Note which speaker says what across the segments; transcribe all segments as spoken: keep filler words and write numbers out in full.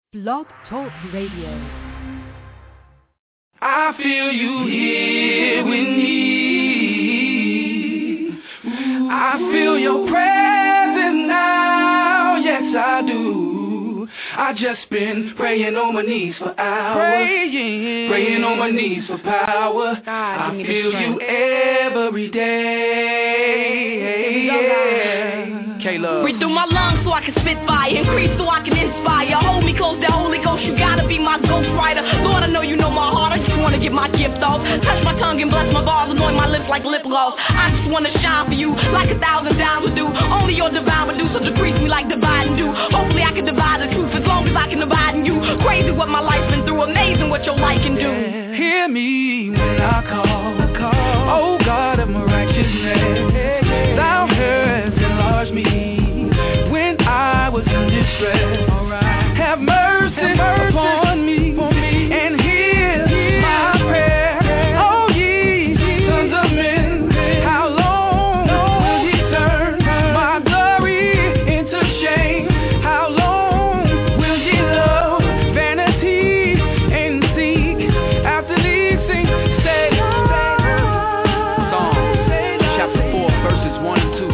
Speaker 1: Blog Talk Radio.
Speaker 2: I feel you here with me. I feel your presence now. Yes, I do. I just been praying on my knees for hours. Praying, praying on my knees for power. God, I feel you every day. Yeah. K-Love.
Speaker 3: Breathe through my lungs so I can spit fire. Increase so I can inspire. Hold me close, the Holy Ghost. You gotta be my ghost writer. Lord, I know you know my heart. I just wanna get my gift off. Touch my tongue and bless my bars. Anoint my lips like lip gloss. I just wanna shine for you like a thousand dimes would do. Only your divine would do. So decrease me like divide and do. Hopefully I can divide the truth as long as I can abide in you. Crazy what my life's been through. Amazing what your life can do.
Speaker 2: Yeah. Hear me when I call, call. Oh God of my righteousness, thou hast enlarged me when I was in distress. Right. Have mercy, Have mercy upon me, upon me and hear my prayer. Oh ye sons of men, how long will ye turn my glory into shame? How long will ye love vanity and seek after these things? Stay.
Speaker 4: Psalm chapter four verses one and two.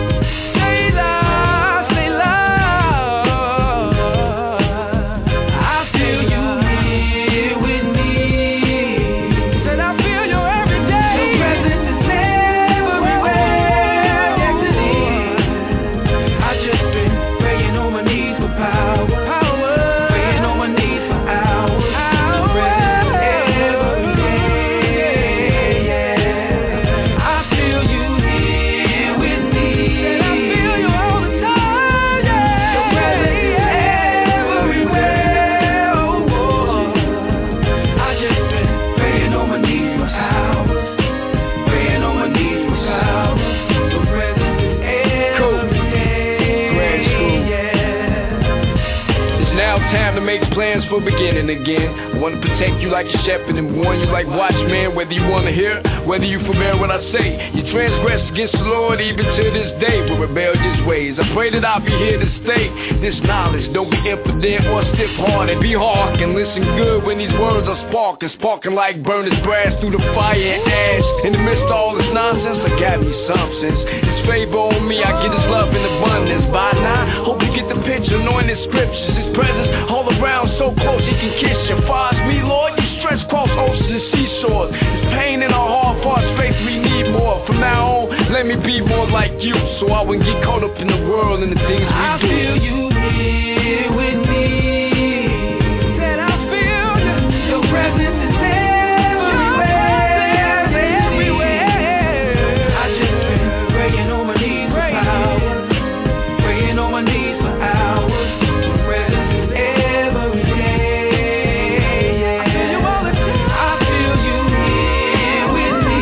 Speaker 5: Plans for beginning again. I want to protect you like a shepherd and warn you like watchmen. Whether you want to hear, whether you forbear what I say. You transgress against the Lord even to this day with rebellious ways. I pray that I'll be here to stay. This knowledge, don't be impotent or stiff-hearted. Be hard and listen good when these words are sparking. Sparking like burning brass through the fire and ash. In the midst of all this nonsense, I got me some sense. His favor on me, I get his love in abundance. By now, hope you get the picture, knowing his scriptures, his presence all around. So close he can kiss you. Far as me, Lord, you stretch across oceans and seashores. It's pain in our heart, for our faith we need more. From now on, let me be more like you, so I wouldn't get caught up in the world and the things we
Speaker 2: I
Speaker 5: do.
Speaker 2: I feel you here with me. Said I feel you. Your presence is everywhere, everywhere. I just been praying on my knees for power, praying on my knees for hours. Your presence is every day. Yeah. I feel you all the time. I feel you here with me.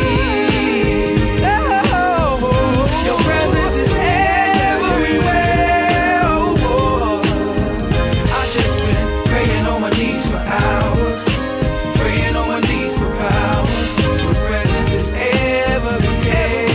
Speaker 2: Oh, your presence is everywhere. Oh, I just been praying on my knees for hours, praying on my knees for power. Your presence is every day.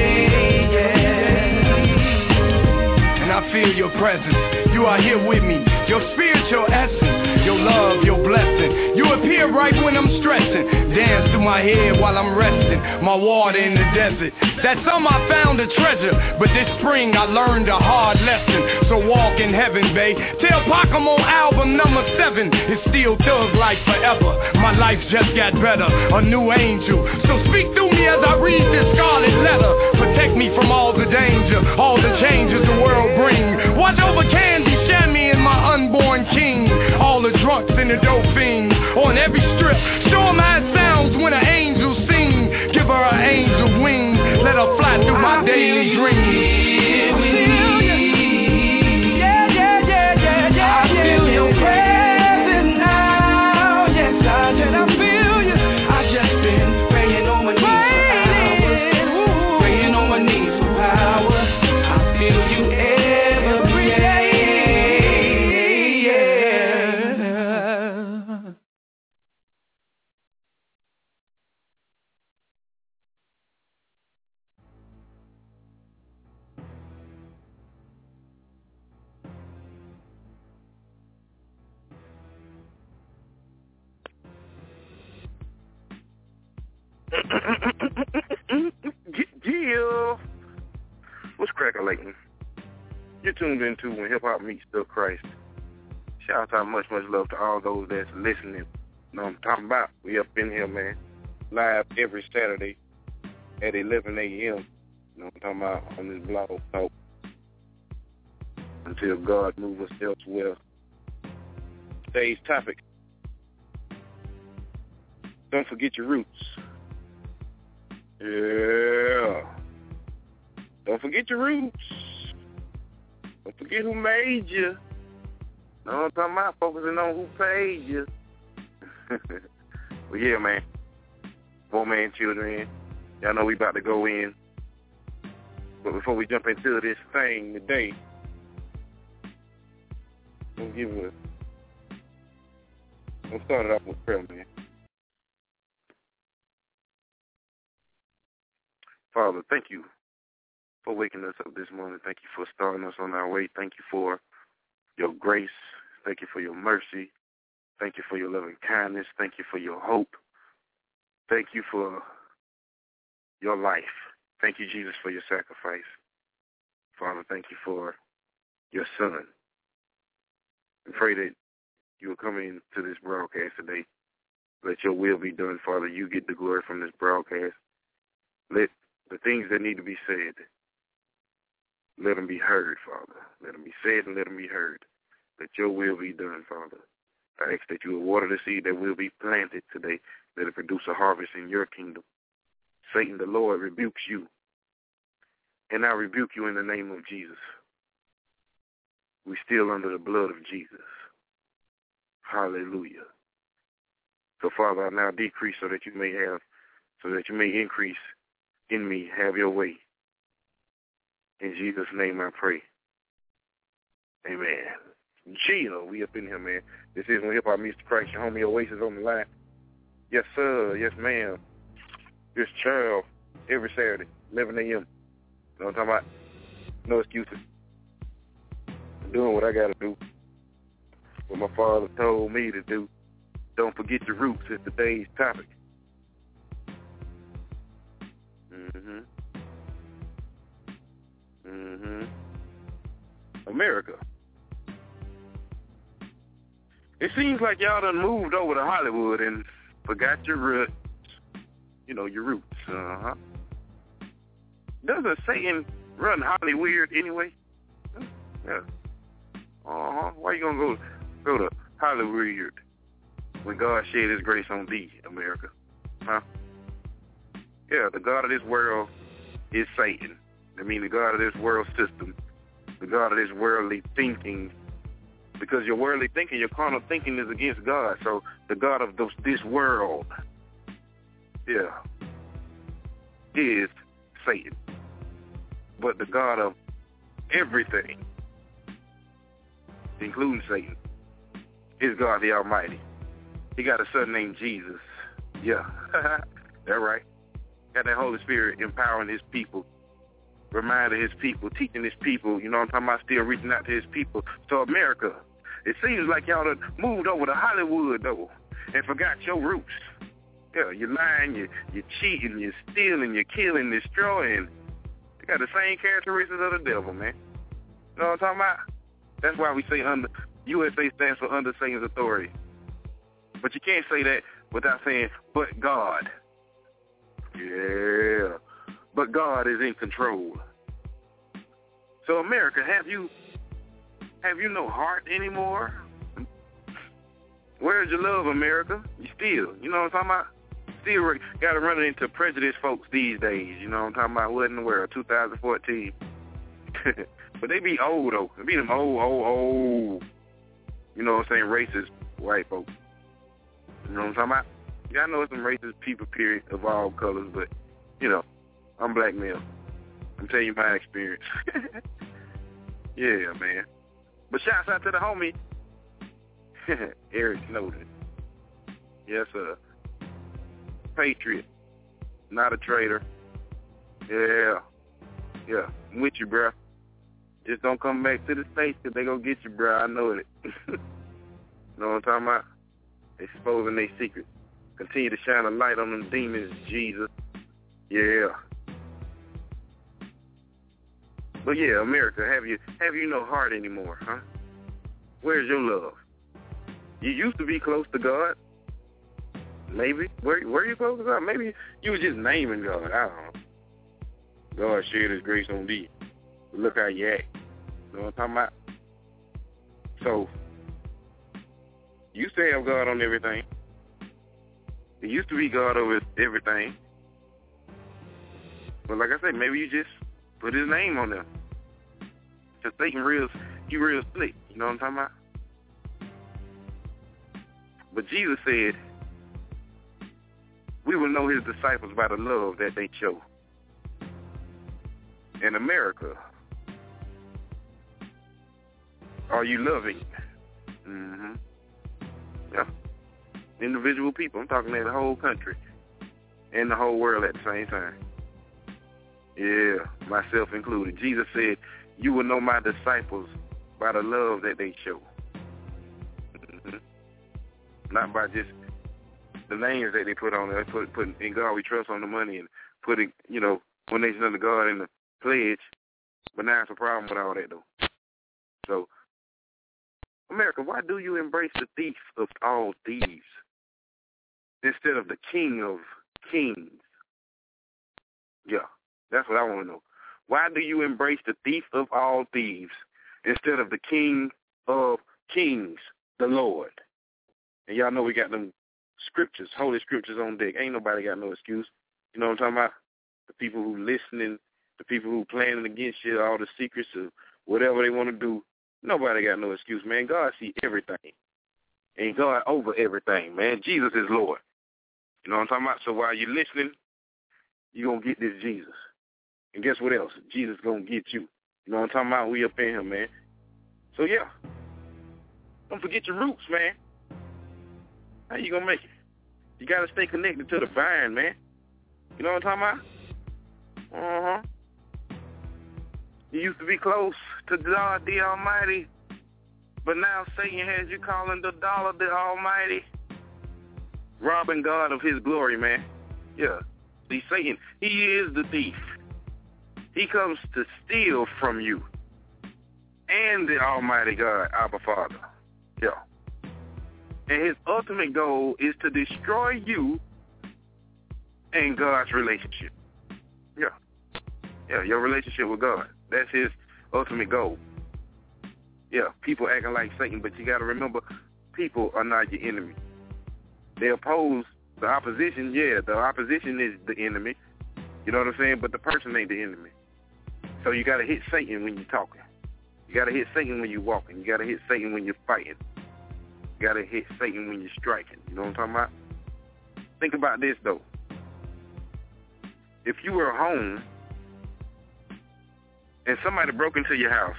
Speaker 2: Yeah.
Speaker 5: And I feel your presence. You are here with me. Your spiritual essence, your love, your blessing. You appear right when I'm stressing. Dance through my head while I'm resting. My water in the desert. That summer I found a treasure, but this spring I learned a hard lesson. So walk in heaven, babe. Tell Pac I'm on album number seven. It's still thug life forever. My life just got better. A new angel. So speak through me as I read this scarlet letter. Protect me from all the danger, all the changes the world brings. Watch over Candy, Shammy, and my unborn king. All the drunks and the dope fiends on every strip. Show them how it sounds when an angel sings. Give her an angel wings. Let her fly through my
Speaker 2: I
Speaker 5: daily
Speaker 2: feel
Speaker 5: dreams.
Speaker 2: you with me. Yeah, yeah, yeah, yeah, yeah. I feel your presence now. Yes, I do. I feel you. I just been praying on my knees for hours, praying on my knees for power. I feel you every day. Yeah.
Speaker 6: Yeah. What's cracking, Layton? You're tuned into When Hip Hop Meets the Christ. Shout out to much, much love to all those that's listening. You know what I'm talking about? We up in here, man. Live every Saturday at eleven a.m. You know what I'm talking about? On this blog talk. Until God move us elsewhere. Today's topic. Don't forget your roots. Yeah. Don't forget your roots. Don't forget who made you. Know what I'm talking about? Focusing on who paid you. Well, yeah, man. Four-man children. Y'all know we about to go in. But before we jump into this thing today, we'll give it a... We'll start it off with prayer, man. Father, thank you for waking us up this morning. Thank you for starting us on our way. Thank you for your grace. Thank you for your mercy. Thank you for your loving kindness. Thank you for your hope. Thank you for your life. Thank you, Jesus, for your sacrifice. Father, thank you for your son. I pray that you will come into this broadcast today. Let your will be done, Father. You get the glory from this broadcast. Let the things that need to be said, let them be heard, Father. Let them be said and let them be heard. Let your will be done, Father. I ask that you will water the seed that will be planted today. Let it produce a harvest in your kingdom. Satan, the Lord, rebukes you. And I rebuke you in the name of Jesus. We're still under the blood of Jesus. Hallelujah. So, Father, I now decrease so that you may have, so that you may increase in me. Have your way. In Jesus' name I pray. Amen. Gino, we up in here, man. This is When Hip Hop Meets the Christ. Your homie Oasis on the line. Yes, sir. Yes, ma'am. This child every Saturday, eleven a.m. You know what I'm talking about? No excuses. I'm doing what I got to do. What my father told me to do. Don't forget your roots is today's topic. Mm-hmm. Mm-hmm. America. It seems like y'all done moved over to Hollywood and forgot your roots. You know, your roots. Uh-huh. Doesn't Satan run Hollywood anyway? Yeah. Uh-huh. Why you gonna go go to Hollywood when God shed his grace on thee, America? Huh? Yeah, the God of this world is Satan. I mean, the God of this world system, the God of this worldly thinking, because your worldly thinking, your carnal thinking is against God. So the God of those, this world, yeah, is Satan. But the God of everything, including Satan, is God the Almighty. He got a son named Jesus. Yeah, that's right. Got that Holy Spirit empowering his people, reminding his people, teaching his people, you know what I'm talking about, still reaching out to his people. So America, it seems like y'all done moved over to Hollywood, though, and forgot your roots. Yeah, you're lying, you're, you're cheating, you're stealing, you're killing, destroying. You got the same characteristics of the devil, man. You know what I'm talking about? That's why we say under U S A stands for under Satan's authority. But you can't say that without saying, but God. Yeah. But God is in control. So America, have you have you no heart anymore? Where's your love, America? You still, you know what I'm talking about? Still got to run into prejudiced folks these days. You know what I'm talking about? What in the world? two thousand fourteen. But they be old, though. They be them old, old, old, you know what I'm saying, racist white folks. You know what I'm talking about? Yeah, I know some racist people, period, of all colors, but, you know, I'm black male. I'm telling you my experience. Yeah, man. But shouts out to the homie, Eric Snowden. Yes, sir. Patriot, not a traitor. Yeah. Yeah, I'm with you, bro. Just don't come back to the States because they going to get you, bro. I know it. You know what I'm talking about? Exposing their secrets. Continue to shine a light on them demons, Jesus. Yeah. But yeah, America, have you have you no heart anymore, huh? Where's your love? You used to be close to God. Maybe. Were, were you close to God? Maybe you were just naming God. I don't know. God shared his grace on thee. But look how you act. You know what I'm talking about? So, you used to have God on everything. It used to be God over everything. But like I said, maybe you just put his name on them. Because Satan real, he real slick. You know what I'm talking about? But Jesus said, we will know his disciples by the love that they show. In America, are you loving? Mm-hmm. Yeah. Individual people. I'm talking about the whole country and the whole world at the same time. Yeah, myself included. Jesus said, you will know my disciples by the love that they show. Mm-hmm. Not by just the names that they put on there. Put, put in God we trust on the money and putting, you know, one nation under God in the pledge. But now it's a problem with all that, though. So, America, why do you embrace the thief of all thieves instead of the king of kings? Yeah, that's what I want to know. Why do you embrace the thief of all thieves instead of the king of kings, the Lord? And y'all know we got them scriptures, holy scriptures on deck. Ain't nobody got no excuse. You know what I'm talking about? The people who listening, the people who planning against you, all the secrets of whatever they want to do. Nobody got no excuse, man. God see everything. And God over everything, man. Jesus is Lord. You know what I'm talking about? So while you're listening, you're going to get this Jesus. And guess what else? Jesus going to get you. You know what I'm talking about? We up in here, man. So, yeah. Don't forget your roots, man. How you going to make it? You got to stay connected to the vine, man. You know what I'm talking about? Uh-huh. You used to be close to God the Almighty, but now Satan has you calling the dollar the Almighty, robbing God of his glory, man. Yeah. See, Satan, he is the thief. He comes to steal from you and the Almighty God, Abba Father. Yeah. And his ultimate goal is to destroy you and God's relationship. Yeah. Yeah, your relationship with God. That's his ultimate goal. Yeah, people acting like Satan, but you got to remember, people are not your enemy. They oppose the opposition. Yeah, the opposition is the enemy. You know what I'm saying? But the person ain't the enemy. So you got to hit Satan when you're talking. You got to hit Satan when you're walking. You got to hit Satan when you're fighting. You got to hit Satan when you're striking. You know what I'm talking about? Think about this, though. If you were home and somebody broke into your house,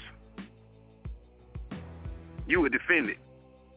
Speaker 6: you would defend it.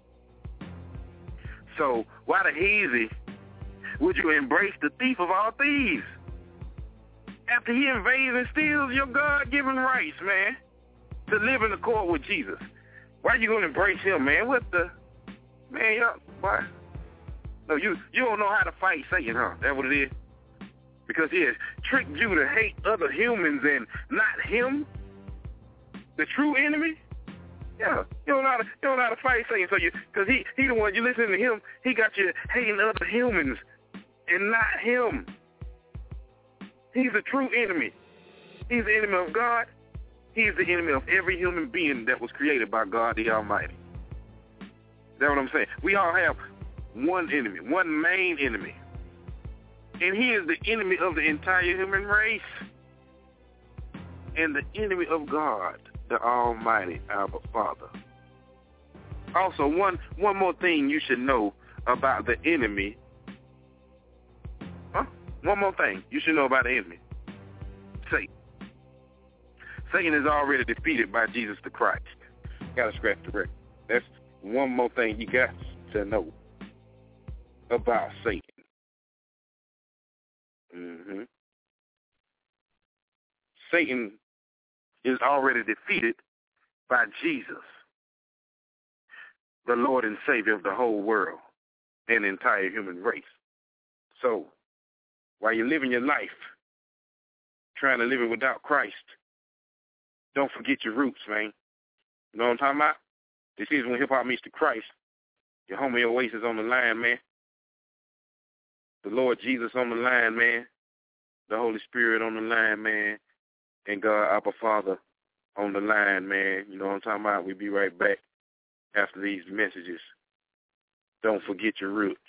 Speaker 6: So why the hazy would you embrace the thief of all thieves after he invades and steals your God-given rights, man, to live in accord with Jesus? Why you going to embrace him, man? What the? Man, y'all, why? No, you, you don't know how to fight Satan, huh? That's what it is? Because he has tricked you to hate other humans and not him, the true enemy. Yeah, you don't know how to, you don't know how to fight Satan. So you, because he, he the one, you listening to him, he got you hating other humans and not him. He's the true enemy. He's the enemy of God. He's the enemy of every human being that was created by God the Almighty. That's what I'm saying. We all have one enemy, one main enemy. And he is the enemy of the entire human race. And the enemy of God, the Almighty, Abba Father. Also, one one more thing you should know about the enemy. Huh? One more thing you should know about the enemy. Satan. Satan is already defeated by Jesus the Christ. Got to scratch the record. That's one more thing you got to know about Satan. Mm-hmm. Satan is already defeated by Jesus, the Lord and Savior of the whole world and the entire human race. So while you're living your life, trying to live it without Christ, don't forget your roots, man. You know what I'm talking about? This is When Hip Hop Meets the Christ. Your homie Oasis on the line, man. The Lord Jesus on the line, man. The Holy Spirit on the line, man. And God, Abba Father, on the line, man. You know what I'm talking about? We'll be right back after these messages. Don't forget your roots.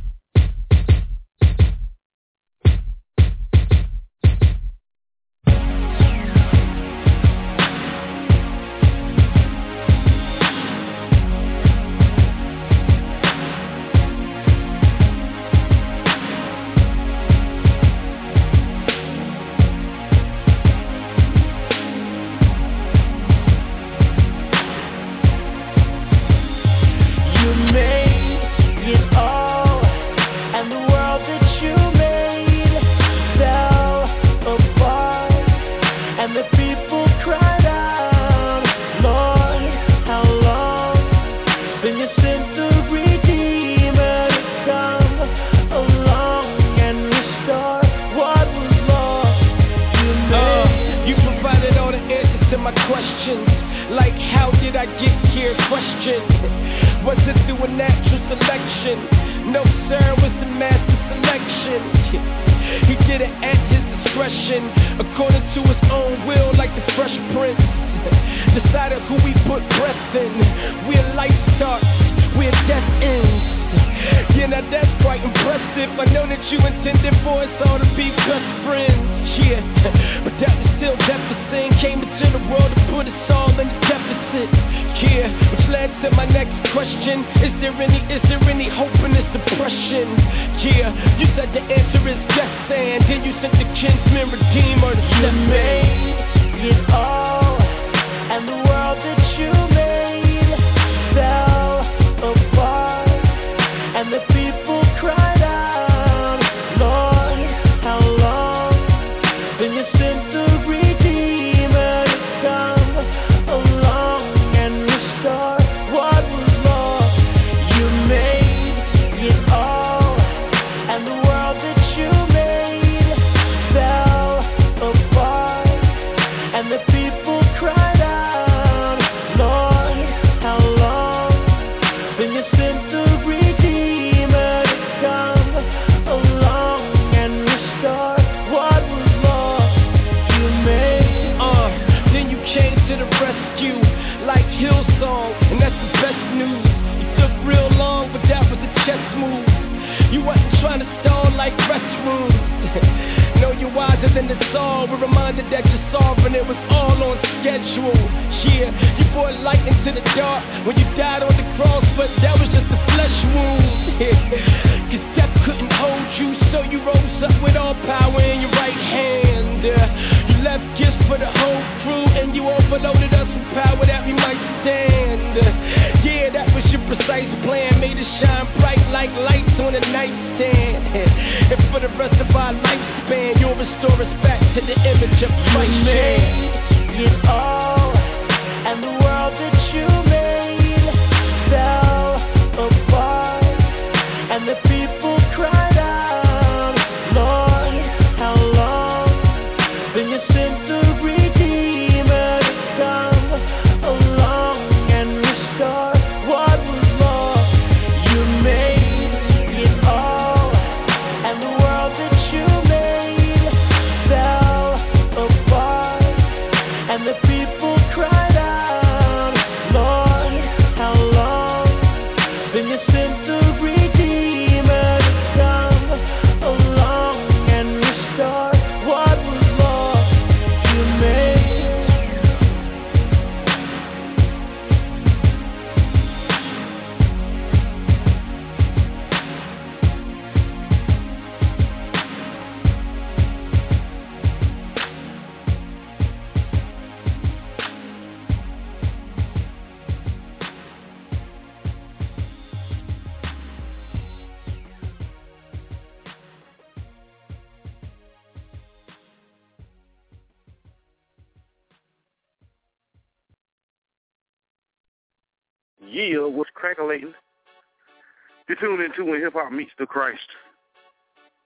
Speaker 6: Yeah, what's crackling? You're tuned into When Hip Hop Meets the Christ.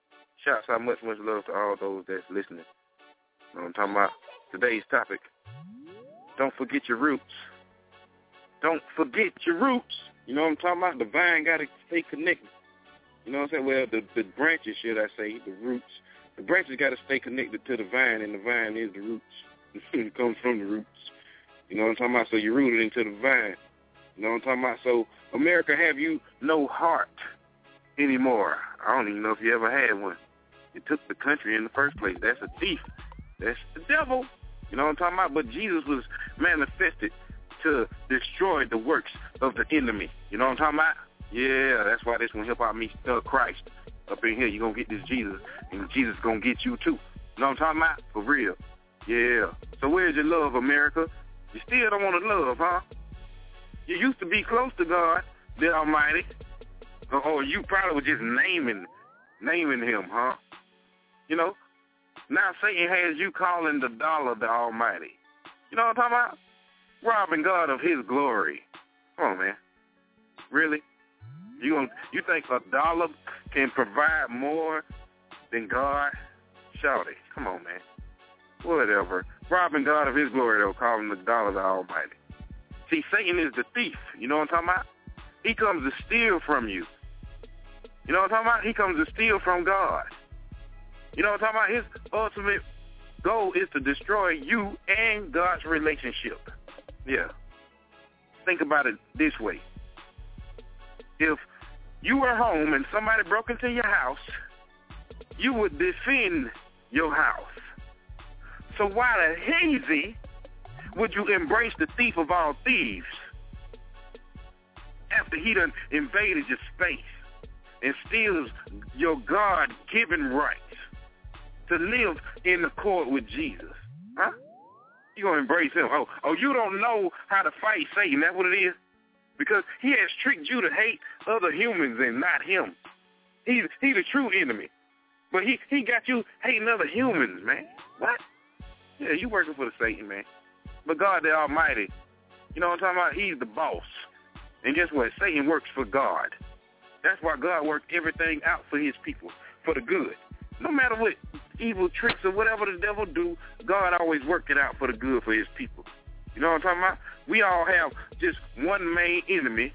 Speaker 6: shouts out much, much love to all those that's listening. You know what I'm talking about? Today's topic, don't forget your roots. Don't forget your roots. You know what I'm talking about? The vine got to stay connected. You know what I'm saying? Well, the, the branches, should I say, the roots. The branches got to stay connected to the vine, and the vine is the roots. It comes from the roots. You know what I'm talking about? So you're rooted into the vine. You know what I'm talking about? So America have you no heart anymore. I don't even know if you ever had one. You took the country in the first place. That's a thief. That's the devil. You know what I'm talking about? But Jesus was manifested to destroy the works of the enemy. You know what I'm talking about? Yeah, that's why this one hip-hop meets uh, Christ. Up in here, you're going to get this Jesus, and Jesus going to get you too. You know what I'm talking about? For real. Yeah. So where's your love, America? You still don't want to love, huh? You used to be close to God, the Almighty. Or, or you probably were just naming, naming him, huh? You know? Now Satan has you calling the dollar the Almighty. You know what I'm talking about? Robbing God of his glory. Come on, man. Really? You gonna, you think a dollar can provide more than God? Shout it. Come on, man. Whatever. Robbing God of his glory, though, calling the dollar the Almighty. See, Satan is the thief. You know what I'm talking about? He comes to steal from you. You know what I'm talking about? He comes to steal from God. You know what I'm talking about? His ultimate goal is to destroy you and God's relationship. Yeah. Think about it this way. If you were home and somebody broke into your house, you would defend your house. So why the hazy would you embrace the thief of all thieves after he done invaded your space and steals your God-given rights to live in accord with Jesus? Huh? You gonna embrace him? Oh, oh, you don't know how to fight Satan. That's what it is. Because he has tricked you to hate other humans and not him. He's he's the true enemy. But he, he got you hating other humans, man. What? Yeah, you working for the Satan, man. But God the Almighty, you know what I'm talking about? He's the boss. And guess what? Satan works for God. That's why God worked everything out for his people, for the good. No matter what evil tricks or whatever the devil do, God always worked it out for the good for his people. You know what I'm talking about? We all have just one main enemy,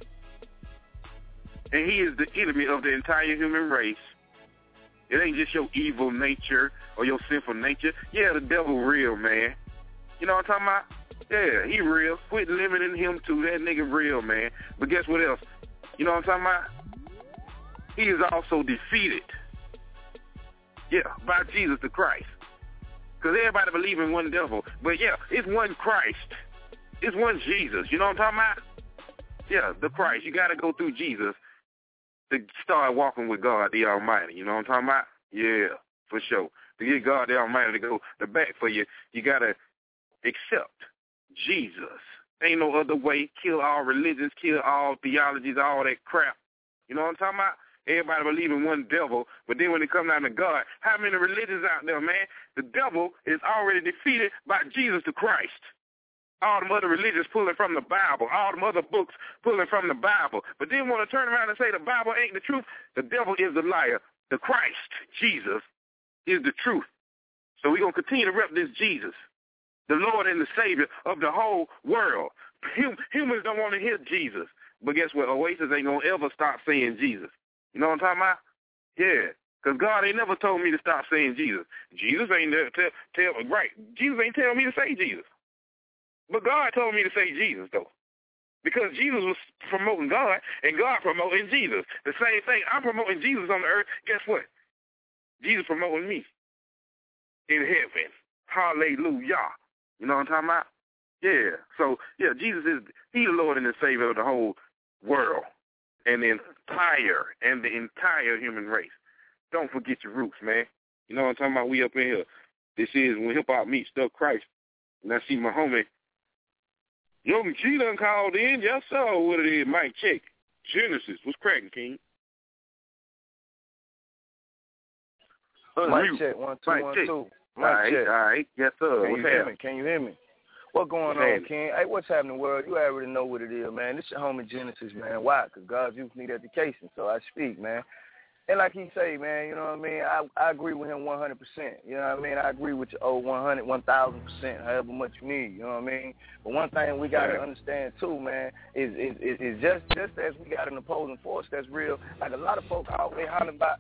Speaker 6: and he is the enemy of the entire human race. It ain't just your evil nature or your sinful nature. Yeah, the devil real, man. You know what I'm talking about? Yeah, he real. Quit limiting him to that nigga real, man. But guess what else? You know what I'm talking about? He is also defeated. Yeah, by Jesus the Christ. Because everybody believe in one devil. But yeah, it's one Christ. It's one Jesus. You know what I'm talking about? Yeah, the Christ. You got to go through Jesus to start walking with God the Almighty. You know what I'm talking about? Yeah, for sure. To get God the Almighty to go the back for you, you got to accept Jesus. Ain't no other way. Kill all religions, kill all theologies, all that crap. You know what I'm talking about? Everybody believe in one devil, but then when it comes down to God, how many religions out there, man? The devil is already defeated by Jesus the Christ. All them other religions pulling from the Bible, all them other books pulling from the Bible, but then want to turn around and say the Bible ain't the truth. The devil is the liar. The Christ, Jesus, is the truth. So we're going to continue to rep this Jesus, the Lord and the Savior of the whole world. Hum- humans don't want to hear Jesus, but guess what? Oasis ain't going to ever stop saying Jesus. You know what I'm talking about? Yeah, because God ain't never told me to stop saying Jesus. Jesus ain't never tell, tell right. Jesus ain't telling me to say Jesus. But God told me to say Jesus, though. Because Jesus was promoting God, and God promoting Jesus. The same thing. I'm promoting Jesus on the earth. Guess what? Jesus promoting me in heaven. Hallelujah. You know what I'm talking about? Yeah. So, yeah, Jesus is, he's the Lord and the Savior of the whole world. And the entire, and the entire human race. Don't forget your roots, man. You know what I'm talking about? We up in here. This is when hip-hop meets Stuck Christ. And I see my homie, Yo, McKee done called in. Yes, sir. What it is, Mike, check. Genesis. What's cracking, King?
Speaker 7: Mike, check. One, two,
Speaker 6: Mike,
Speaker 7: one,
Speaker 6: check.
Speaker 7: two.
Speaker 6: Mike, all right,
Speaker 7: check.
Speaker 6: all right. Yes, sir.
Speaker 7: Can
Speaker 6: What's
Speaker 7: you hear
Speaker 6: happening?
Speaker 7: me? Can you hear me? What going
Speaker 6: What's
Speaker 7: on,
Speaker 6: happening?
Speaker 7: King? Hey, what's happening, world? You already know what it is, man. This your homie Genesis, man. Why? Because God's youth need education, so I speak, man. And like he say, man, you know what I mean? I, I agree with him one hundred percent. You know what I mean? I agree with you, oh, one hundred, one thousand percent, however much you need. You know what I mean? But one thing we got to understand, too, man, is, is, is, is just, just as we got an opposing force that's real, like a lot of folk always hollering about,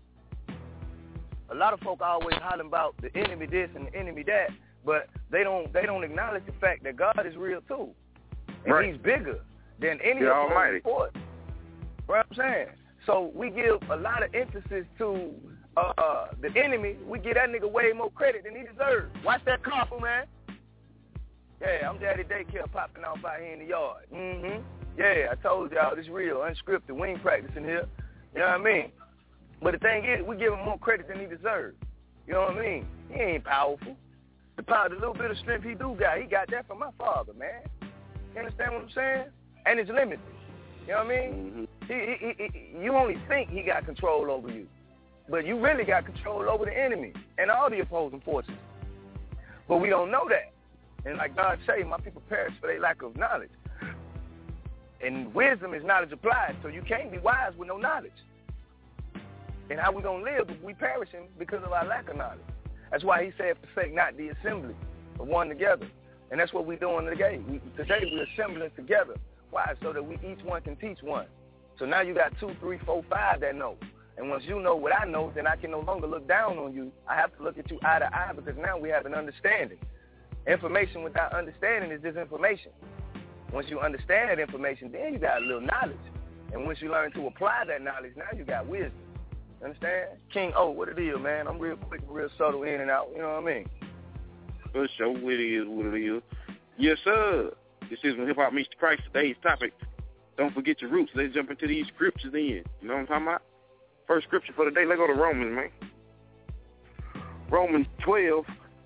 Speaker 7: a lot of folk always hollering about the enemy this and the enemy that, but they don't they don't acknowledge the fact that God is real, too. And
Speaker 6: right.
Speaker 7: he's bigger than any
Speaker 6: the
Speaker 7: opposing
Speaker 6: Almighty.
Speaker 7: force. You know what I'm saying? So we give a lot of emphasis to uh, the enemy. We give that nigga way more credit than he deserves. Watch that couple, man. Yeah, I'm Daddy Daycare popping off out here in the yard. Mm-hmm. Yeah, I told y'all this real, unscripted. We ain't practicing here. You know what I mean? But the thing is, we give him more credit than he deserves. You know what I mean? He ain't powerful. The power, the little bit of strength he do got, he got that from my father, man. You understand what I'm saying? And it's limited. You know what I mean? Mm-hmm. He, he, he, you only think he got control over you, but you really got control over the enemy and all the opposing forces. But we don't know that. And like God say, my people perish for their lack of knowledge. And wisdom is knowledge applied, so you can't be wise with no knowledge. And how we going to live if we perishing because of our lack of knowledge? That's why he said, forsake not the assembly of one together. And that's what we're doing today. We, today we're assembling together. Why? So that we each one can teach one. So now you got two, three, four, five that know. And once you know what I know, then I can no longer look down on you. I have to look at you eye to eye because now we have an understanding. Information without understanding is disinformation. Once you understand that information, then you got a little knowledge. And once you learn to apply that knowledge, now you got wisdom. Understand? King O, what it is, man. I'm real quick, real subtle in and out. You know what I mean?
Speaker 6: For sure, what it is, what it is. Yes, sir. This is when hip-hop meets Christ, today's topic. Don't forget your roots. Let's jump into these scriptures then. You know what I'm talking about? First scripture for the day, let's go to Romans, man. Romans twelve.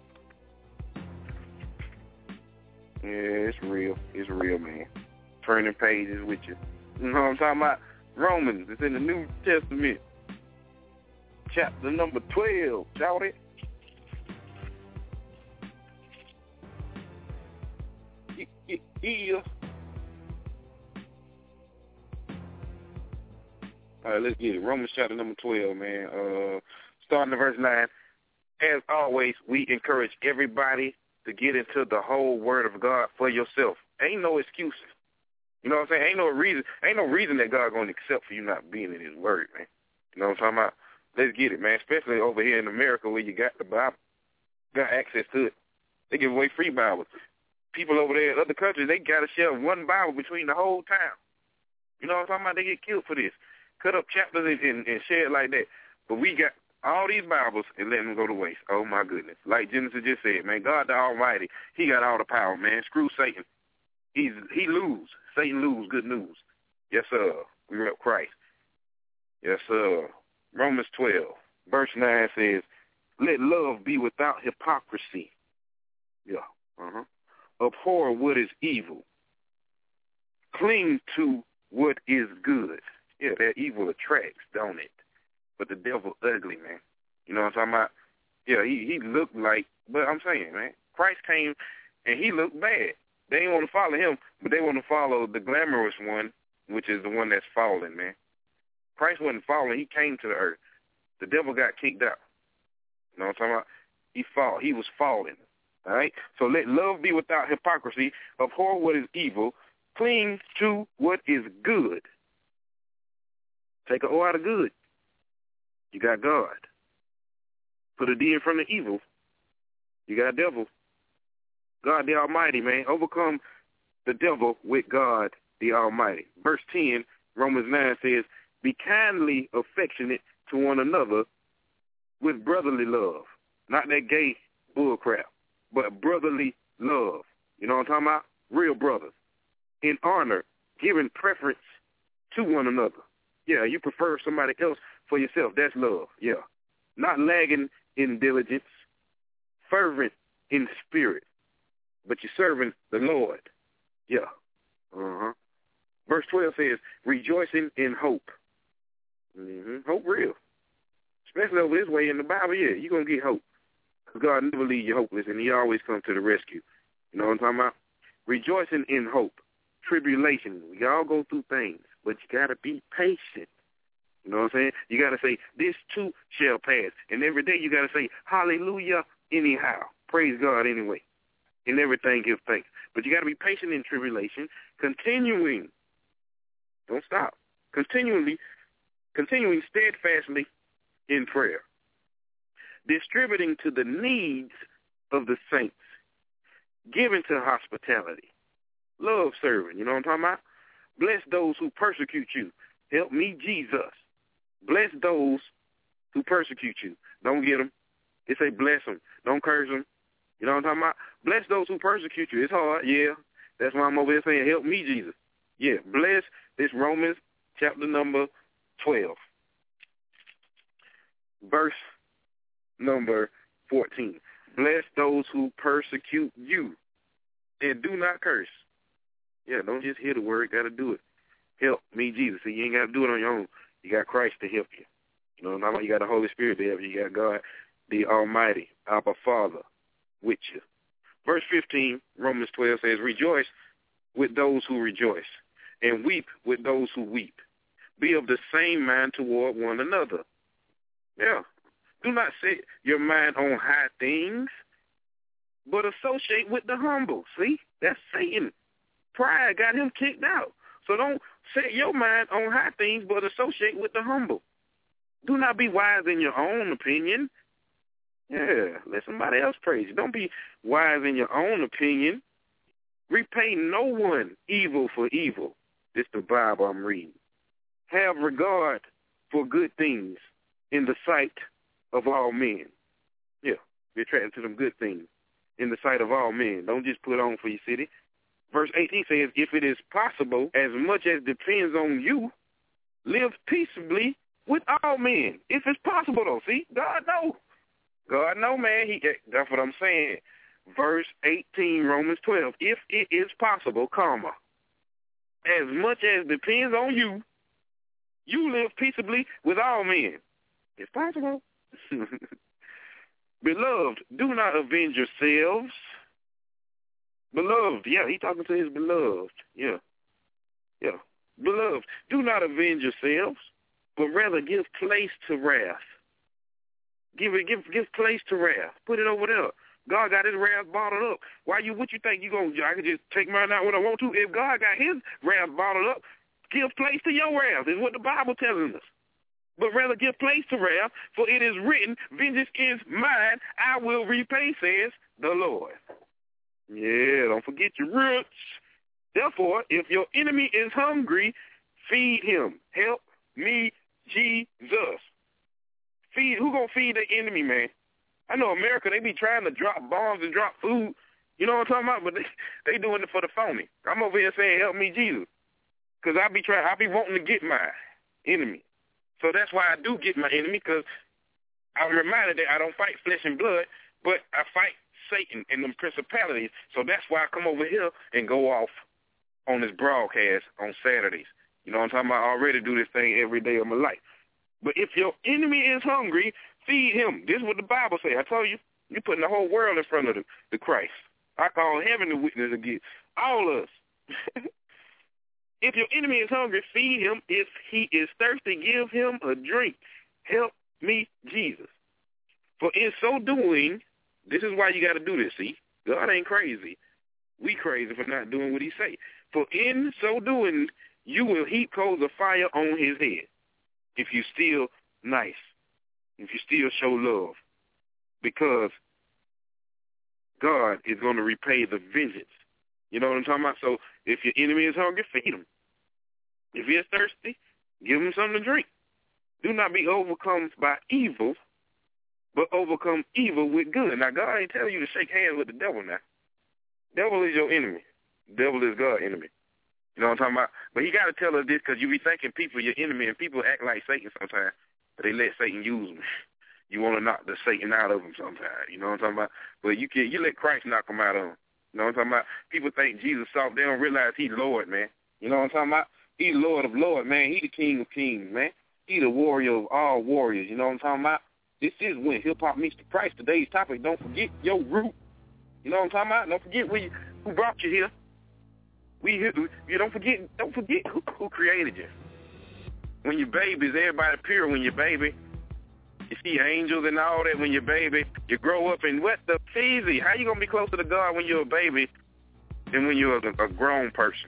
Speaker 6: Yeah, it's real. It's real, man. Turning pages with you. You know what I'm talking about? Romans. It's in the New Testament. Chapter number twelve. Shout it. Yeah. All right, let's get it. Romans chapter number twelve, man. Uh, starting at verse nine. As always, we encourage everybody to get into the whole Word of God for yourself. Ain't no excuses. You know what I'm saying? Ain't no reason. Ain't no reason that God going to accept for you not being in His Word, man. You know what I'm talking about? Let's get it, man. Especially over here in America where you got the Bible, got access to it. They give away free Bibles. People over there in other countries, they got to share one Bible between the whole town. You know what I'm talking about? They get killed for this. Cut up chapters and, and, and share it like that. But we got all these Bibles and let them go to waste. Oh, my goodness. Like Genesis just said, man, God the Almighty, He got all the power, man. Screw Satan. He's He lose. Satan lose. Good news. Yes, sir. We rep Christ. Yes, sir. Romans twelve, verse nine says, let love be without hypocrisy. Yeah. Uh-huh. Abhor what is evil. Cling to what is good. Yeah, that evil attracts, don't it? But the devil ugly, man. You know what I'm talking about? Yeah, he, he looked like, but I'm saying, man, Christ came and he looked bad. They didn't want to follow him, but they want to follow the glamorous one, which is the one that's fallen, man. Christ wasn't falling. He came to the earth. The devil got kicked out. You know what I'm talking about? He fall. He was falling. All right? So let love be without hypocrisy. Abhor what is evil. Cling to what is good. Take an O out of good. You got God. Put a D in front of evil. You got devil. God the Almighty, man. Overcome the devil with God the Almighty. Verse ten, Romans nine says, be kindly affectionate to one another with brotherly love. Not that gay bull crap, but brotherly love. You know what I'm talking about? Real brothers. In honor, giving preference to one another. Yeah, you prefer somebody else for yourself. That's love. Yeah. Not lagging in diligence, fervent in spirit, but you're serving the Lord. Yeah. Uh-huh. Verse twelve says, rejoicing in hope. Mm-hmm. Hope real. Especially over this way in the Bible, yeah, you're going to get hope. Because God never leave you hopeless, and He always comes to the rescue. You know what I'm talking about? Rejoicing in hope. Tribulation. We all go through things, but you got to be patient. You know know what I'm saying? You got to say, this too shall pass. And every day you got to say, hallelujah anyhow. Praise God anyway. In everything give thanks. But you got to be patient in tribulation, continuing. Don't stop. Continually, continuing steadfastly in prayer. Distributing to the needs of the saints. Giving to hospitality. Love serving. You know what I'm talking about? Bless those who persecute you. Help me, Jesus. Bless those who persecute you. Don't get them. It say bless them. Don't curse them. You know what I'm talking about? Bless those who persecute you. It's hard, yeah. That's why I'm over here saying, help me, Jesus. Yeah, bless this Romans chapter number twelve. Verse number fourteen. Bless those who persecute you and do not curse. Yeah, don't just hear the word, got to do it. Help me, Jesus. See, you ain't got to do it on your own. You got Christ to help you. You know, not you got the Holy Spirit to help you. You got God, the Almighty, Abba Father, with you. Verse fifteen, Romans twelve says, rejoice with those who rejoice, and weep with those who weep. Be of the same mind toward one another. Yeah. Do not set your mind on high things, but associate with the humble. See, that's Satan. Pride got him kicked out. So don't set your mind on high things, but associate with the humble. Do not be wise in your own opinion. Yeah, let somebody else praise you. Don't be wise in your own opinion. Repay no one evil for evil. This is the Bible I'm reading. Have regard for good things in the sight of all men. Yeah, be attracted to them good things in the sight of all men. Don't just put on for your city. Verse eighteen says, if it is possible, as much as depends on you, live peaceably with all men. If it's possible, though. See, God knows. God know, man. He, that's what I'm saying. Verse eighteen, Romans twelve. If it is possible, comma, as much as depends on you, you live peaceably with all men. It's possible. Beloved, do not avenge yourselves. Beloved, yeah, he talking to his beloved. Yeah, yeah. Beloved, do not avenge yourselves, but rather give place to wrath. Give it, give, give place to wrath. Put it over there. God got his wrath bottled up. Why you? What you think you gonna? I can just take mine out when I want to. If God got his wrath bottled up, give place to your wrath. Is what the Bible telling us. But rather give place to wrath, for it is written, "Vengeance is mine; I will repay," says the Lord. Yeah, don't forget your roots. Therefore, if your enemy is hungry, feed him. Help me, Jesus. Feed. Who gonna feed the enemy, man? I know America, they be trying to drop bombs and drop food. You know what I'm talking about? But they, they doing it for the phony. I'm over here saying, help me, Jesus. Because I be trying, I be wanting to get my enemy. So that's why I do get my enemy, because I'm reminded that I don't fight flesh and blood, but I fight Satan and them principalities. So that's why I come over here and go off on this broadcast on Saturdays. You know what I'm talking about? I already do this thing every day of my life. But if your enemy is hungry, feed him. This is what the Bible says. I told you, you're putting the whole world in front of the, the Christ. I call heaven the witness again. All of us. If your enemy is hungry, feed him. If he is thirsty, give him a drink. Help me, Jesus. For in so doing, this is why you got to do this, see? God ain't crazy. We crazy for not doing what he say. For in so doing, you will heap coals of fire on his head. If you still nice. If you still show love. Because God is going to repay the vengeance. You know what I'm talking about? So if your enemy is hungry, feed him. If he is thirsty, give him something to drink. Do not be overcome by evil, but overcome evil with good. Now, God ain't telling you to shake hands with the devil now. Devil is your enemy. Devil is God's enemy. You know what I'm talking about? But he got to tell us this, because you be thinking people your enemy, and people act like Satan sometimes, but they let Satan use them. You want to knock the Satan out of them sometimes. You know what I'm talking about? But you can, you let Christ knock them out of them. You know what I'm talking about? People think Jesus soft. They don't realize he's Lord, man. You know what I'm talking about? He's Lord of Lords, man. He the King of Kings, man. He the warrior of all warriors. You know what I'm talking about? This is when hip-hop meets the Christ. Today's topic, don't forget your root. You know what I'm talking about? Don't forget where you, who brought you here. We You don't forget Don't forget who, who created you. when you're babies, everybody pure when you're baby. You see angels and all that when you're baby. You grow up and what the feezy? How you going to be closer to God when you're a baby than when you're a, a grown person?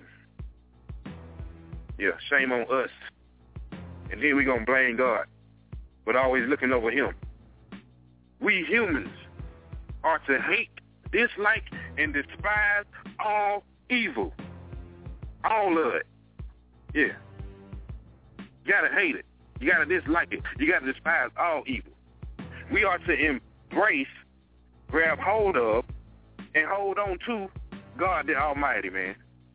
Speaker 6: Yeah, shame on us. And then we're going to blame God, but always looking over him. We humans are to hate, dislike, and despise all evil. All of it. Yeah. You got to hate it. You got to dislike it. You got to despise all evil. We are to embrace, grab hold of, and hold on to God the Almighty, man.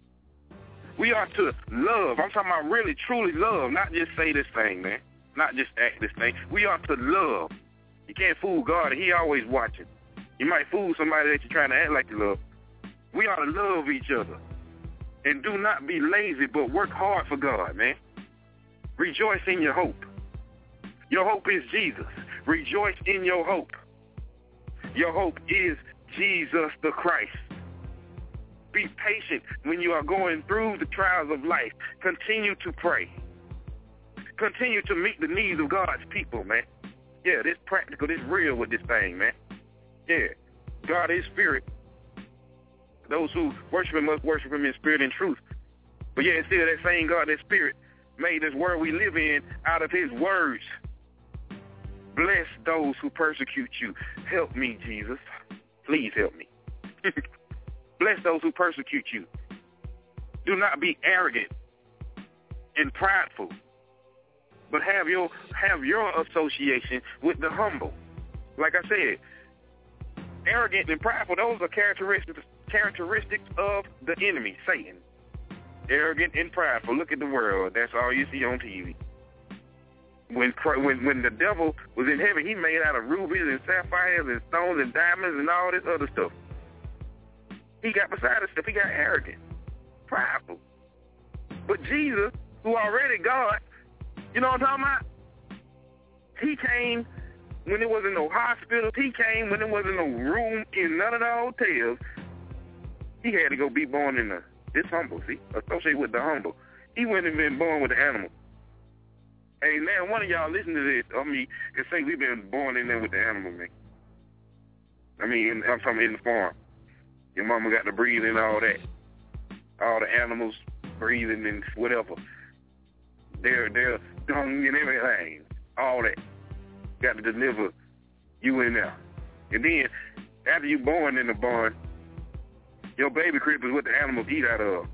Speaker 6: We are to love. I'm talking about really, truly love, not just say this thing, man. Not just act this thing. We are to love. You can't fool God, and he always watching. You might fool somebody that you're trying to act like you love. We ought to love each other. And do not be lazy, but work hard for God, man. Rejoice in your hope. Your hope is Jesus. Rejoice in your hope. Your hope is Jesus the Christ. Be patient when you are going through the trials of life. Continue to pray. Continue to meet the needs of God's people, man. Yeah, this practical, this real with this thing, man. Yeah, God is spirit. Those who worship him must worship him in spirit and truth. But yeah, it's still that same God, that spirit, made this world we live in out of his words. Bless those who persecute you. Help me, Jesus. Please help me. Bless those who persecute you. Do not be arrogant and prideful, but have your have your association with the humble. Like I said, arrogant and prideful, those are characteristics characteristics of the enemy, Satan. Arrogant and prideful. Look at the world. That's all you see on T V. When when when the devil was in heaven, he made out of rubies and sapphires and stones and diamonds and all this other stuff. He got beside himself. He got arrogant, prideful. But Jesus, who already God, you know what I'm talking about? He came when there wasn't no hospitals. He came when there wasn't no room in none of the hotels. He had to go be born in the this humble, see? Associated with the humble. He wouldn't have been born with the animal. Hey, man, one of y'all listen to this, I mean, can say we've been born in there with the animal, man. I mean, in, I'm talking in the farm. Your mama got to breathe in all that. All the animals breathing and whatever. They're, they're dung and everything. All that. Got to deliver you in there. And then, after you born in the barn, your baby crib is what the animals eat out of.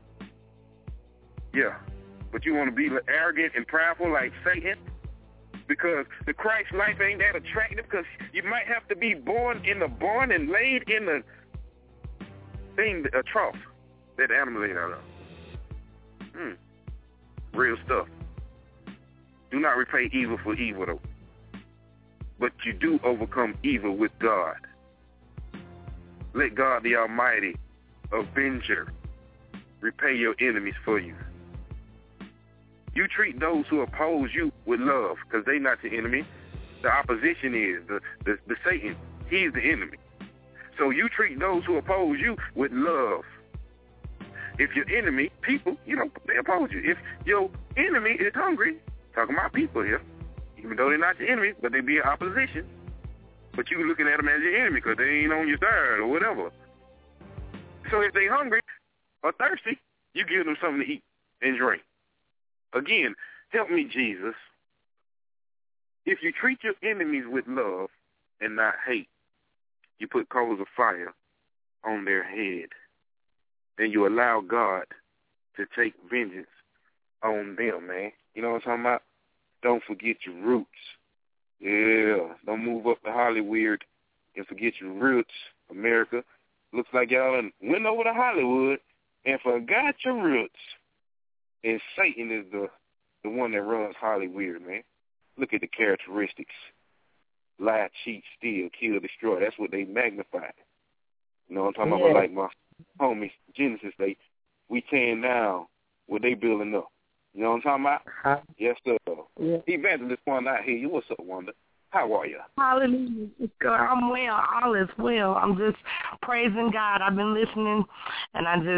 Speaker 6: Yeah. But you want to be arrogant and prideful like Satan? Because the Christ life ain't that attractive, because you might have to be born in the barn and laid in the thing, a trough that the animals ate out of. Hmm. Real stuff. Do not repay evil for evil, though. But you do overcome evil with God. Let God the Almighty, Avenger, repay your enemies for you. You treat those who oppose you with love, because they're not the enemy. The opposition is, the, the, the Satan, he's the enemy. So you treat those who oppose you with love. If your enemy, people, you know, they oppose you. If your enemy is hungry, talking about people here, even though they're not your enemy, but they be in opposition, but you looking at them as your enemy because they ain't on your side or whatever. So if they hungry or thirsty, you give them something to eat and drink. Again, help me, Jesus. If you treat your enemies with love and not hate, you put coals of fire on their head, and you allow God to take vengeance on them, man. You know what I'm talking about? Don't forget your roots. Yeah, don't move up to Hollywood and forget your roots, America. Looks like y'all went over to Hollywood and forgot your roots. And Satan is the, the one that runs Hollywood, man. Look at the characteristics. Lie, cheat, steal, kill, destroy. That's what they magnify. You know what I'm talking yeah. about? Like my homies, Genesis, they, we tearing down what they building up. You know what I'm talking about? Uh-huh. Yes, sir. Yeah. Evangelist Wanda out here. What's up, Wanda? How are you?
Speaker 8: Hallelujah. I'm well. All is well. I'm just praising God. I've been listening, and I just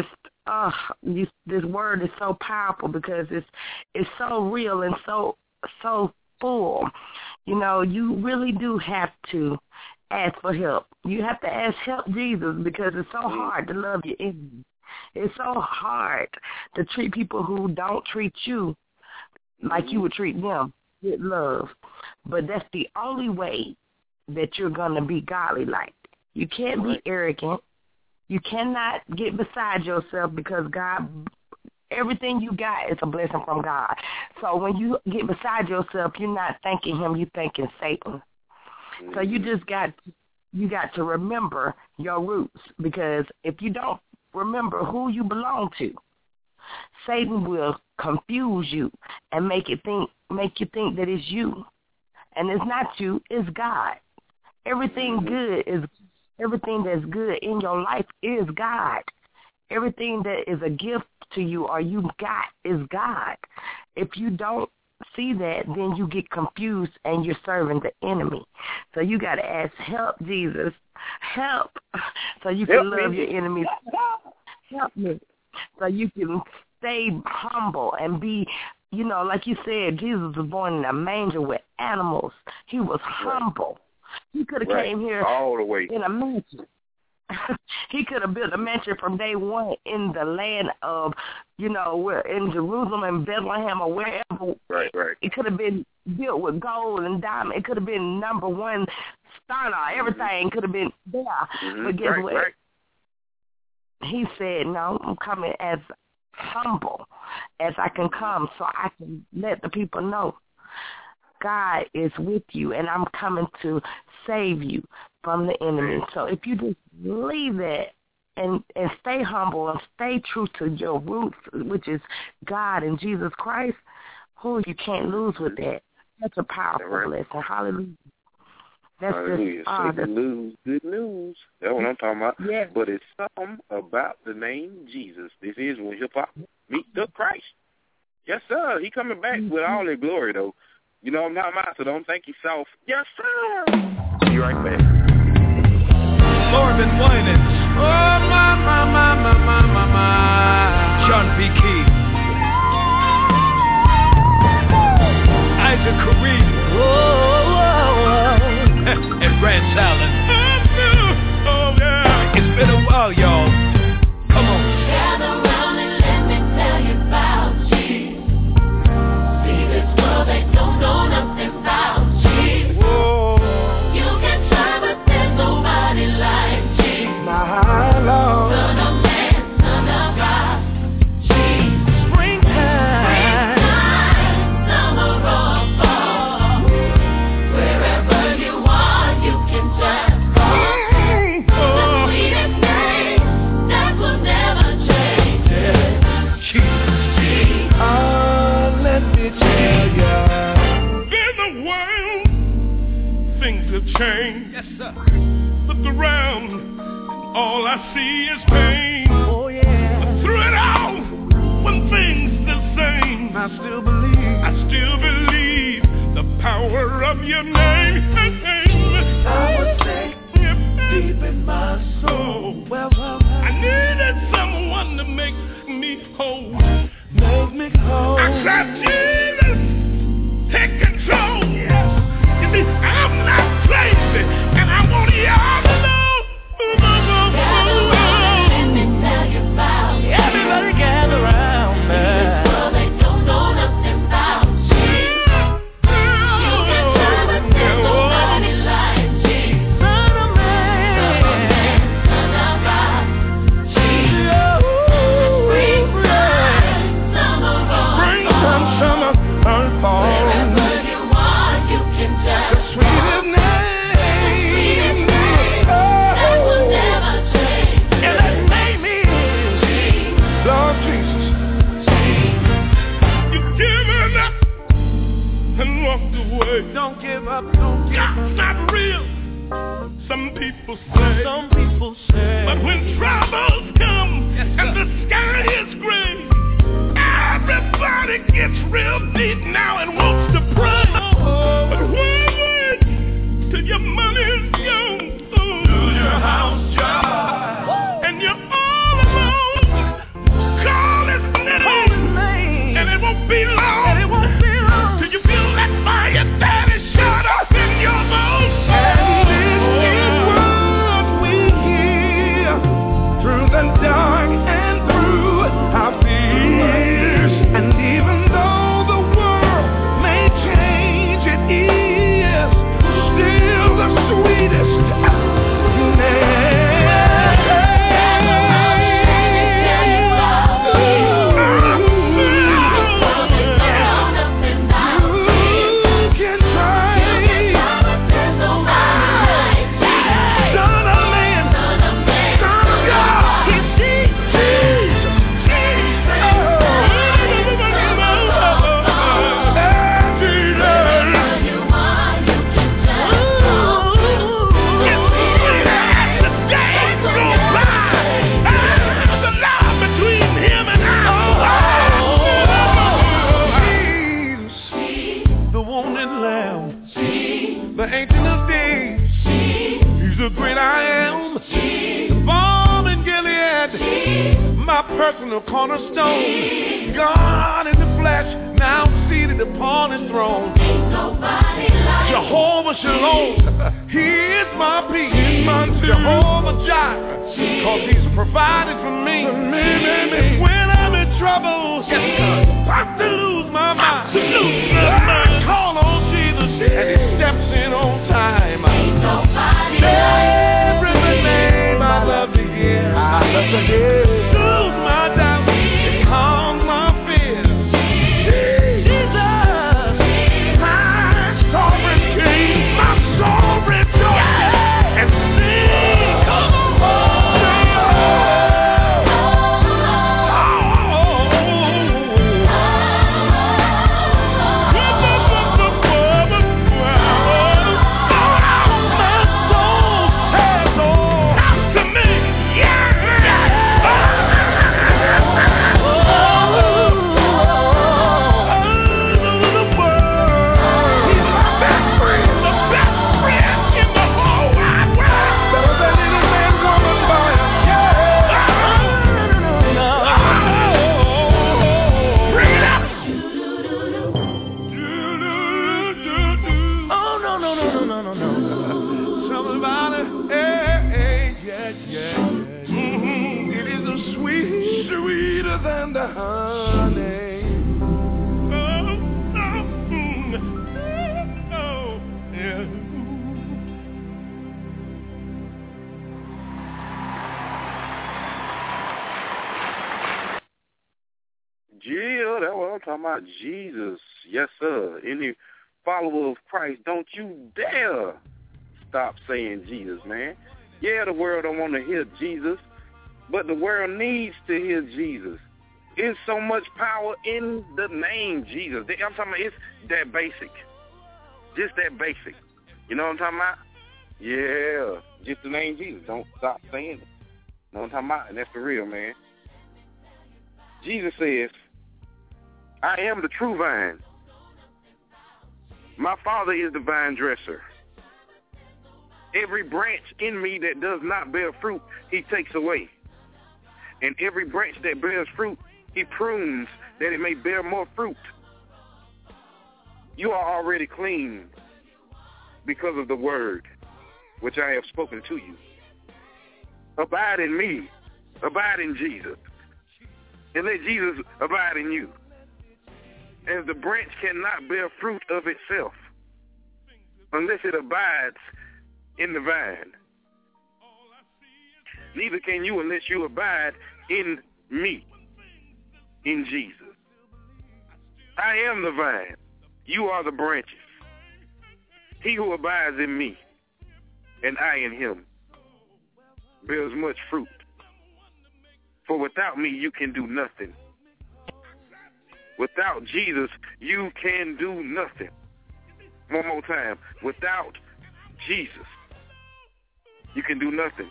Speaker 8: uh, you, this word is so powerful because it's it's so real and so so full. You know, you really do have to ask for help. You have to ask help Jesus because it's so hard to love your enemy. It's so hard to treat people who don't treat you like you would treat them with love. But that's the only way that you're going to be godly-like. You can't be arrogant. You cannot get beside yourself because God, everything you got is a blessing from God. So when you get beside yourself, you're not thanking him, you're thanking Satan. So you just got you got to remember your roots, because if you don't remember who you belong to, Satan will confuse you and make it think make you think that it's you. And it's not you, it's God. Everything good is everything that's good in your life is God. Everything that is a gift to you or you got is God. If you don't see that, then you get confused and you're serving the enemy. So you got to ask, help, Jesus, help, so you can help love me. Your enemies. Help me, so you can stay humble and be, you know, like you said, Jesus was born in a manger with animals. He was humble. He could have right. came here
Speaker 6: all the way
Speaker 8: in a mansion. He could have built a mansion from day one in the land of, you know, where in Jerusalem and Bethlehem or wherever.
Speaker 6: Right, right.
Speaker 8: It could have been built with gold and diamond. It could have been number one star. Everything mm-hmm. could have been there. Mm-hmm. But guess right, what? Right. He said, no, I'm coming as humble as I can come so I can let the people know God is with you and I'm coming to save you from the enemy. So if you just leave that and, and stay humble and stay true to your roots, which is God and Jesus Christ, who you can't lose with that. That's a powerful right. lesson. Hallelujah. That's
Speaker 6: Hallelujah.
Speaker 8: Just, uh,
Speaker 6: good news, good news. That's what I'm talking about.
Speaker 8: Yeah.
Speaker 6: But it's something about the name Jesus. This is when hip-hop meet the Christ. Yes, sir. He coming back mm-hmm. with all his glory, though. You know, I'm not mine, so don't think he's soft. Yes, sir. Be right back.
Speaker 2: Marvin Winans. Oh, my, my, my, my, my, my, my. John B. Key. Isaac Kareem. Whoa. And Rance Allen. Oh, yeah. It's been a while, y'all. Come on.
Speaker 9: Gather round and let me tell you about Jesus. See this world, they don't know nothing about Jesus.
Speaker 2: Whoa.
Speaker 9: You can try, but there's nobody like Jesus.
Speaker 2: My Lord.
Speaker 9: Son of man, son of God. Jesus.
Speaker 2: Springtime.
Speaker 9: Springtime, summer or fall. Wherever you are, you can just call. The sweetest name that will never change.
Speaker 2: Jesus.
Speaker 9: Jesus.
Speaker 2: Oh, let me tell ya. In the world, things have changed. Yes, sir. Look around, all I see is pain. Oh, yeah. But through it all, when things the same, I still believe. I still believe the power of your name. I was sick deep in my soul. Well, well, well. I needed someone to make me whole. Make me whole. I said, Jesus, take control. Yes. You see, I'm not crazy, and I want y'all to know.
Speaker 9: Gather round and let me tell you about Jesus.
Speaker 2: Everybody gather round, man.
Speaker 9: Well, they don't know nothing about Jesus. You can try, but there's nobody like Jesus.
Speaker 2: Son of man.
Speaker 9: Son of God. Jesus. Springtime, summer or
Speaker 2: Springtime, summer, or fall.
Speaker 9: wherever you are, you can just
Speaker 2: Sweetest name.
Speaker 9: that will never change.
Speaker 2: And that name is Lord Jesus. You given up and walked away. Don't give up, don't give up. God's not real. Some people say. Some people say. But when troubles come and the sky is gray, everybody gets real deep now and wants to pray. But wait till your money's gone. Do your house job. And you're all alone.
Speaker 10: Lamb, Jesus. The Ancient of Days, Jesus. He's the great I am, Jesus. The balm in Gilead, Jesus. My personal cornerstone, Jesus. God in the flesh, now seated upon his throne. Ain't nobody like Jehovah Shalom, he is my peace, he's my Jehovah Jireh, cause he's provided for me. For me, and when I'm in trouble, yes, I to lose my mind. Lose my mind. I call on Jesus, and he steps in on time. Ain't nobody like every name I love to hear. I love to hear. Lose my doubt, it calms my fears.
Speaker 6: Jesus, yes sir. Any follower of Christ, don't you dare stop saying Jesus, man. Yeah, the world don't want to hear Jesus, but the world needs to hear Jesus. There's so much power in the name Jesus. I'm talking about it's that basic. Just that basic. You know what I'm talking about? Yeah, just the name Jesus. Don't stop saying it. You know what I'm talking about? And that's for real, man. Jesus says, I am the true vine. My Father is the vine dresser. Every branch in me that does not bear fruit, he takes away. And every branch that bears fruit, he prunes that it may bear more fruit. You are already clean because of the word which I have spoken to you. Abide in me. Abide in Jesus. And let Jesus abide in you. As the branch cannot bear fruit of itself unless it abides in the vine. Neither can you unless you abide in me, in Jesus. I am the vine. You are the branches. He who abides in me and I in him bears much fruit. For without me you can do nothing. Without Jesus, you can do nothing. One more time. Without Jesus, you can do nothing.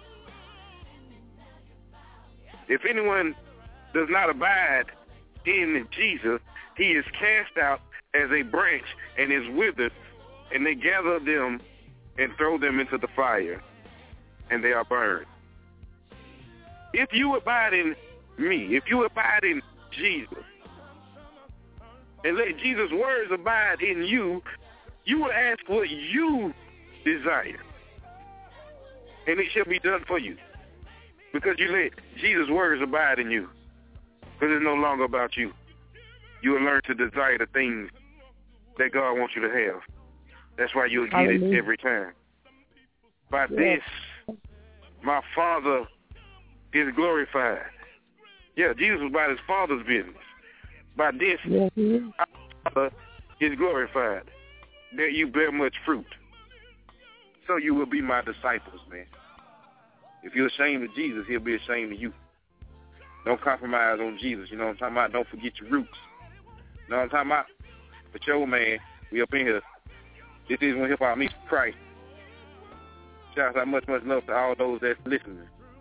Speaker 6: If anyone does not abide in Jesus, he is cast out as a branch and is withered, and they gather them and throw them into the fire, and they are burned. If you abide in me, if you abide in Jesus, and let Jesus' words abide in you, you will ask what you desire, and it shall be done for you. Because you let Jesus' words abide in you. Because it's no longer about you. You will learn to desire the things that God wants you to have. That's why you'll get it every time. By this, my Father is glorified. Yeah, Jesus was about his Father's business. By this, mm-hmm. our Father is glorified, that you bear much fruit. So you will be my disciples, man. If you're ashamed of Jesus, he'll be ashamed of you. Don't compromise on Jesus. You know what I'm talking about? Don't forget your roots. You know what I'm talking about? But yo, man, we up in here. This is when hip-hop meets Christ. Shout out much, much love to all those that's listening.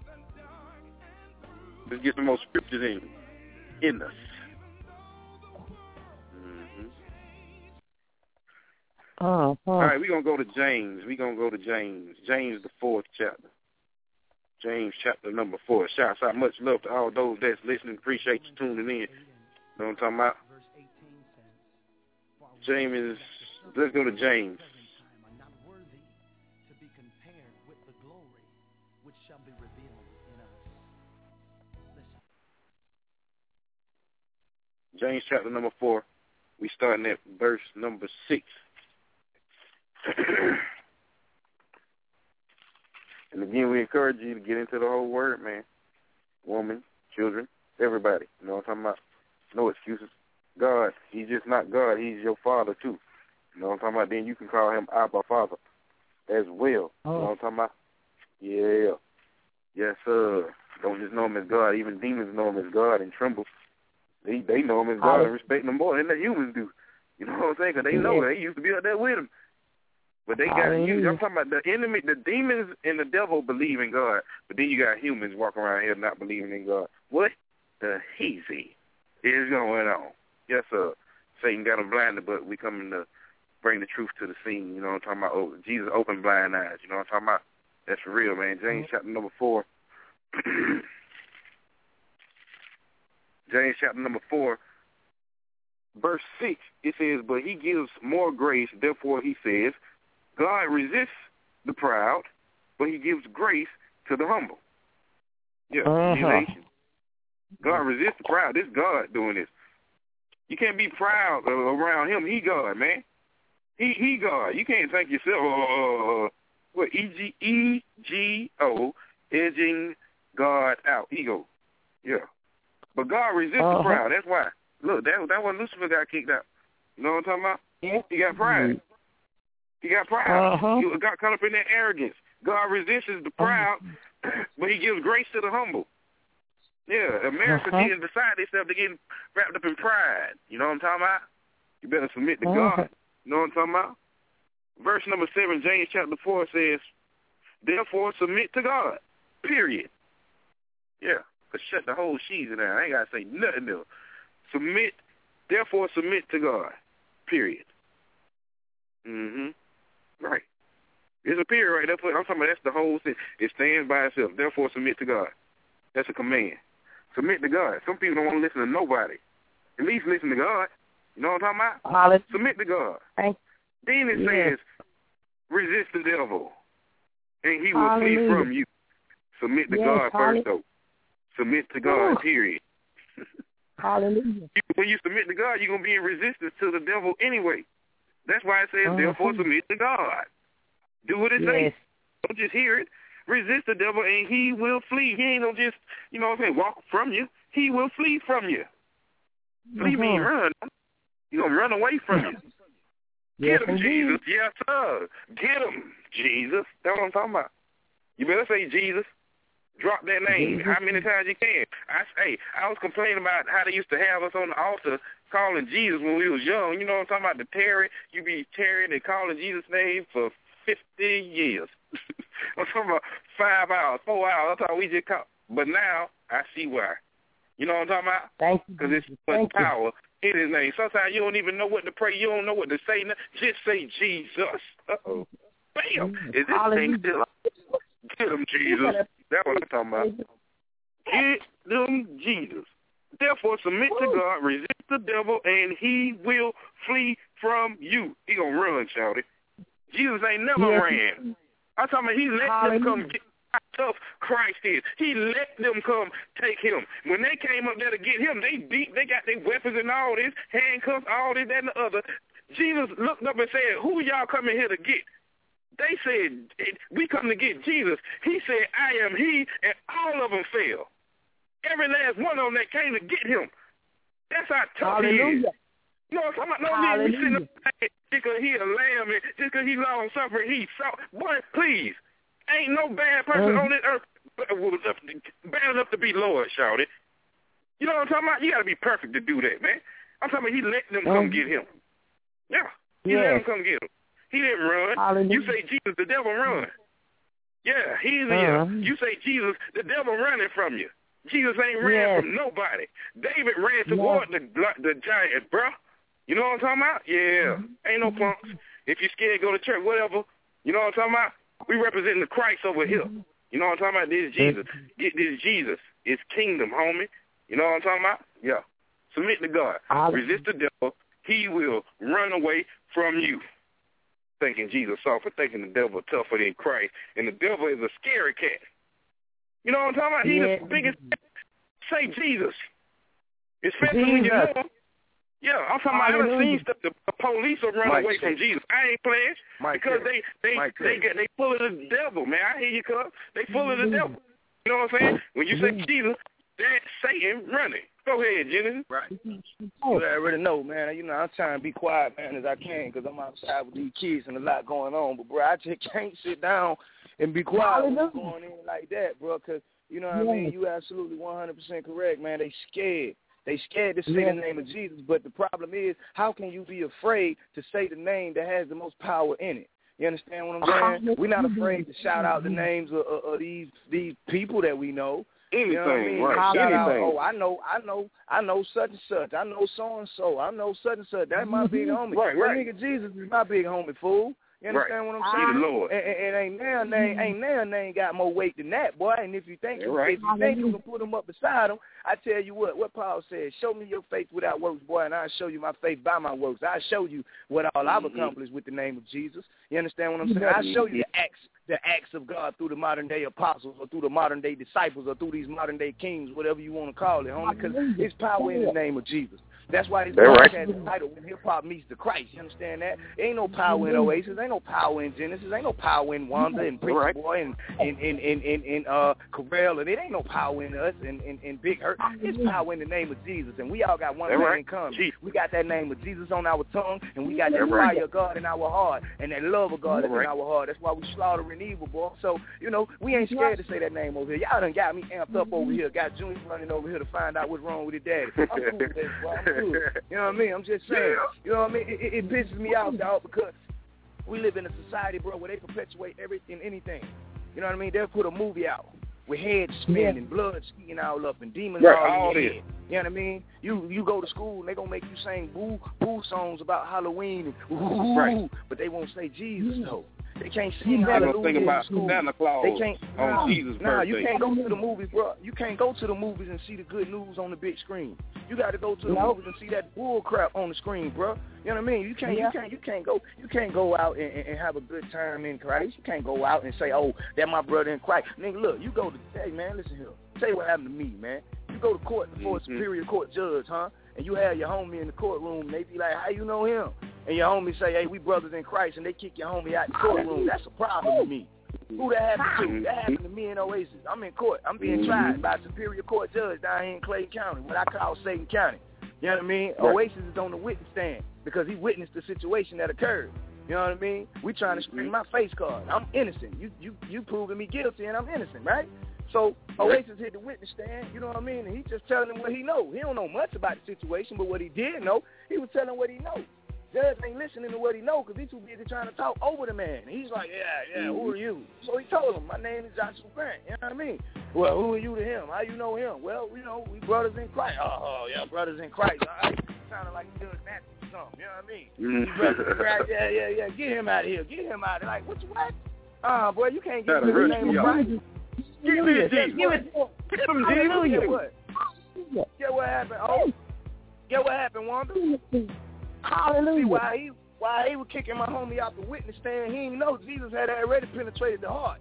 Speaker 6: Let's get some more scriptures in, in us.
Speaker 8: Uh-huh.
Speaker 6: All right, we're going to go to James. We're going to go to James. James, the fourth chapter. James chapter number four. Shouts out, much love to all those that's listening. Appreciate you tuning in. You know what I'm talking about? James, let's go to James. James chapter number four. We starting at verse number six. And again, we encourage you to get into the whole word, man. Woman, children, everybody. You know what I'm talking about? No excuses. God, he's just not God. He's your father, too. You know what I'm talking about? Then you can call him Abba Father as well. Oh. You know what I'm talking about? Yeah. Yes, sir. Don't just know him as God. Even demons know him as God and tremble. They they know him as God oh. and respect him more than the humans do. You know what I'm saying? Because they know yeah. they used to be out there with him. But they got you. I'm talking about the enemy, the demons and the devil believe in God, but then you got humans walking around here not believing in God. What the heezy is going on? Yes, sir. Satan got them blinded, but we coming to bring the truth to the scene. You know what I'm talking about? Oh, Jesus opened blind eyes. You know what I'm talking about? That's for real, man. James chapter number four. James chapter number four, verse six. It says, "But he gives more grace. Therefore, he says, God resists the proud, but he gives grace to the humble." Yeah, uh-huh. God resists the proud. This God doing this. You can't be proud around him. He God, man. He he God. You can't think yourself, uh, what, E G E G O, edging God out. Ego. Yeah. But God resists uh-huh. the proud. That's why. Look, that that when Lucifer got kicked out. You know what I'm talking about? Yeah. He got pride. Mm-hmm. He got proud. Uh-huh. He got caught up in that arrogance. God resists the proud, uh-huh. but he gives grace to the humble. Yeah, America uh-huh. didn't decide themselves to get wrapped up in pride. You know what I'm talking about? You better submit to uh-huh. God. You know what I'm talking about? Verse number seven, James chapter four says, "Therefore submit to God." Period. Yeah, but shut the whole season down. I ain't got to say nothing else. Submit, therefore submit to God. Period. Mm-hmm. Right. There's a period right there. I'm talking about that's the whole thing. It stands by itself. Therefore, submit to God. That's a command. Submit to God. Some people don't want to listen to nobody. At least listen to God. You know what I'm talking about? Hallelujah. Submit to God. Thanks. Then it yes. says, resist the devil, and he will Hallelujah. Flee from you. Submit to yes. God first, though. Submit to God, Ooh. Period. Hallelujah. When you submit to God, you're going to be in resistance to the devil anyway. That's why it says, uh-huh. therefore, submit to God. Do what it yes. says. Don't just hear it. Resist the devil, and he will flee. He ain't going to just, you know what I'm saying, walk from you. He will flee from you. Flee uh-huh. mean run. He's going to run away from you. Yes, Get him, indeed. Jesus. Yes, sir. Get him, Jesus. That's what I'm talking about. You better say Jesus. Drop that name Jesus. How many times you can. I say, I was complaining about how they used to have us on the altar calling Jesus when we was young. You know what I'm talking about? The Terry, you be Terry and calling Jesus' name for fifty years. I'm talking about five hours, four hours. That's all we just call. But now I see why. You know what I'm talking about? Thank you. Because it's much power in his name. Sometimes you don't even know what to pray. You don't know what to say. Just say Jesus. Uh-oh. Bam. Is this thing still up? Get him, Jesus. That's what I'm talking about. Get them, Jesus. Therefore, submit to God, resist the devil, and he will flee from you. He gonna run, shout it. Jesus ain't never yes. ran. I'm talking about he let Hallelujah. Them come get how tough Christ is. He let them come take him. When they came up there to get him, they beat, they got their weapons and all this, handcuffs, all this, that, and the other. Jesus looked up and said, who y'all coming here to get? They said, we come to get Jesus. He said, I am he, and all of them fell. Every last one of them that came to get him. That's how tough Hallelujah. He is. You know what I'm talking about? No need to sitting up there just because he a lamb and just because he long suffering, he saw. Boy, please. Ain't no bad person um, on this earth bad enough to be Lord, shouted. You know what I'm talking about? You got to be perfect to do that, man. I'm talking about he let them come um, get him. Yeah. He yes. let them come get him. He didn't run. Hallelujah. You say Jesus, the devil run. Yeah, he's here. Uh-huh. You say Jesus, the devil running from you. Jesus ain't ran yes. from nobody. David ran toward yes. the the giant, bro. You know what I'm talking about? Yeah. Mm-hmm. Ain't no punks. If you're scared, go to church, whatever. You know what I'm talking about? We representing the Christ over here. You know what I'm talking about? This is Jesus. This is Jesus. It's kingdom, homie. You know what I'm talking about? Yeah. Submit to God. Resist the devil. He will run away from you. Thinking Jesus soft, thinking the devil tougher than Christ. And the devil is a scary cat. You know what I'm talking about? He's yeah. the biggest. Say Jesus. Especially Jesus. When you know him. Yeah, I'm talking about. I haven't seen stuff. The, the police will run Mike away from Jesus. I ain't playing Mike because they they Mike they get they full of the devil, man. I hear you, cuz. They full of the devil. You know what I'm saying? When you say Jesus, that's Satan running. Go ahead, Genesis.
Speaker 7: Right. You already know, man. You know, I'm trying to be quiet, man, as I can because I'm outside with these kids and a lot going on. But, bro, I just can't sit down and be quiet when going in like that, bro, because, you know what I mean? You absolutely one hundred percent correct, man. They scared. They scared to say yeah. the name of Jesus, but the problem is, how can you be afraid to say the name that has the most power in it? You understand what I'm saying? We're not afraid to shout out the names of, of, of these these people that we know.
Speaker 6: Anything,
Speaker 7: you know what I mean?
Speaker 6: right?
Speaker 7: Shout
Speaker 6: Anything.
Speaker 7: Out, oh, I know, I know, I know such and such. I know so and so. I know such and such. That's my big homie.
Speaker 6: Right, right.
Speaker 7: That nigga Jesus is my big homie, fool. You understand
Speaker 6: right.
Speaker 7: what I'm saying?
Speaker 6: The Lord.
Speaker 7: And, and, and ain't now name ain't now name got more weight than that, boy. And if you think you,
Speaker 6: right.
Speaker 7: if you think you can put them up beside them, I tell you what. What Paul said: "Show me your faith without works, boy, and I'll show you my faith by my works. I'll show you what all I've accomplished with the name of Jesus." You understand what I'm saying? I'll show you the acts, the acts of God through the modern day apostles, or through the modern day disciples, or through these modern day kings, whatever you want to call it, homie. Because it's power in the name of Jesus. That's why this podcast right. has the title "When Hip Hop Meets the Christ." You understand that? Ain't no power in Oasis. Ain't no power in Genesis. Ain't no power in Wanda and Preacher right. Boy and and and and, and, and uh Corell. And it ain't no power in us and, and, and Big Hurt. It's power in the name of Jesus. And we all got one thing right. in common. We got that name of Jesus on our tongue, and we got that right. fire of God in our heart, and that love of God that's right. in our heart. That's why we slaughtering evil, boy. So you know we ain't scared to say that name over here. Y'all done got me amped up over here. Got Junior running over here to find out what's wrong with his daddy. I'm cool with that, bro. I'm cool. You know what I mean? I'm just saying. You know what I mean? It, it, it pisses me off, dog, because we live in a society, bro, where they perpetuate everything, anything. You know what I mean? They'll put a movie out with heads spinning, yeah. blood skiing all up, and demons
Speaker 6: right,
Speaker 7: all,
Speaker 6: all
Speaker 7: in your head. You know what I mean? You you go to school and they gonna make you sing boo boo songs about Halloween and ooh, right. but they won't say Jesus though. They can't sing Hallelujah
Speaker 6: think about
Speaker 7: in school.
Speaker 6: Santa Claus
Speaker 7: they can't,
Speaker 6: on
Speaker 7: nah,
Speaker 6: Jesus'
Speaker 7: nah,
Speaker 6: birthday.
Speaker 7: you can't go to the movies, bro. You can't go to the movies and see the good news on the big screen. You got to go to the nope. movies and see that bull crap on the screen, bro. You know what I mean? You can't, yeah. you can't, you can't go, you can't go out and, and have a good time in Christ. You can't go out and say, "Oh, that my brother in Christ." Nigga, look, you go to, hey man, listen here. Tell you what happened to me, man. You go to court before mm-hmm. a superior court judge, huh? And you have your homie in the courtroom, and they be like, "How you know him?" And your homie say, "Hey, we brothers in Christ," and they kick your homie out the courtroom. That's a problem to me. Who that happened to? That happened to me in Oasis. I'm in court. I'm being tried by a superior court judge down here in Clayton County, what I call Satan County. You know what I mean? Right. Oasis is on the witness stand because he witnessed the situation that occurred. You know what I mean? We trying to screen my face card. I'm innocent. You you you proving me guilty, and I'm innocent, right? So Oasis hit the witness stand, you know what I mean? And he just telling him what he know. He don't know much about the situation, but what he did know, he was telling what he know. Judge ain't listening to what he know because he's too busy trying to talk over the man. And he's like, yeah, yeah, who are you? So he told him, my name is Joshua Grant. You know what I mean? Well, who are you to him? How you know him? Well, you know, we brothers in Christ. Oh, oh yeah, brothers in Christ. All right. Sounded like Judge Matthews or something. You know what I mean? Mm-hmm. Brothers in Christ. Yeah, yeah, yeah. Get him out of here. Get him out of here. Like, what you what? Ah, uh, boy, you can't get rid of the name of Christ. Give me Jesus. Give it. Give him Jesus. Get what? Get what happened? Oh, get what happened, Wanda?
Speaker 8: Hallelujah.
Speaker 7: See, while he while he was kicking my homie out the witness stand, he didn't know Jesus had already penetrated the heart.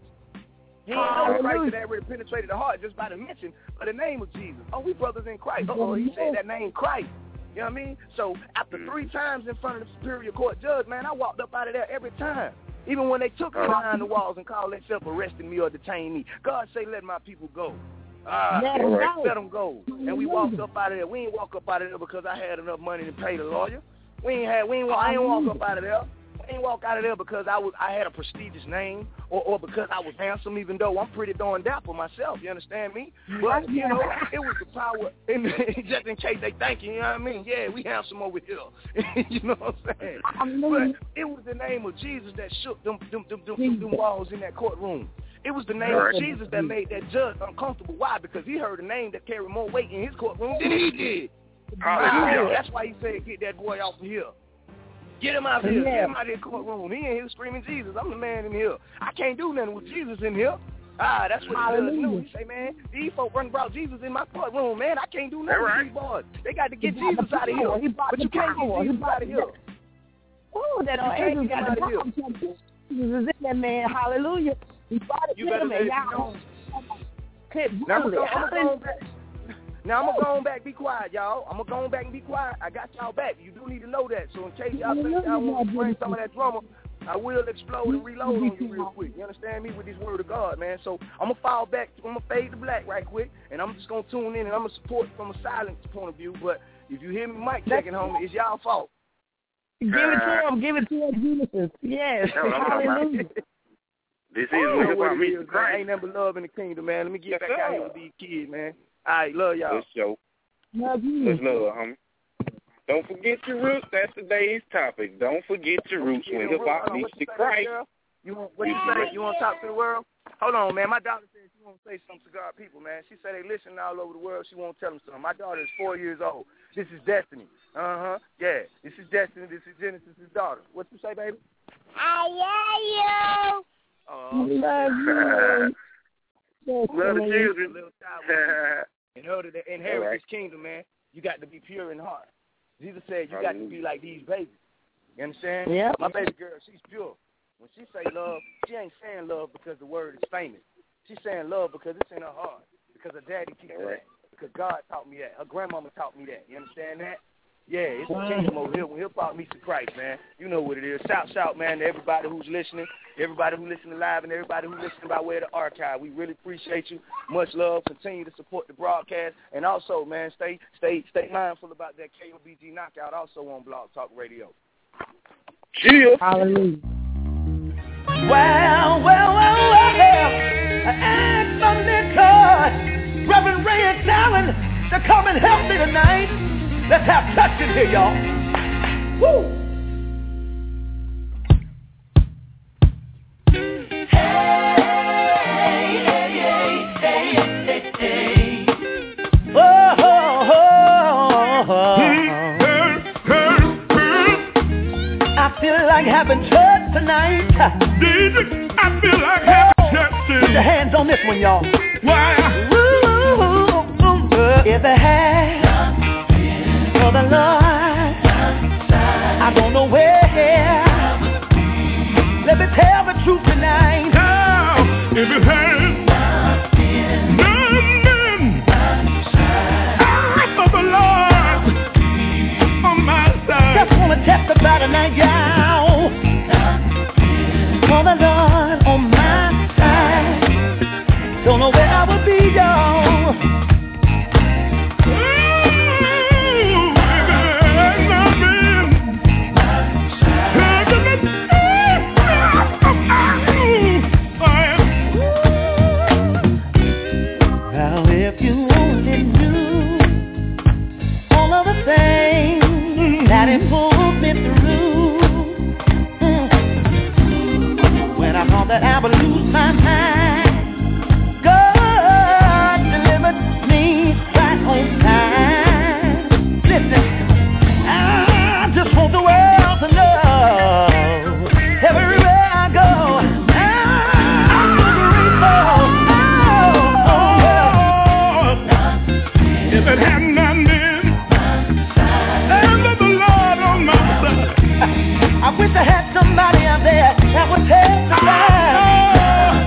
Speaker 7: He didn't know Christ had already penetrated the heart just by the mention of the name of Jesus. Oh, we brothers in Christ. Oh, he said that name Christ. You know what I mean? So after three times in front of the superior court judge, man, I walked up out of there every time. Even when they took me behind the walls and called themselves arresting me or detaining me, God say, let my people go. Uh,
Speaker 8: let, them
Speaker 7: right.
Speaker 8: go.
Speaker 7: let them go. And we walked up out of there. We ain't walk up out of there because I had enough money to pay the lawyer. We ain't had. We ain't. I ain't walk up out of there. I ain't walk out of there because I was. I had a prestigious name, or, or because I was handsome. Even though I'm pretty darn dapper myself. You understand me? But you know, it was the power. In, just in case they think you. You know what I mean? Yeah, we handsome over here. You know what I'm saying? But it was the name of Jesus that shook them, them, them, them, them, them walls in that courtroom. It was the name right. of Jesus that made that judge uncomfortable. Why? Because he heard a name that carried more weight in his courtroom than he did. Hallelujah. That's why he said, get that boy off of here. Get him out here.
Speaker 8: Yeah.
Speaker 7: Get him out of the courtroom. He in here screaming Jesus. I'm the man in here. I can't do nothing with Jesus in here. Ah, that's what he does do. He say, man, these folk run brought Jesus in my courtroom, man. I can't do nothing
Speaker 11: right.
Speaker 7: with these boys. They got to get Jesus out of here. But you can't get Jesus out of here.
Speaker 8: Oh, that old angel got the power. Jesus is in that man. Hallelujah. He brought it
Speaker 7: You
Speaker 8: to
Speaker 7: better
Speaker 8: him,
Speaker 7: let
Speaker 8: and
Speaker 7: it
Speaker 8: y'all
Speaker 7: know.
Speaker 8: couldn't
Speaker 7: Now I'm
Speaker 8: believe
Speaker 7: gonna
Speaker 8: it.
Speaker 7: go back. Now I'm gonna go on back, be quiet, y'all. I'm gonna go on back and be quiet. I got y'all back. You do need to know that. So in case y'all think y'all want to bring some of that drama, I will explode and reload on you real quick. You understand me with this word of God, man? So I'm gonna fall back. I'm gonna fade to black right quick, and I'm just gonna tune in and I'm gonna support from a silent point of view. But if you hear me mic checking, homie, it's y'all fault.
Speaker 8: Give it to him. Give it to him, Genesis. Yes. Hallelujah.
Speaker 6: This is
Speaker 7: Oh,
Speaker 6: what
Speaker 7: know what
Speaker 6: about
Speaker 7: it
Speaker 6: me,
Speaker 7: is, man.
Speaker 6: Christ.
Speaker 7: Ain't nothing but love in the kingdom, man. Let me get
Speaker 6: Yes,
Speaker 7: back
Speaker 6: sir.
Speaker 7: out here with these kids, man. All right, love y'all.
Speaker 6: Let's show.
Speaker 8: Love you.
Speaker 6: Let's love, homie. Don't forget your roots. That's today's topic. Don't forget your roots when hip hop meets the Christ.
Speaker 7: You want what you say? You want to talk to the world? Hold on, man. My daughter said she want to say something to God people, man. She said they listen all over the world. She won't tell them something. My daughter is four years old. This is Destiny. Uh huh. Yeah. This is Destiny. This is Genesis' daughter. What you say, baby?
Speaker 8: I love you.
Speaker 7: Oh,
Speaker 8: love you.
Speaker 7: love the children, little child. In order to inherit
Speaker 6: All right.
Speaker 7: this kingdom, man, you got to be pure in heart. Jesus said you got to be like these babies. You understand?
Speaker 8: Yeah.
Speaker 7: My baby girl, she's pure. When she say love, she ain't saying love because the word is famous. She's saying love because it's in her heart. Because her daddy teaches her that. Because God taught me that. Her grandmama taught me that. You understand that? Yeah, it's a kingdom over here when hip-hop meets the Christ, man. You know what it is. Shout, shout, man, to everybody who's listening, everybody who listening live, and everybody who's listening by way of the archive. We really appreciate you. Much love. Continue to support the broadcast. And also, man, stay stay, stay mindful about that K O B G knockout also on Blog Talk Radio.
Speaker 6: Cheers.
Speaker 8: Hallelujah.
Speaker 2: Well, well, well, well, and Sunday God, Reverend Ray and Sharon, to come and help me tonight. Let's have touch in here, y'all. Woo! I feel like having church tonight.
Speaker 10: Jesus, I feel like having church
Speaker 2: Put
Speaker 10: tonight.
Speaker 2: your hands on this one, y'all.
Speaker 10: Why?
Speaker 2: If it had for the Lord, I don't know where. Let me tell the truth tonight.
Speaker 10: Now, if it had not been for the Lord on my side.
Speaker 2: Just want to testify tonight, y'all. For the Lord on my side. Don't know where I would be, y'all. Now if you only knew all of the things that it pulled me through, mm. when I thought that I would lose my mind, God delivered me right on time. Listen, I just want the world to know, everywhere I go, I'm grateful.
Speaker 10: If it had not been for the Lord on my side,
Speaker 2: I wish I had somebody out there that would testify.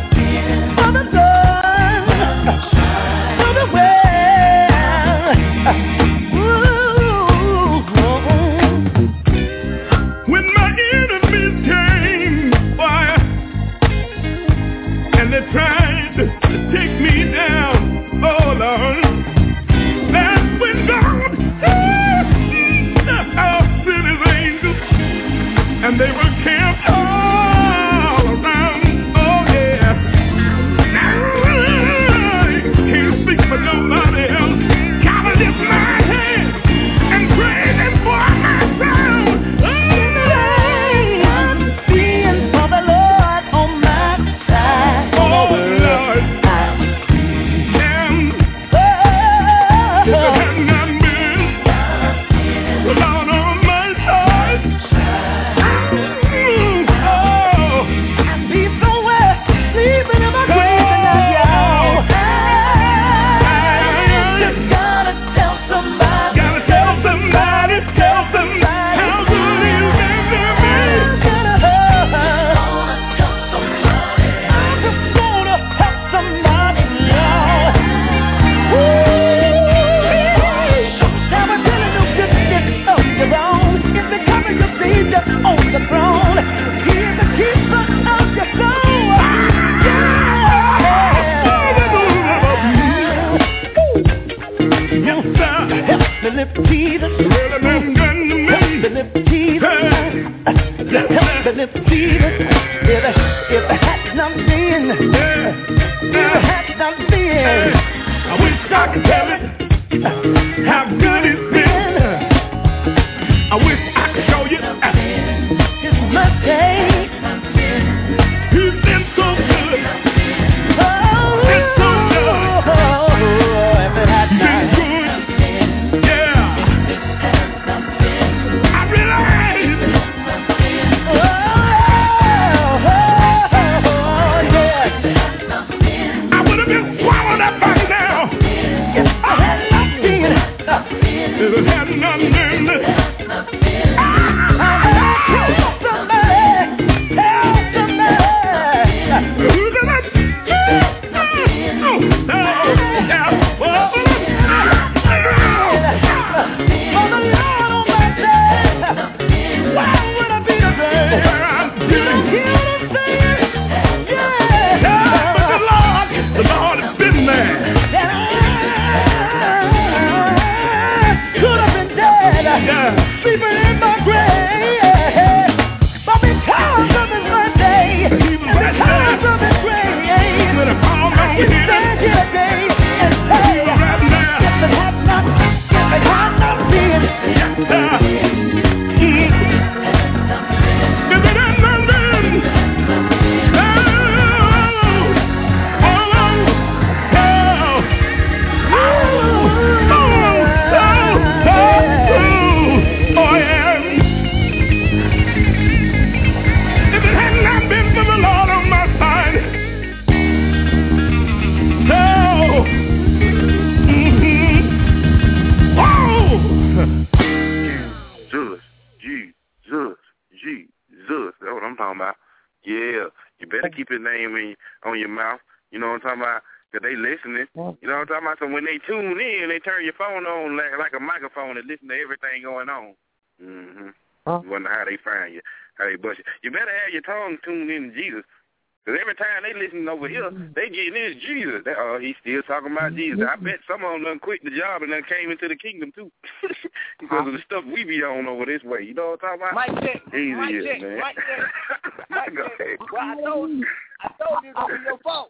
Speaker 2: If it, if it had not been, if it had not been, I wish I could tell it how good it's been. I wish I could show you his mercy. He's been so good. Oh, been so good. Oh, if it had not been good, yeah. I realize. Oh, oh, oh, yeah. I would have been swallowed up by now if I had not been. If it had not been.
Speaker 6: Keep his name in, on your mouth. You know what I'm talking about? Because they listening. You know what I'm talking about? So when they tune in, they turn your phone on like, like a microphone and listen to everything going on. Mm-hmm. Huh? You wonder how they find you, how they bust you. You better have your tongue tuned in to Jesus. Because every time they listening over here, they getting this Jesus. They, oh, he's still talking about Jesus. I bet some of them done quit the job and done came into the kingdom, too. Because of the stuff we be on over this way. You know what I'm talking about?
Speaker 7: Mike check.
Speaker 6: Easy
Speaker 7: Mike
Speaker 6: is,
Speaker 7: check.
Speaker 6: man.
Speaker 7: Mike check. Mike check. Well, I told you. I told you it's gonna be your fault.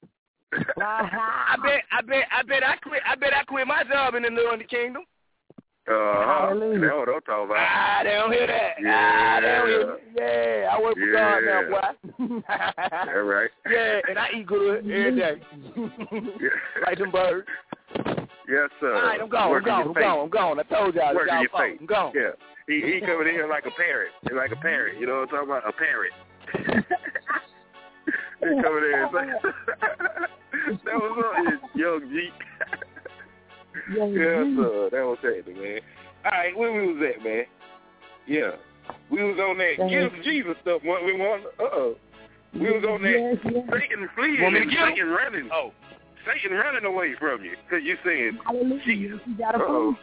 Speaker 7: I bet. I bet. I bet. I quit. I bet. I quit my job in the Northern Kingdom.
Speaker 6: Uh-huh. They don't talk about.
Speaker 7: Ah, they don't hear that.
Speaker 6: Yeah.
Speaker 7: Ah, they don't hear that. Yeah, I work for
Speaker 6: Yeah.
Speaker 7: God now, boy.
Speaker 6: All right.
Speaker 7: Yeah, and I eat good every day. Like them birds.
Speaker 6: Yes, sir.
Speaker 7: All right, I'm gone. I'm gone. I'm gone. I'm gone. I told y'all.
Speaker 6: Working
Speaker 7: y'all
Speaker 6: your
Speaker 7: fault.
Speaker 6: face.
Speaker 7: I'm gone.
Speaker 6: Yeah. He he coming in here like a parrot. Like a parrot. You know what I'm talking about? A parrot. He coming in and say, that was up, Young G. Yes, sir. That was happening, man. All right, where we was at, man? Yeah. We was on that give Jesus stuff. What we want? Uh-oh. We was on that yes, yes. Satan fleeing and Satan running. Oh. Satan running away from you because you're saying Jesus. Uh-oh.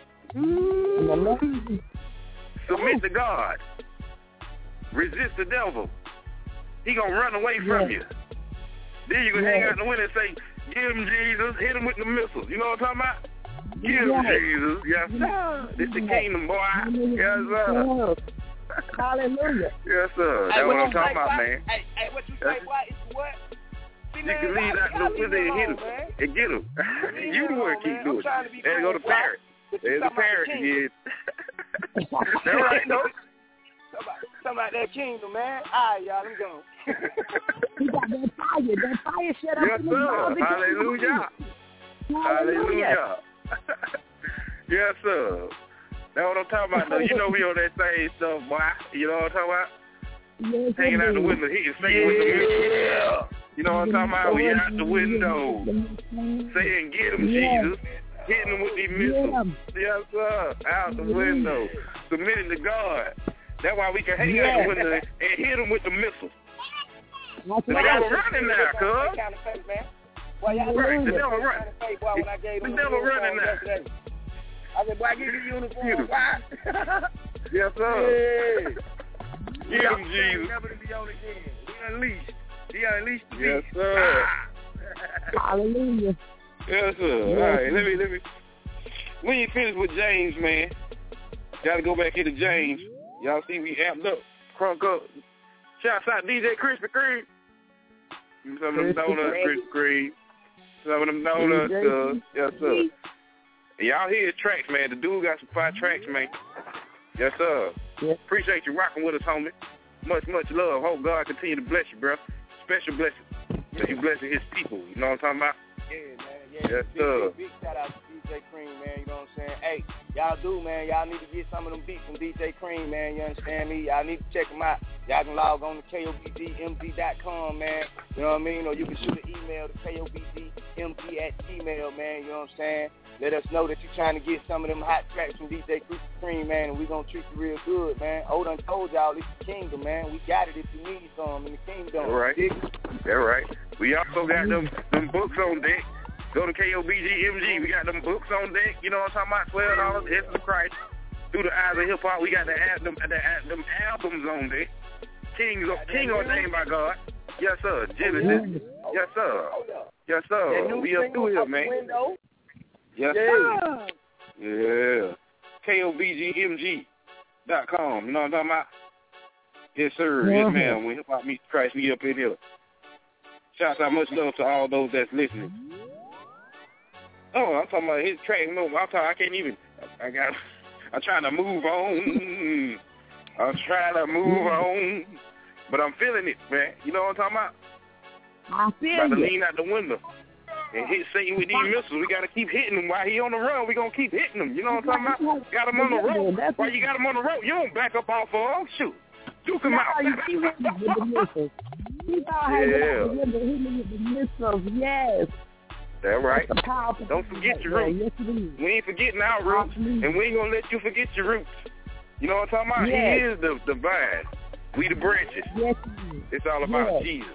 Speaker 6: Submit to God. Resist the devil. He gonna run away from yes. you. Then you gonna yes. hang out in the window and say, give him Jesus, hit him with the missiles. You know what I'm talking about? Give him yes. Jesus. Yes, sir. This the kingdom, boy. Yes, sir.
Speaker 8: Hallelujah.
Speaker 6: Yes, sir. That's
Speaker 7: hey,
Speaker 6: what I'm talking about,
Speaker 7: why?
Speaker 6: man.
Speaker 7: Hey, hey, what you say, why? It's what? See,
Speaker 6: you
Speaker 7: man,
Speaker 6: can leave out the window and hit him.
Speaker 7: Man.
Speaker 6: And get him.
Speaker 7: Yeah,
Speaker 6: you the one keep doing it. There go the parrot. There's a parrot again. That's right, no?
Speaker 7: Talking about that kingdom, man. All right, y'all, I'm gone.
Speaker 8: We got that fire. That fire shut up.
Speaker 6: Yes, sir. Hallelujah. Hallelujah. Yes, sir. That's what I'm talking about, though. You know we on that same stuff, boy. You know what I'm talking about?
Speaker 8: Yes,
Speaker 6: hanging out the window, hitting Satan yeah. with the missiles. You know what I'm talking about? We out the window. Saying, get him, yes. Jesus. Hitting him with these missiles. Yes, sir. Out the window. Submitting to God. That's why we can hang yeah. out the window and hit them with the missiles.
Speaker 8: That's
Speaker 6: they got running now, cuz.
Speaker 7: Well, y'all
Speaker 6: right, the devil running. The devil running now.
Speaker 7: I said, boy, give me the uniform. Why?
Speaker 6: Yes, sir.
Speaker 7: Yeah.
Speaker 6: Give him, Jesus.
Speaker 7: Never to be on again. He unleashed. He unleashed the
Speaker 6: Yes, sir.
Speaker 8: Hallelujah.
Speaker 6: Yes, sir. Yes. All right, let me, let me. When you finish with James, man, gotta go back into James. Y'all see we amped up, crunk up. Shouts out D J Krispy Kreme. Some of them donuts, Krispy Kreme. Some of them donuts, uh, yes, sir. Y'all hear his tracks, man. The dude got some fire tracks, man. Yes, sir.
Speaker 8: Yes.
Speaker 6: Appreciate you rocking with us, homie. Much, much love. Hope God continue to bless you, bro. Special blessing. So you blessing his people. You know what I'm talking about?
Speaker 7: Yeah, man. Yeah.
Speaker 6: Yes,
Speaker 7: big,
Speaker 6: sir.
Speaker 7: Big, big shout out to D J Cream, man. You know what I'm saying? Hey, y'all do, man. Y'all need to get some of them beats from D J Cream, man. You understand me? Y'all need to check them out. Y'all can log on to K O B D M Z dot com, man. You know what I mean? Or you can shoot an email to K O B D M Z at gmail, man. You know what I'm saying? Let us know that you're trying to get some of them hot tracks from D J Cream, man, and we're going to treat you real good, man. O done told y'all it's the kingdom, man. We got it if you need some in the kingdom.
Speaker 6: All right. All right. We also got them, them books on deck. Go to K O B G M G. We got them books on deck. You know what I'm talking about? twelve dollars, Essence of Christ. Through the Eyes of Hip Hop. We got the, them, the, them albums on deck. King, King ordained by God. Yes, sir. Genesis. Yes, sir. Yes, sir. We up through here, man. Yes, sir. Yeah. K O B G M G dot com. You know what I'm talking about? Yes, sir. Yes, ma'am. When Hip Hop Meets Christ, we up in here. Shouts out, much love to all those that's listening. Oh, I'm talking about his track. No, I'm talking. I can't even. I got. I'm trying to move on. I'm trying to move on, but I'm feeling it, man. You know what I'm talking about?
Speaker 8: I feel
Speaker 6: About to
Speaker 8: it.
Speaker 6: lean out the window and hit Satan with these missiles. We got to keep hitting him while he on the run. We gonna keep hitting him. You know what I'm talking about? Got him on the rope. While you got him on the rope, you don't back up off of him. Shoot, duke him out.
Speaker 8: You see what with the missiles. He thought how
Speaker 6: Yeah.
Speaker 8: to hit the missiles. Yes.
Speaker 6: That's right.
Speaker 8: That's a powerful
Speaker 6: Don't forget your roots.
Speaker 8: Yes, it is.
Speaker 6: We ain't forgetting our roots, and we ain't gonna let you forget your roots. You know what I'm talking about?
Speaker 8: Yes.
Speaker 6: He is the, the vine. We the branches.
Speaker 8: Yes,
Speaker 6: It's all about
Speaker 8: yes.
Speaker 6: Jesus.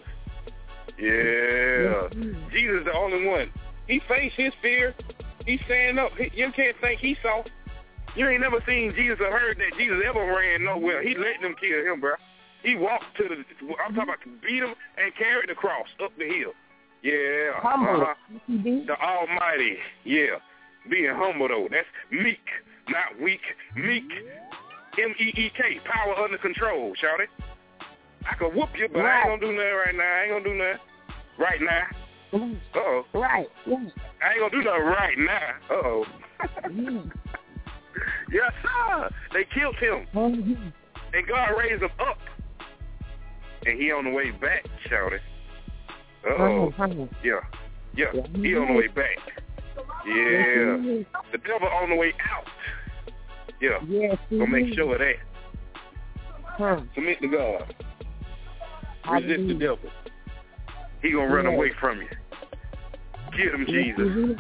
Speaker 6: Yeah.
Speaker 8: Yes.
Speaker 6: Jesus is the only one. He faced his fear. He's standing up. He, you can't think he saw. You ain't never seen Jesus or heard that Jesus ever ran nowhere. He let them kill him, bro. He walked to the, I'm talking about to beat him and carry the cross up the hill. Yeah.
Speaker 8: Humble.
Speaker 6: Uh-huh. The Almighty. Yeah. Being humble, though. That's meek, not weak. Meek. M E E K. Power under control, shout it. I can whoop you, but
Speaker 8: right.
Speaker 6: I ain't gonna do nothing right now. I ain't gonna do nothing right now. Uh-oh.
Speaker 8: Right. Yeah.
Speaker 6: I ain't gonna do nothing right now. Uh-oh.
Speaker 8: Mm.
Speaker 6: Yes, sir. They killed him.
Speaker 8: Mm-hmm.
Speaker 6: And God raised him up. And he on the way back, shout it. Uh-oh.
Speaker 8: Mm-hmm.
Speaker 6: Yeah. Yeah. He on the way back. Yeah. The devil on the way out. Yeah.
Speaker 8: Yes,
Speaker 6: Gonna make sure of that.
Speaker 8: Huh.
Speaker 6: Submit to God.
Speaker 8: I
Speaker 6: Resist the
Speaker 8: believe.
Speaker 6: devil. He gonna run
Speaker 8: Yes.
Speaker 6: away from you. Get him, Jesus.
Speaker 8: Yes.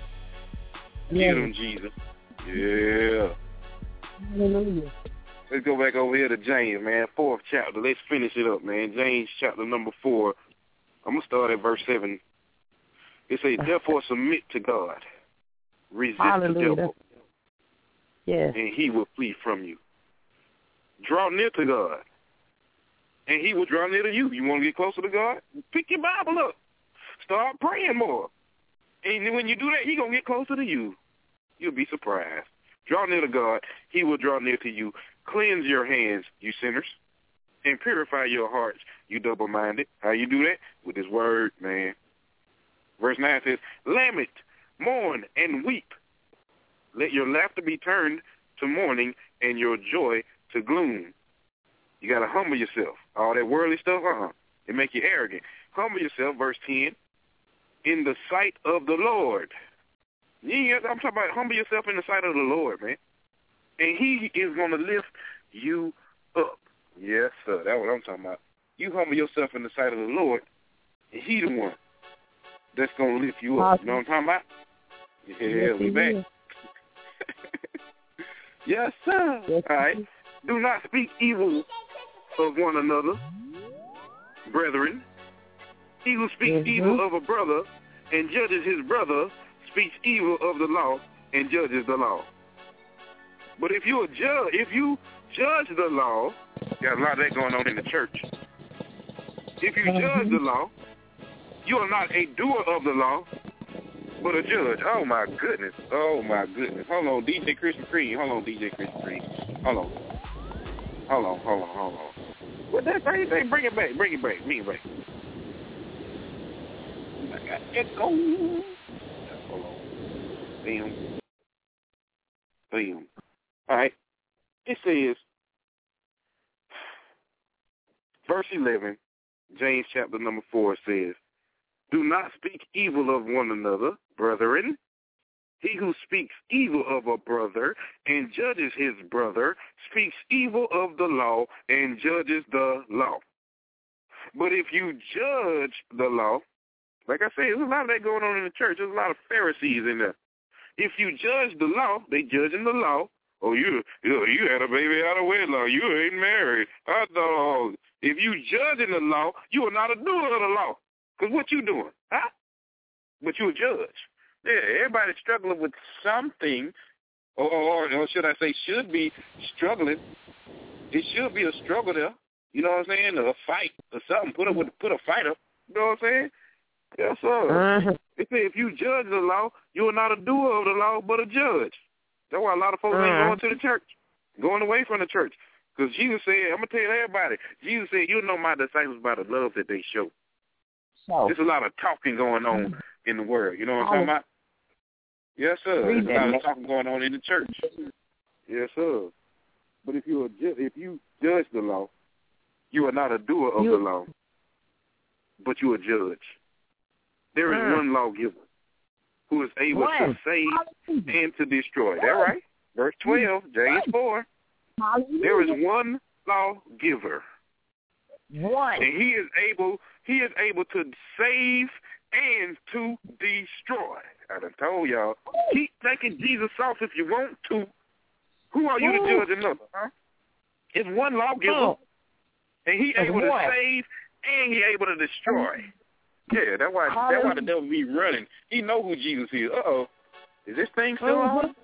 Speaker 6: Get him, Jesus. Yeah.
Speaker 8: Hallelujah.
Speaker 6: Let's go back over here to James, man. Fourth chapter. Let's finish it up, man. James chapter number four. I'm going to start at verse seven. It says, therefore submit to God. Resist
Speaker 8: Hallelujah.
Speaker 6: the devil.
Speaker 8: Yes.
Speaker 6: And he will flee from you. Draw near to God. And he will draw near to you. You want to get closer to God? Pick your Bible up. Start praying more. And when you do that, he's going to get closer to you. You'll be surprised. Draw near to God. He will draw near to you. Cleanse your hands, you sinners, and purify your hearts, you double-minded. How you do that? With his word, man. Verse nine says, lament, mourn, and weep. Let your laughter be turned to mourning and your joy to gloom. You got to humble yourself. All that worldly stuff, uh-uh. It make you arrogant. Humble yourself, verse ten, in the sight of the Lord. Yeah, I'm talking about humble yourself in the sight of the Lord, man. And he is going to lift you up. Yes, sir. That's what I'm talking about. You humble yourself in the sight of the Lord, and he the one that's going to lift you up. You know what I'm talking about? Yeah,
Speaker 8: Yes,
Speaker 6: we back.
Speaker 8: is.
Speaker 6: Yes, sir.
Speaker 8: Yes,
Speaker 6: All right. Do not speak evil of one another, brethren. He who speaks
Speaker 8: Mm-hmm.
Speaker 6: evil of a brother and judges his brother speaks evil of the law and judges the law. But if you judge, if you judge the law, got a lot of that going on in the church. If you judge the law, you are not a doer of the law, but a judge. Oh my goodness. Oh my goodness. Hold on, D J Krispy Kreme. Hold on, D J Krispy Kreme. Hold on. Hold on, hold on, hold on. What that same thing? Bring it back. Bring it back. Bring it back. I got echo. Hold on. Bam. Bam. All right. It says, verse eleven, James chapter number four says, do not speak evil of one another, brethren. He who speaks evil of a brother and judges his brother speaks evil of the law and judges the law. But if you judge the law, like I said, there's a lot of that going on in the church. There's a lot of Pharisees in there. If you judge the law, they judging the law. Oh, you you, you had a baby out of wedlock. You ain't married. I thought, if you judging the law, you are not a doer of the law. Because what you doing? Huh? But you a judge. Yeah, everybody's struggling with something, or, or, or should I say should be struggling. It should be a struggle there. You know what I'm saying? A fight or something. Put up with put a fight up. You know what I'm saying? Yes, sir. Uh-huh. It say if you judge the law, you are not a doer of the law, but a judge. That's why a lot of folks uh-huh. ain't going to the church, going away from the church. Because Jesus said, I'm going to tell everybody, Jesus said, you'll know my disciples by the love that they show. So, there's a lot of talking going on in the world. You know what I'm talking about? Yes, sir. There's a lot of talking going on in the church. Yes, sir. But if you if you judge the law, you are not a doer of you, the law, but you are a judge. There is uh, one lawgiver who is able one. to save and to destroy. That right? Verse twelve, James four. There is one lawgiver. One. And he is able he is able to save and to destroy. I done told y'all. Keep taking Jesus off if you want to. Who are you to judge another? Huh? It's one lawgiver. Oh. And he able to save and he able to destroy. Yeah, that's why that's why the devil be running. He know who Jesus is. Uh oh. Is this thing still mm-hmm. on?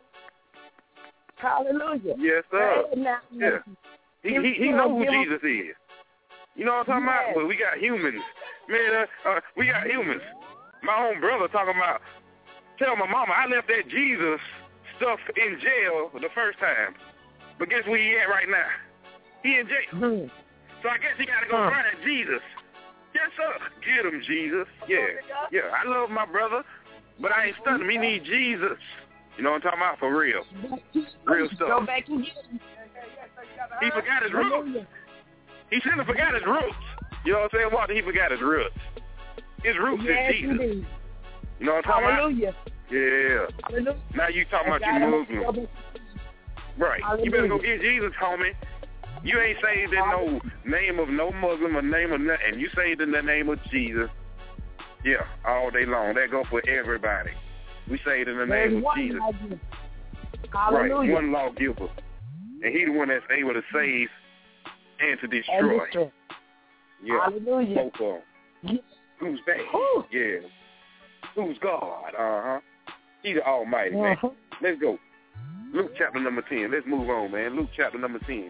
Speaker 8: Hallelujah.
Speaker 6: Yes, sir. Yeah. He he, he know who Jesus is. You know what I'm talking yes. about? Well, we got humans. Man, uh, uh, we got humans. My own brother talking about, tell my mama I left that Jesus stuff in jail the first time. But guess where he at right now? He in jail. Mm-hmm. So I guess he got to go huh. find Jesus. Yes, sir. Get him, Jesus. Yeah. Yeah, I love my brother, but I ain't stunning him. He need Jesus. You know what I'm talking about? For real. Real stuff.
Speaker 8: Go back and get him.
Speaker 6: He forgot his roots. He shouldn't have forgot his roots. You know what I'm saying, Walter? He forgot his roots. His roots yes, is Jesus. Indeed. You know what I'm talking
Speaker 8: Hallelujah.
Speaker 6: about? Yeah.
Speaker 8: Hallelujah.
Speaker 6: Now you talking about you Muslim. Right. Hallelujah. You better go get Jesus, homie. You ain't saved in no name of no Muslim or name of nothing. And you saved in the name of Jesus. Yeah, all day long. That go for everybody. We saved in the
Speaker 8: There's
Speaker 6: name of Jesus.
Speaker 8: Hallelujah.
Speaker 6: Right, one lawgiver. And he the one that's able to save and to destroy.
Speaker 8: And destroy.
Speaker 6: Yeah.
Speaker 8: Hallelujah.
Speaker 6: Both of them. Who's that? Ooh. Yeah. Who's God? Uh-huh. He's the Almighty, man. Uh-huh. Let's go. Luke chapter number ten. Let's move on, man. Luke chapter number ten.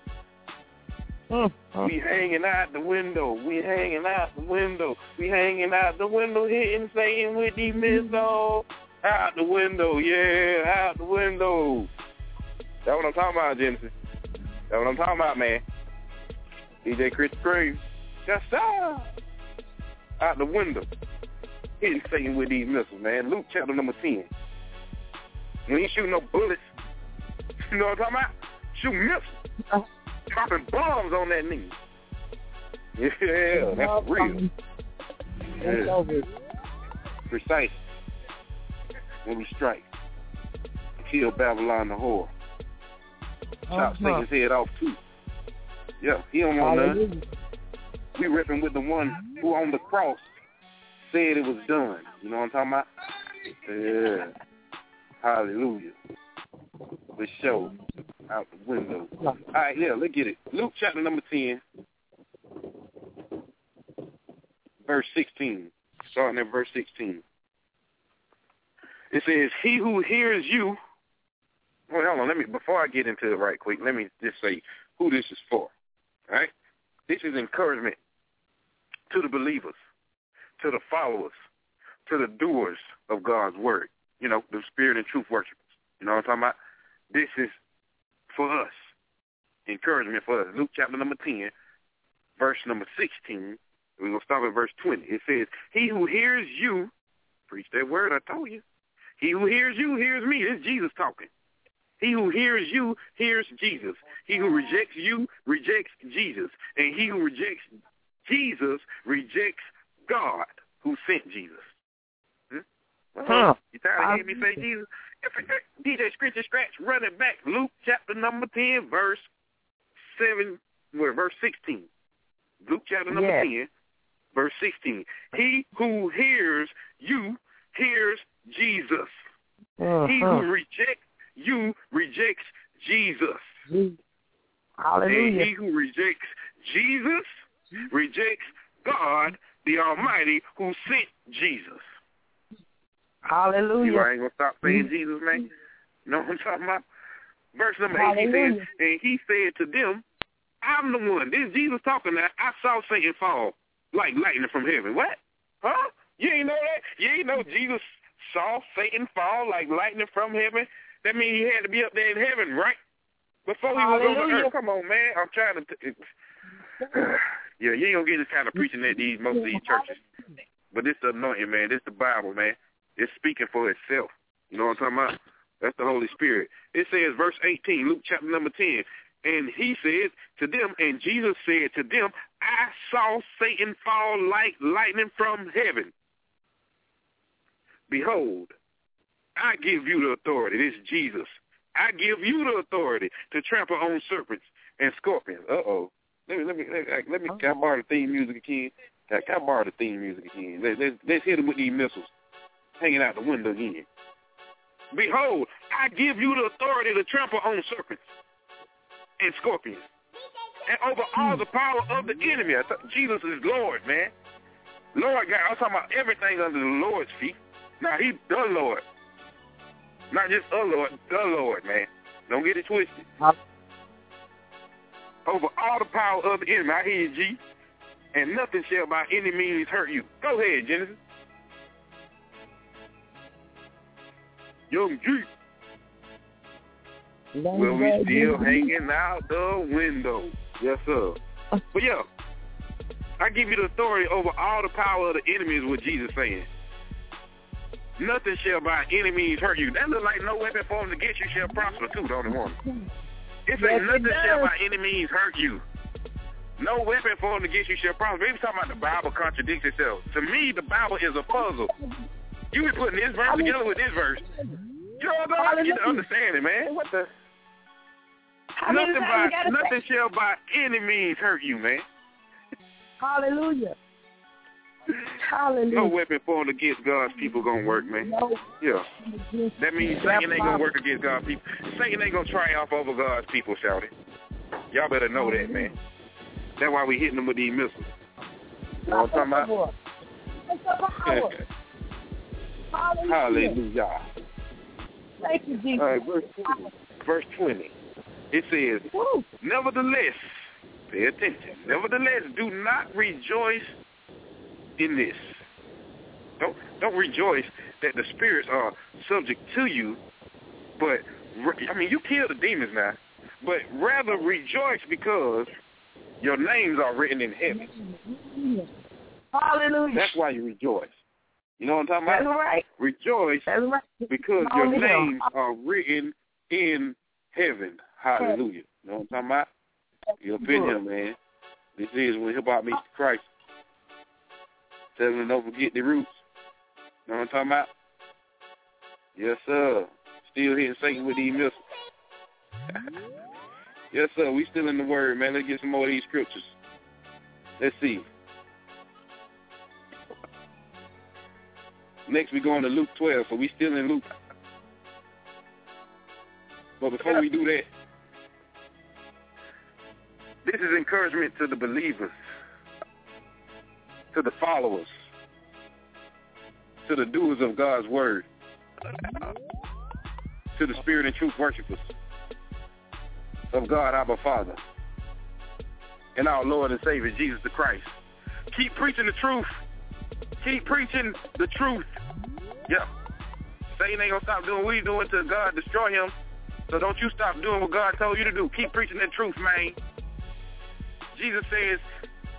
Speaker 6: Uh-huh. We hanging out the window. We hanging out the window. We hanging out the window, hitting Satan with these missiles. Out the window, yeah, out the window. That's what I'm talking about, Genesis. That's what I'm talking about, man. D J Chris Crave. Yes, sir. Out the window. Hitting Satan with these missiles, man. Luke chapter number ten. We ain't shooting no bullets. You know what I'm talking about? Shooting missiles. Dropping bombs on that knee. Yeah, that's real. Yeah. Precise. When we strike. Kill Babylon the whore. Chop uh-huh. Satan's head off too. Yeah, he don't want none. We ripping with the one who on the cross said it was done. You know what I'm talking about? Yeah. Hallelujah. The show out the window. All right, yeah, let's get it. Luke chapter number ten, verse sixteen. Starting at verse sixteen. It says, he who hears you, well, hold on, let me, before I get into it right quick, let me just say who this is for, all right? This is encouragement to the believers, to the followers, to the doers of God's word, you know, the spirit and truth worshipers. You know what I'm talking about? This is for us, encouragement for us. Luke chapter number ten, verse number sixteen. We're going to start at verse twenty. It says, he who hears you, preach that word, I told you. He who hears you hears me. This is Jesus talking. He who hears you hears Jesus. He who rejects you rejects Jesus. And he who rejects Jesus rejects God who sent Jesus. Hmm?
Speaker 8: Huh.
Speaker 6: You tired of hearing me say Jesus? D J Scritch and Scratch, running back. Luke chapter number ten, verse seven, well, verse sixteen. Luke chapter number
Speaker 8: yes.
Speaker 6: ten, verse sixteen. He who hears you hears Jesus.
Speaker 8: Uh-huh.
Speaker 6: He who rejects you rejects Jesus.
Speaker 8: Hallelujah.
Speaker 6: And he who rejects Jesus rejects God, the Almighty, who sent Jesus.
Speaker 8: Hallelujah.
Speaker 6: You ain't going to stop saying Jesus, man? You know what I'm talking about? Verse number eight, he says, and he said to them, I'm the one. This is Jesus talking now. I saw Satan fall like lightning from heaven. What? Huh? You ain't know that? You ain't know Jesus saw Satan fall like lightning from heaven? That means he had to be up there in heaven, right? Before he was on the earth. Come on, man. I'm trying to... T- yeah, you ain't going to get this kind of preaching at these most of these churches. But this the anointing, man. This the Bible, man. It's speaking for itself. You know what I'm talking about? That's the Holy Spirit. It says, verse eighteen, Luke chapter number ten, and he said to them, and Jesus said to them, I saw Satan fall like lightning from heaven. Behold, I give you the authority. This is Jesus. I give you the authority to trample on serpents and scorpions. Uh-oh. Let me, let me, let me, let me can I borrow the theme music again? Can I borrow the theme music again? Let, let's, let's hit them with these missiles hanging out the window again. Behold, I give you the authority to trample on serpents and scorpions and over all the power of the enemy. I th- Jesus is Lord, man. Lord God, I'm talking about everything under the Lord's feet. Now, he's the Lord. Not just a Lord, the Lord, man. Don't get it twisted. Huh? Over all the power of the enemy. I hear you, G. And nothing shall by any means hurt you. Go ahead, Genesis. Young G. Well, we still hanging out the window. Yes, sir. But, yeah, I give you the authority over all the power of the enemy is what Jesus saying. Nothing shall by any means hurt you. That look like no weapon formed against you shall prosper, too, don't it, woman? It says yes, nothing it shall by any means hurt you. No weapon formed against you shall prosper. Maybe talking about the Bible contradicts itself. To me, the Bible is a puzzle. You be putting this verse together with this verse. You don't know how to get to understand it, man. What the? Nothing by nothing shall by any means hurt you, man.
Speaker 8: Hallelujah. Hallelujah.
Speaker 6: No weapon formed against God's people gonna work, man. No. Yeah. That means Satan ain't gonna work against God's people. Satan ain't gonna triumph over God's people, shout it. Y'all better know that, man. That's why we hitting them with these missiles. You know what I'm talking about? Hallelujah. Hallelujah.
Speaker 8: Thank you, Jesus.
Speaker 6: All right, verse twenty. Verse twenty. It says, Woo. Nevertheless, pay attention. Nevertheless, do not rejoice in this. Don't don't rejoice that the spirits are subject to you, but I mean you kill the demons now, but rather rejoice because your names are written in heaven.
Speaker 8: Hallelujah.
Speaker 6: That's why you rejoice. You know what I'm talking about?
Speaker 8: That's right.
Speaker 6: Rejoice
Speaker 8: That's right.
Speaker 6: because your names are written in heaven. Hallelujah. You know what I'm talking about? You're up in here, man. This is when hip-hop meets Christ. Tell them don't forget the roots. You know what I'm talking about? Yes, sir. Still hitting Satan with these missiles. Yes, sir. We still in the Word, man. Let's get some more of these scriptures. Let's see. Next, we're going to Luke twelve, so we still in Luke. But before we do that, this is encouragement to the believers, to the followers, to the doers of God's word, to the spirit and truth worshipers of God, our Father, and our Lord and Savior, Jesus the Christ. Keep preaching the truth. Keep preaching the truth. Yep. Satan ain't going to stop doing what he's doing until God destroy him. So don't you stop doing what God told you to do. Keep preaching that truth, man. Jesus says,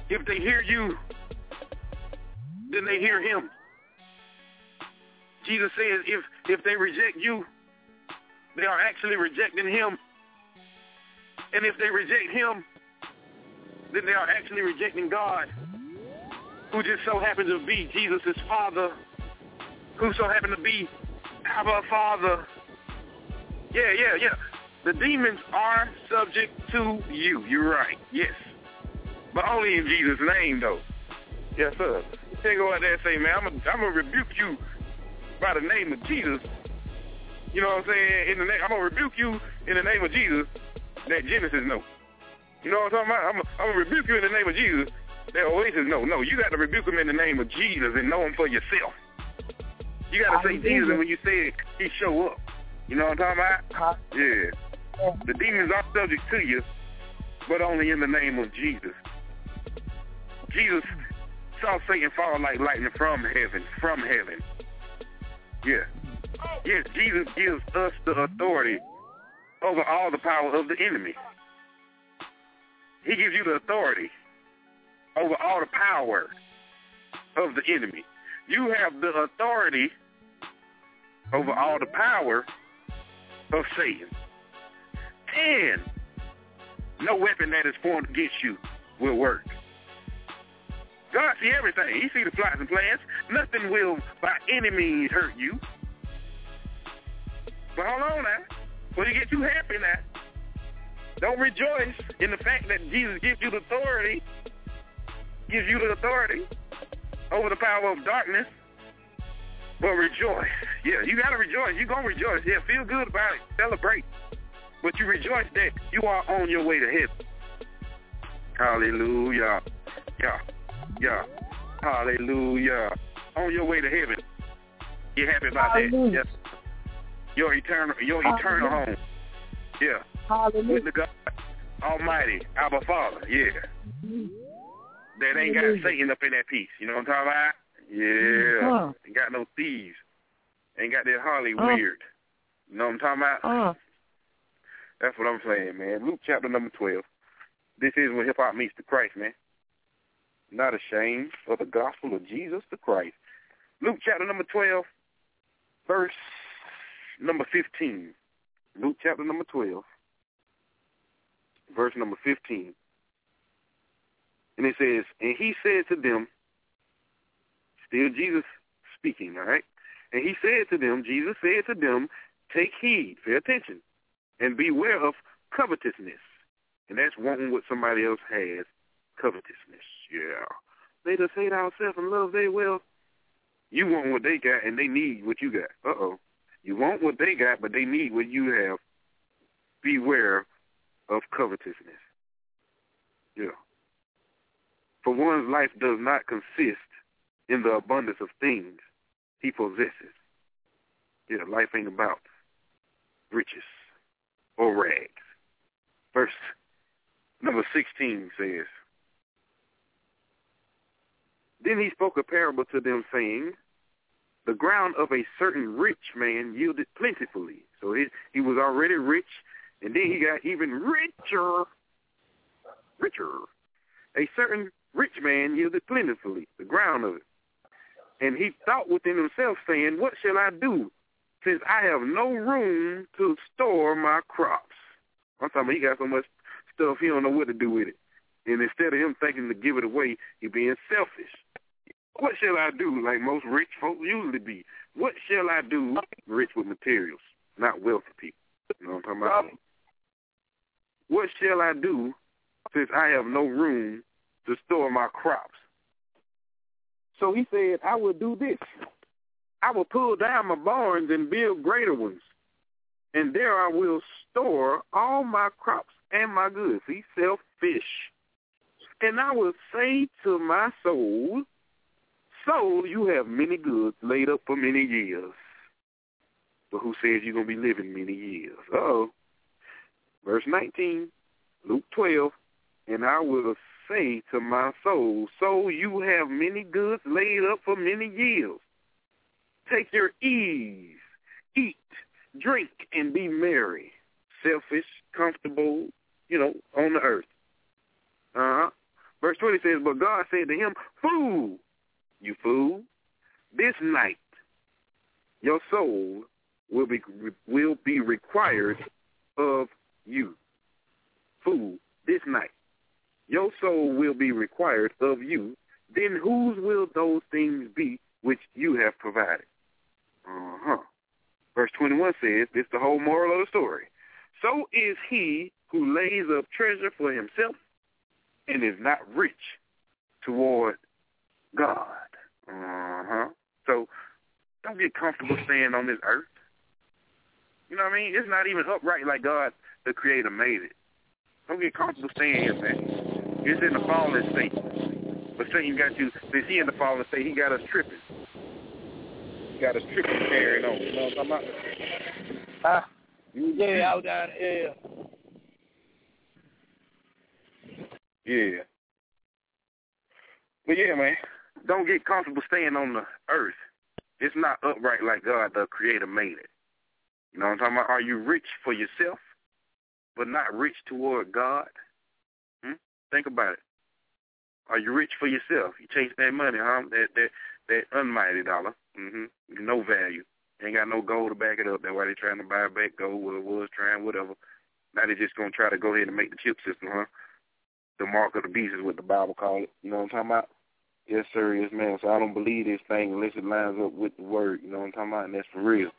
Speaker 6: If they hear you, then they hear him. Jesus says if, if they reject you, they are actually rejecting him. And if they reject him, then they are actually rejecting God, who just so happens to be Jesus' Father, who so happens to be our Father. Yeah, yeah, yeah. The demons are subject to you. You're right. Yes. But only in Jesus' name, though. Yes, sir. You can't go out there and say, man, I'm going I'm to rebuke you by the name of Jesus. You know what I'm saying? In the name, I'm going to rebuke you in the name of Jesus. That Genesis, no. You know what I'm talking about? I'm, I'm going to rebuke you in the name of Jesus. That Oasis, no. No, you got to rebuke him in the name of Jesus and know him for yourself. You got to say Jesus, and when you say it, he show up. You know what I'm talking about? Yeah. The demons are subject to you, but only in the name of Jesus. Jesus saw Satan fall like lightning from heaven, from heaven. Yeah. Yes, Jesus gives us the authority over all the power of the enemy. He gives you the authority over all the power of the enemy. You have the authority over all the power of Satan. And no weapon that is formed against you will work. God see everything. He see the plots and plans. Nothing will by any means hurt you. But hold on now. Before you get too happy now, don't rejoice in the fact that Jesus gives you the authority, gives you the authority over the power of darkness. But rejoice. Yeah, you got to rejoice. You're going to rejoice. Yeah, feel good about it. Celebrate. But you rejoice that you are on your way to heaven. Hallelujah. Yeah. Yeah. Hallelujah. On your way to heaven. You're happy about Hallelujah. That. Yes. Your eternal your eternal Hallelujah. Home. Yeah. Hallelujah. With the God Almighty, our Father. Yeah. That ain't got Hallelujah. Satan up in that piece. You know what I'm talking about? Yeah. Uh. Ain't got no thieves. Ain't got that Harley uh. weird. You know what I'm talking about? Uh. That's what I'm saying, man. Luke chapter number twelve. This is when hip-hop meets the Christ, man. Not ashamed of the gospel of Jesus the Christ. Luke chapter number twelve, verse number fifteen. Luke chapter number twelve, verse number fifteen. And it says, and he said to them, still Jesus speaking, all right? And he said to them, Jesus said to them, take heed, pay attention, and beware of covetousness. And that's wanting what somebody else has, covetousness. Yeah. They just hate ourselves and love their wealth. You want what they got, and they need what you got. Uh-oh. You want what they got, but they need what you have. Beware of covetousness. Yeah. For one's life does not consist in the abundance of things he possesses. Yeah, life ain't about riches or rags. Verse number sixteen says, then he spoke a parable to them, saying, the ground of a certain rich man yielded plentifully. So he, he was already rich, and then he got even richer. Richer. A certain rich man yielded plentifully, the ground of it. And he thought within himself, saying, what shall I do, since I have no room to store my crops? I'm talking about he got so much stuff, he don't know what to do with it. And instead of him thinking to give it away, he being selfish. What shall I do, like most rich folks usually be? What shall I do, rich with materials, not wealthy people? You know what I'm talking about? What shall I do, since I have no room to store my crops? So he said, I will do this. I will pull down my barns and build greater ones, and there I will store all my crops and my goods. He's selfish. And I will say to my soul, soul, you have many goods laid up for many years. But who says you're going to be living many years? Uh-oh. Verse nineteen, Luke twelve, and I will say to my soul, soul, you have many goods laid up for many years. Take your ease, eat, drink, and be merry. Selfish, comfortable, you know, on the earth. Uh-huh. Verse twenty says, but God said to him, fool, you fool, this night your soul will be will be required of you. Fool, this night your soul will be required of you. Then whose will those things be which you have provided? Uh-huh. Verse twenty-one says, this is the whole moral of the story. So is he who lays up treasure for himself and is not rich toward God. Uh-huh. So don't get comfortable staying on this earth. You know what I mean? It's not even upright like God, the Creator, made it. Don't get comfortable staying here, man. It's in the fallen state. But Satan got you, since he in the fallen state, he got us tripping. He got us tripping carrying on. You know what I'm talking about?
Speaker 7: Huh? Yeah, I was down there.
Speaker 6: Yeah. But yeah, man, don't get comfortable staying on the earth. It's not upright like God, the Creator, made it. You know what I'm talking about? Are you rich for yourself, but not rich toward God? Hmm? Think about it. Are you rich for yourself? You chase that money, huh? That that that unmighty dollar. Mm-hmm. No value. Ain't got no gold to back it up. That's why they trying to buy back gold. Well, it was trying, whatever. Now they just gonna try to go ahead and make the chip system, huh? The mark of the beast is what the Bible call it. You know what I'm talking about? Yes, sir, yes, man. So I don't believe this thing unless it lines up with the word. You know what I'm talking about? And that's for real.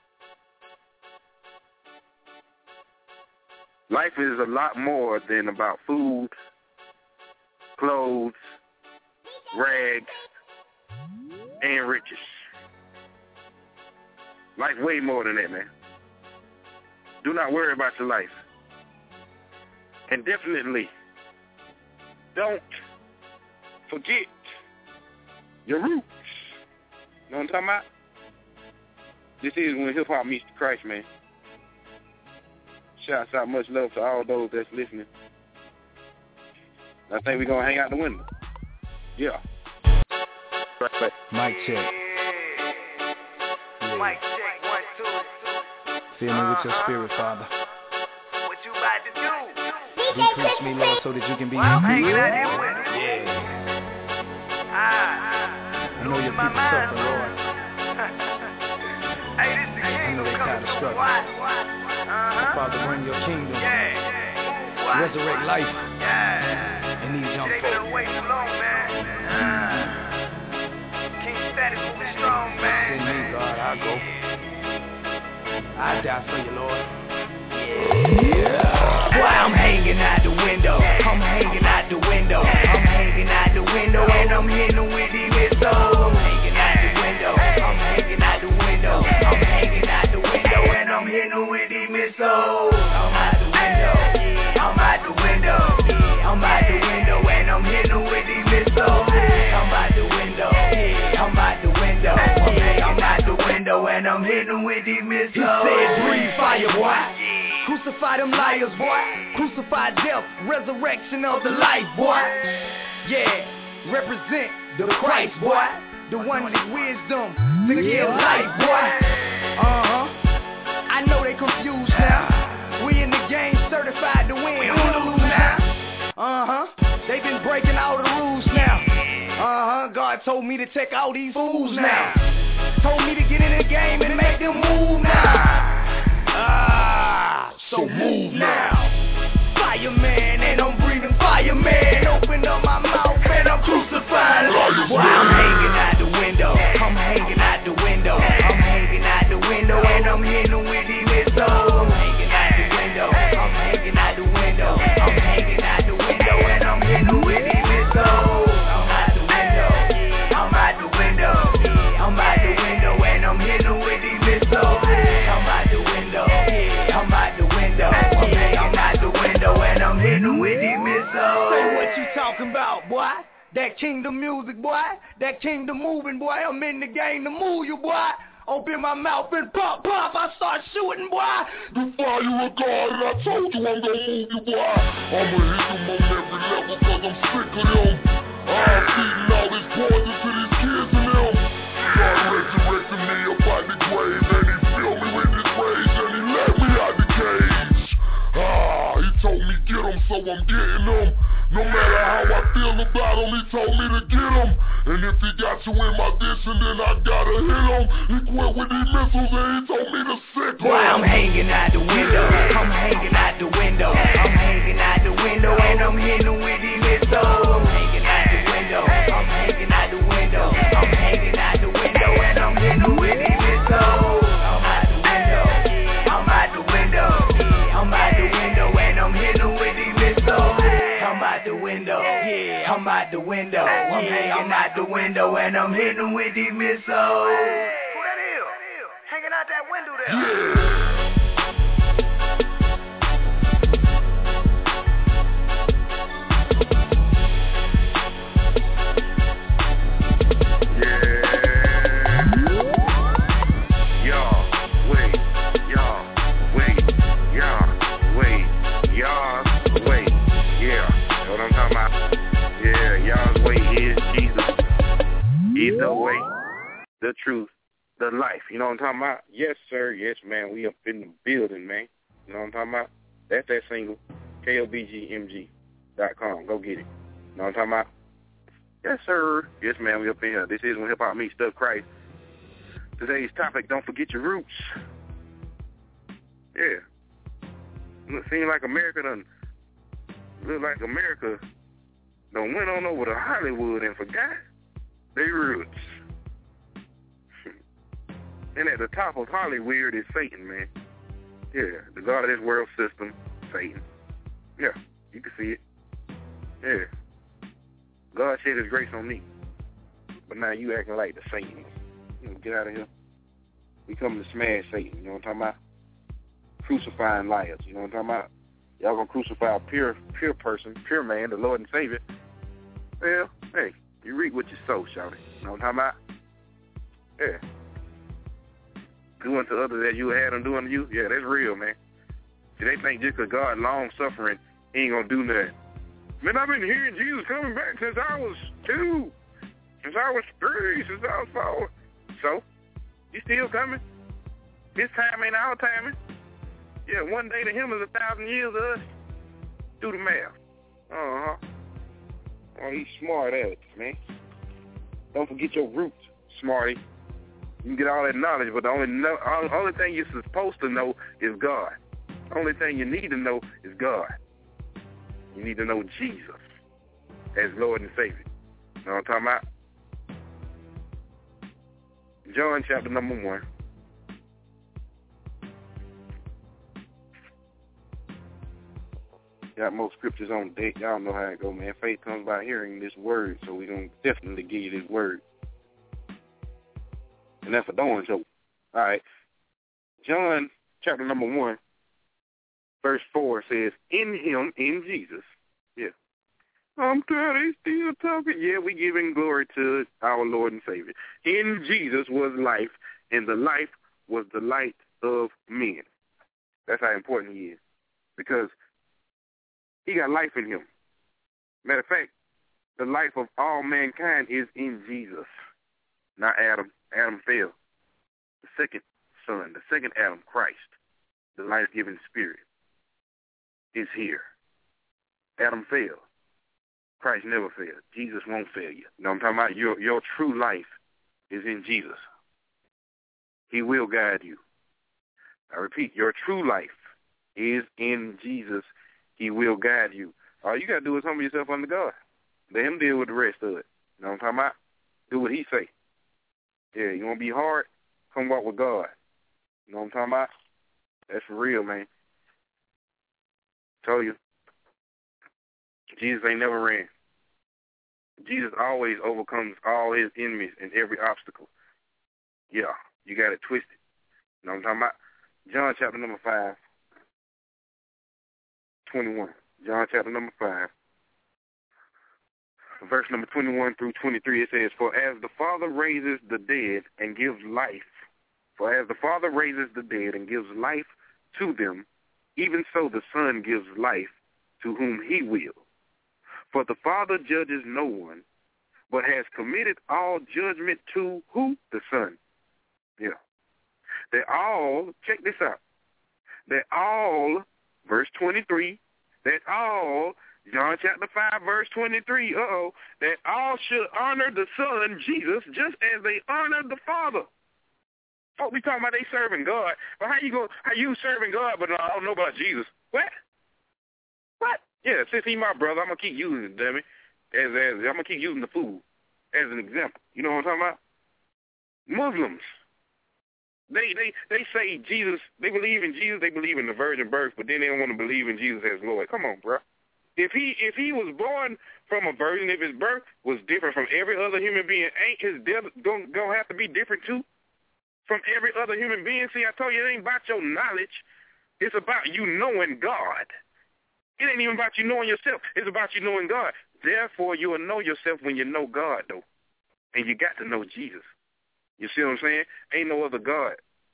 Speaker 6: Life is a lot more than about food, clothes, rags, and riches. Life way more than that, man. Do not worry about your life. And definitely don't forget your roots. You know what I'm talking about? This is when hip-hop meets the Christ, man. Shouts out, much love to all those that's listening. I think we're going to hang out the window. Yeah. Right, right.
Speaker 4: Mic check. Yeah.
Speaker 7: Mic check, one, two.
Speaker 4: Fill me with your spirit, Father.
Speaker 7: What you about to do?
Speaker 4: Decrease me, Lord, so that you can be
Speaker 7: Well, I'm
Speaker 4: increased.
Speaker 7: hanging out here with you.
Speaker 4: Yeah.
Speaker 7: Ah.
Speaker 4: I know your people suffer, Lord.
Speaker 7: Hey, this the
Speaker 4: I know they kind of struggle.
Speaker 7: Uh-huh.
Speaker 4: Father, bring your kingdom.
Speaker 7: Yeah.
Speaker 4: Resurrect life
Speaker 7: Yeah.
Speaker 4: in these young
Speaker 7: They been
Speaker 4: folks.
Speaker 7: away too long, man. Uh, King Status moving strong, man.
Speaker 4: Send me, God, I'll go. I die for you, Lord.
Speaker 2: Yeah. Why I'm hanging out the window. I'm hanging out the window. I'm hanging out the window and I'm hitting with these missiles. I'm hanging out the window. I'm hanging out the window. I'm hanging out the window and I'm hitting with these missiles. I'm out the window. I'm out the window. I'm out the window and I'm hitting with these missiles. I'm out the window. I'm out the window. I'm hanging out the window and I'm hitting with these missiles. He said, breathe fire, boy. Crucify them liars, boy. Crucify death, resurrection of the life, boy. Yeah, represent the Christ, boy. The one with wisdom to give life, boy. Uh-huh. I know they confused now. We in the game, certified to win. We don't lose now. Uh-huh. They been breaking all the rules now. Uh-huh. God told me to check out these fools now. Told me to get in the game and make them move now. Ah, so move now. Fireman, and I'm breathing fireman. Open up my mouth and I'm crucifying. Why I'm hanging out the window. I'm hanging out the window. I'm hanging out the window and I'm hitting with these missiles. I'm hanging out the window. I'm hanging out the window. I'm hanging out the window and I'm hitting with these missiles. I'm out the window. I'm out the window. I'm out the window and I'm hitting with these missiles. I'm out the window. I'm out the window. I'm out the window and I'm hitting with these missiles. Say what you talking about, boy? That kingdom music, boy. That kingdom moving, boy. I'm in the game to move you, boy. Open my mouth and pop, pop. I start shooting, boy.
Speaker 10: The fire of God, and I told you I'm gonna move you, boy. I'ma hit them on every level, cause I'm sick of them. I'm feeding all this poison to these kids and them. God resurrected me up out the grave, and he filled me with his rage, and he let me out the cage. Ah, he told me get them, so I'm getting them. No matter how I feel
Speaker 11: hit him. And if he got you in my vision, then I gotta hit him. He quit with these missiles and he told me to sick him.
Speaker 12: Boy, I'm hanging out the window. I'm hanging out the window. I'm hanging out the window and I'm hitting with these missiles. I'm hanging out the window. I'm hanging out the window. I'm hanging out the window and I'm hitting with these missiles. I'm out the window. I'm out the window. I'm out the window and I'm hitting with these missiles. I'm out the window. Yeah, I'm out the window. I'm hanging out the window and I'm hitting with these missiles.
Speaker 7: Who that is? Hanging out that window there.
Speaker 11: Yeah.
Speaker 6: He's the way, the truth, the life. You know what I'm talking about? Yes, sir. Yes, man. We up in the building, man. You know what I'm talking about? That's that single, K O B G M G dot com. Go get it. You know what I'm talking about? Yes, sir. Yes, man. We up in here. This is When Hip Hop Meets Stuff Christ. Today's topic, don't forget your roots. Yeah. It seems like America done, look like America done went on over to Hollywood and forgot their roots. And at the top of Hollywood is Satan, man. Yeah, the God of this world system, Satan. Yeah, you can see it. Yeah. God shed his grace on me. But now you acting like the Satan. You know, get out of here. We coming to smash Satan, you know what I'm talking about? Crucifying liars, you know what I'm talking about? Y'all gonna crucify a pure, pure person, pure man, the Lord and Savior. Well, hey, you reap what you sow, shawty. You know what I'm talking about? Yeah. Doing to others that you had them doing to you, yeah, that's real, man. See, they think just because God long-suffering, he ain't going to do nothing. Man, I've been hearing Jesus coming back since I was two, since I was three, since I was four. So, you still coming? His time ain't our timing. Yeah, one day to him is a thousand years to us. Do the math. Uh-huh. Oh, he's smart at it, man. Don't forget your roots, smarty. You can get all that knowledge, but the only no, only thing you're supposed to know is God. The only thing you need to know is God. You need to know Jesus as Lord and Savior. You know what I'm talking about? John chapter number one. Got more scriptures on deck. Y'all know how it go, man. Faith comes by hearing this word, so we're going to definitely give you this word. And that's a Dawn joke. All right. John chapter number one, verse four says, in him, in Jesus. Yeah. I'm glad he's still talking. Yeah, we giving glory to our Lord and Savior. In Jesus was life, and the life was the light of men. That's how important he is. Because he got life in him. Matter of fact, the life of all mankind is in Jesus, not Adam. Adam fell. The second son, the second Adam, Christ, the life-giving spirit, is here. Adam failed. Christ never failed. Jesus won't fail you. You know what I'm talking about? Your, your true life is in Jesus. He will guide you. I repeat, your true life is in Jesus. He will guide you. All you got to do is humble yourself under God. Let him deal with the rest of it. You know what I'm talking about? Do what he say. Yeah, you want to be hard? Come walk with God. You know what I'm talking about? That's for real, man. Told you. Jesus ain't never ran. Jesus always overcomes all his enemies and every obstacle. Yeah, you got it twisted. You know what I'm talking about? John chapter number five, twenty-one. John chapter number five, verse number twenty-one through twenty-three, it says, For as the Father raises the dead and gives life, for as the Father raises the dead and gives life to them, even so the Son gives life to whom he will. For the Father judges no one, but has committed all judgment to who? The Son. Yeah. They all, check this out, they all, verse twenty-three, that all John chapter five, verse twenty-three, uh-oh, that all should honor the Son, Jesus, just as they honor the Father. Oh, we talking about they serving God. But how you go? How you serving God, but I don't know about Jesus? What? What? Yeah, since he my brother, I'm going to keep using it, damn it. As, as, I'm going to keep using the food as an example. You know what I'm talking about? Muslims. They they they say Jesus, they believe in Jesus, they believe in the virgin birth, but then they don't want to believe in Jesus as Lord. Come on, bro. If he if he was born from a virgin, if his birth was different from every other human being, ain't his death going to have to be different too? From every other human being? See, I told you it ain't about your knowledge. It's about you knowing God. It ain't even about you knowing yourself. It's about you knowing God. Therefore, you will know yourself when you know God, though. And you got to know Jesus. You see what I'm saying? Ain't no other God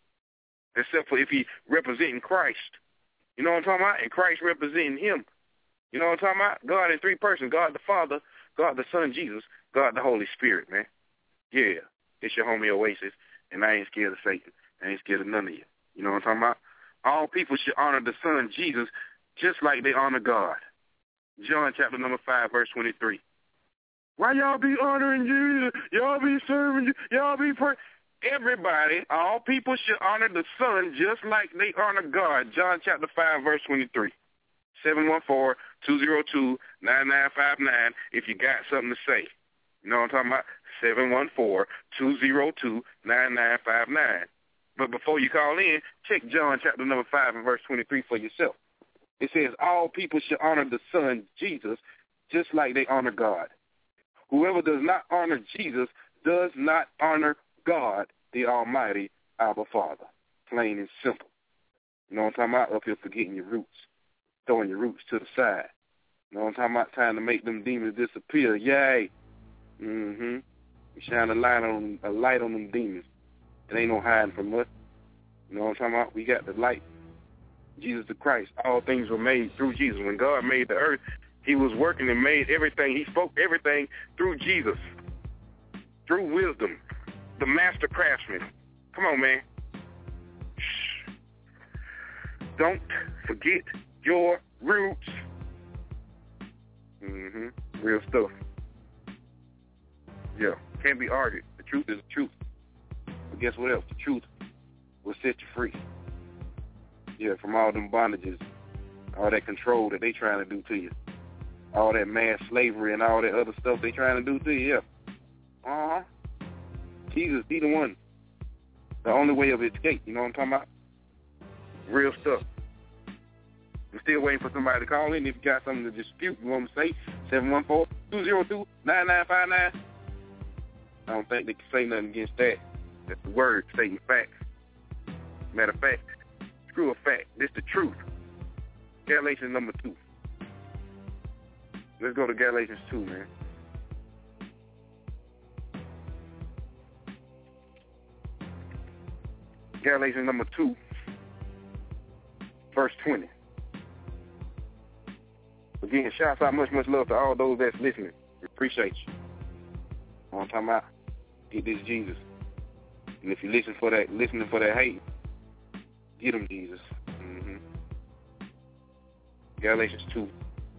Speaker 6: except for if he representing Christ. You know what I'm talking about? And Christ representing him. You know what I'm talking about? God in three persons. God the Father, God the Son, Jesus, God the Holy Spirit, man. Yeah, it's your homie Oasis, and I ain't scared of Satan. I ain't scared of none of you. You know what I'm talking about? All people should honor the Son, Jesus, just like they honor God. John chapter number five, verse twenty-three. Why y'all be honoring Jesus? Y'all be serving, y'all be praying. Everybody, all people should honor the Son just like they honor God. John chapter five, verse twenty-three. seven one four, two zero two, nine nine five nine if you got something to say. You know what I'm talking about? seven one four, two zero two, nine nine five nine. But before you call in, check John chapter number five and verse twenty-three for yourself. It says, all people should honor the Son, Jesus, just like they honor God. Whoever does not honor Jesus does not honor God, the Almighty, our Father. Plain and simple. You know what I'm talking about? Up here forgetting your roots. Throwing your roots to the side. You know what I'm talking about? Trying to make them demons disappear. Yay. Mm-hmm. You shine a light on a light on them demons. It ain't no hiding from us. You know what I'm talking about? We got the light. Jesus the Christ. All things were made through Jesus. When God made the earth, he was working and made everything. He spoke everything through Jesus. Through wisdom. The master craftsman. Come on, man. Shh. Don't forget your roots. Mm-hmm. Real stuff. Yeah. Can't be argued. The truth is the truth. But guess what else? The truth will set you free. Yeah, from all them bondages, all that control that they trying to do to you, all that mass slavery and all that other stuff they trying to do to you. Yeah. Uh-huh. Jesus, be the one. The only way of escape. You know what I'm talking about? Real stuff. I'm still waiting for somebody to call in. If you got something to dispute, you want to say, seven one four, two zero two, nine nine five nine. I don't think they can say nothing against that. That's the word, stating facts. Matter of fact, screw a fact. This the truth. Galatians number two. Let's go to Galatians two, man. Galatians number two, verse twenty. Again, shouts out much, much love to all those that's listening. We appreciate you. You know what I'm talking about? Get this Jesus. And if you listen for that, listening for that hate, get him Jesus. Mm-hmm. Galatians two,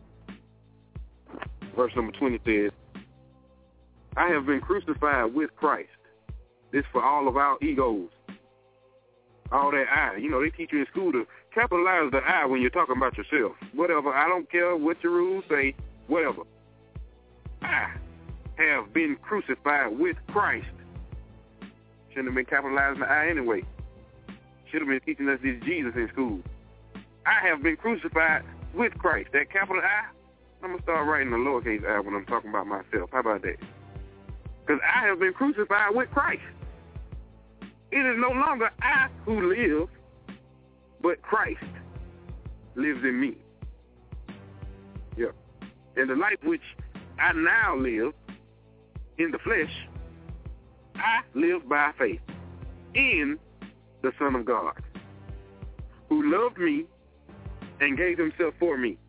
Speaker 6: verse number twenty says, I have been crucified with Christ. This for all of our egos. All that I. You know, they teach you in school to capitalize the I when you're talking about yourself. Whatever. I don't care what your rules say. Whatever. I have been crucified with Christ. Shouldn't have been capitalizing the I anyway. Should have been teaching us this Jesus in school. I have been crucified with Christ. That capital I, I'm going to start writing the lowercase I when I'm talking about myself. How about that? Because I have been crucified with Christ. It is no longer I who live, but Christ lives in me. Yeah. And the life which I now live in the flesh, I live by faith in the Son of God, who loved me and gave himself for me.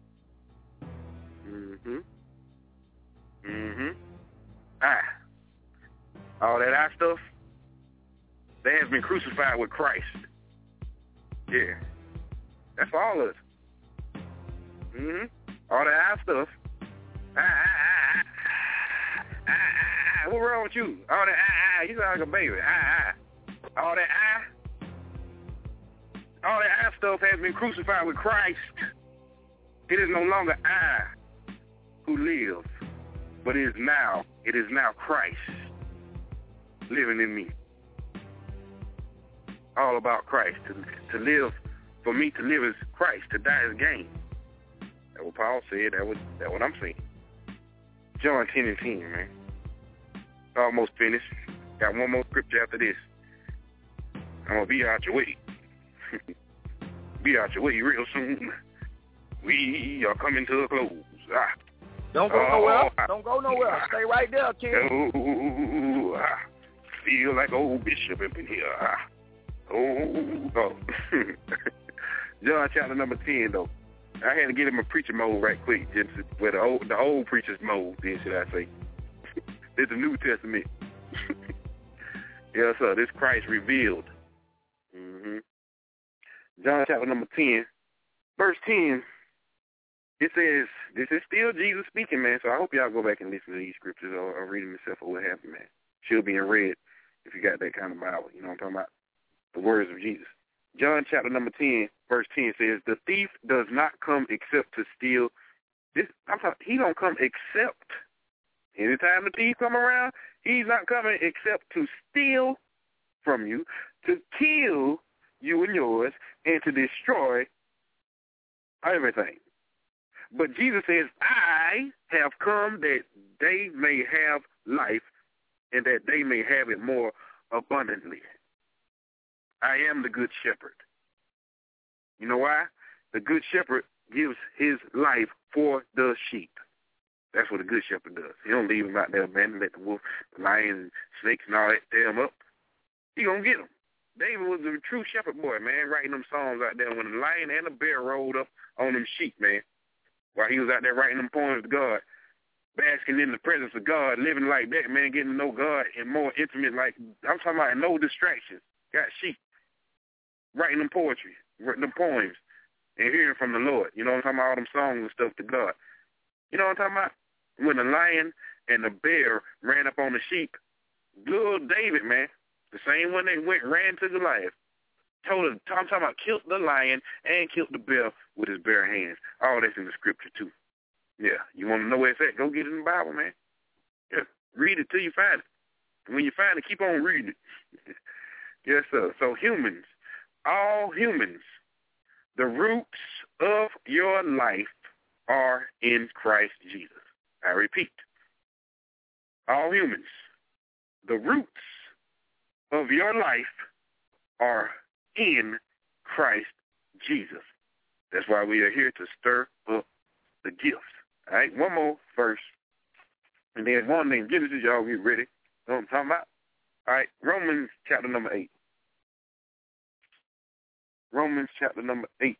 Speaker 6: Mm-hmm. Mm-hmm. I. All that I stuff, that has been crucified with Christ. Yeah. That's for all of us. Mm-hmm. All that eye stuff. Ah, ah, ah, ah, ah, ah. What wrong with you? All that ah, ah. You sound like a baby. Ah, ah. All that ah. All that eye stuff has been crucified with Christ. It is no longer I who live, but it is now, it is now Christ living in me. All about Christ. To, to live, for me to live is Christ, to die is gain. That's what Paul said. That was that's what I'm saying. John ten and ten, man. Almost finished. Got one more scripture after this. I'm going to be out your way. Be out your way real soon. We are coming to a close. Ah.
Speaker 7: Don't go
Speaker 6: oh,
Speaker 7: nowhere.
Speaker 6: I,
Speaker 7: Don't go nowhere. Stay right there, kid.
Speaker 6: Oh, I feel like old Bishop up in here. Ah. Oh, oh. John chapter number ten, though. I had to get him a preacher mode right quick, just where the old, the old preacher's mode, then should I say. This is the New Testament. Yes, sir. This Christ revealed. Mm-hmm. John chapter number ten, verse ten, it says, this is still Jesus speaking, man, so I hope y'all go back and listen to these scriptures or, or read them yourself or what have you, man. She'll be in red if you got that kind of Bible. You know what I'm talking about? The words of Jesus. John chapter number ten, verse ten says, the thief does not come except to steal. This I'm talking, he don't come except. Anytime the thief come around, he's not coming except to steal from you, to kill you and yours, and to destroy everything. But Jesus says, I have come that they may have life and that they may have it more abundantly. I am the good shepherd. You know why? The good shepherd gives his life for the sheep. That's what a good shepherd does. He don't leave them out there abandoned, let the wolf, the lion, and snakes and all that tear them up. He gonna get them. David was a true shepherd boy, man, writing them songs out there when the lion and the bear rolled up on them sheep, man. While he was out there writing them poems to God, basking in the presence of God, living like that, man, getting to know God and more intimate, like, I'm talking about no distractions. Got sheep. Writing them poetry, writing them poems, and hearing from the Lord. You know what I'm talking about? All them songs and stuff to God. You know what I'm talking about? When the lion and the bear ran up on the sheep, little David, man, the same one that went, ran to Goliath, told him, I'm talking about killed the lion and killed the bear with his bare hands. All that's in the scripture, too. Yeah, you want to know where it's at? Go get it in the Bible, man. Yeah, read it till you find it. And when you find it, keep on reading it. Yes, sir. So humans, all humans, the roots of your life are in Christ Jesus. I repeat, all humans, the roots of your life are in Christ Jesus. That's why we are here to stir up the gifts. All right, one more verse. And then one name Genesis, y'all get ready. Know what I'm talking about? All right, Romans chapter number eight. Romans chapter number eight.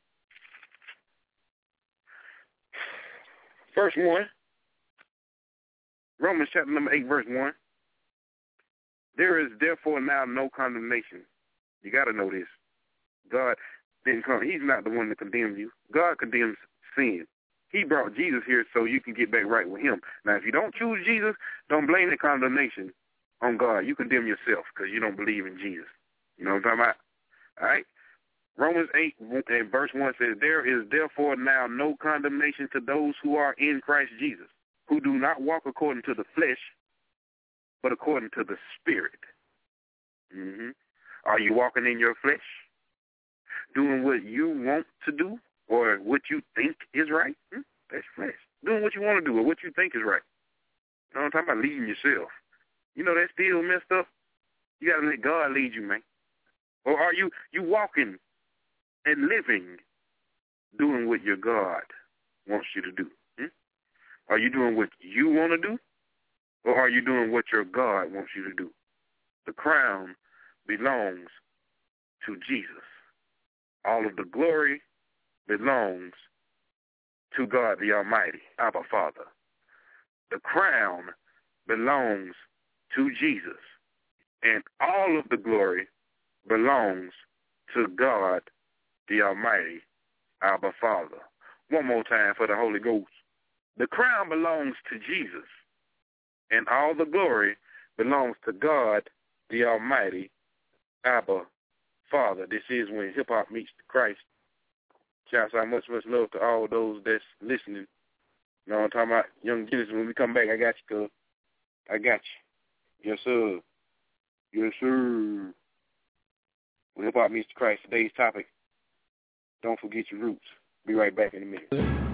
Speaker 6: Verse one. Romans chapter number eight, verse one. There is therefore now no condemnation. You got to know this. God didn't come. He's not the one that condemns you. God condemns sin. He brought Jesus here so you can get back right with him. Now, if you don't choose Jesus, don't blame the condemnation on God. You condemn yourself because you don't believe in Jesus. You know what I'm talking about? All right? Romans eight and verse one says, there is therefore now no condemnation to those who are in Christ Jesus, who do not walk according to the flesh, but according to the Spirit. Mm-hmm. Are you walking in your flesh? Doing what you want to do or what you think is right? Hmm? That's flesh. Doing what you want to do or what you think is right. You know what I'm talking about? Leading yourself. You know that's still messed up? You got to let God lead you, man. Or are you, you walking and living doing what your God wants you to do? Hmm? Are you doing what you want to do? Or are you doing what your God wants you to do? The crown belongs to Jesus. All of the glory belongs to God the Almighty, Abba Father. The crown belongs to Jesus. And all of the glory belongs to God the Almighty, Abba Father. One more time for the Holy Ghost. The crown belongs to Jesus, and all the glory belongs to God, the Almighty, Abba, Father. This is when hip-hop meets Christ. Shouts out much, much love to all those that's listening. You know what I'm talking about? Young Genesis, when we come back, I got you, cuz. I got you. Yes, sir. Yes, sir. When hip-hop meets Christ, today's topic, don't forget your roots. Be right back in a minute.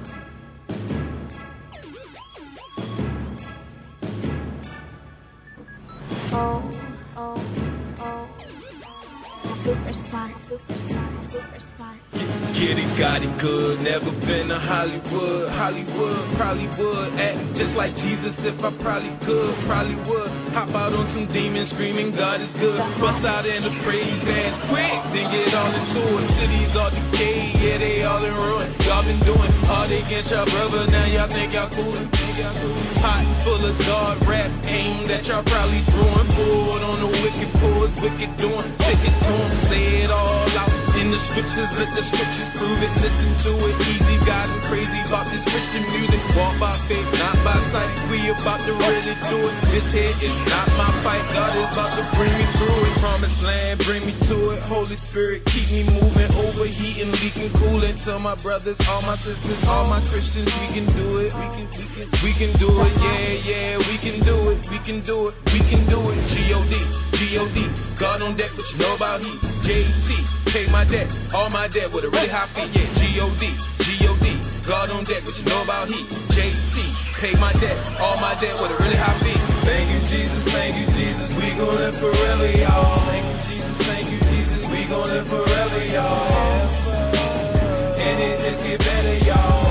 Speaker 13: Oh, oh, oh, superstar, superstar, superstar.
Speaker 10: Get it, got it good, never been to Hollywood, Hollywood, probably would act just like Jesus if I probably could, probably would hop out on some demons screaming God is good, bust out in the praise dance quick, then get all into it, cities all decayed, yeah they all in ruin, y'all been doing hard against y'all brother, now y'all think y'all coolin', hot full of God rap, aimed at y'all probably throwing forward on the wicked poets, wicked doing, stick it to them, say it all out in the scriptures, let the scriptures prove it, listen to it, easy, God and crazy about this Christian music, walk by faith, not by sight, we about to really do it, this here is not my fight, God is about to bring me through it, promised land, bring me to it, Holy Spirit, keep me moving, overheating, leaking, cooling, to my brothers, all my sisters, all my Christians, we can do it, we can, we can, we can do it, yeah, yeah, we can do it, we can do it, we can do it, G O D, G O D, God on deck, what you know about he, J C, pay my debt, all my debt with a really high fee, yeah, G O D, G O D, God on deck, what you know about he, J C, pay my debt, all my debt with a really high fee. Thank you, Jesus, thank you, Jesus, we gon' live forever, y'all. Thank you, Jesus, thank you, Jesus, we gon' live forever, y'all. And it just get better, y'all.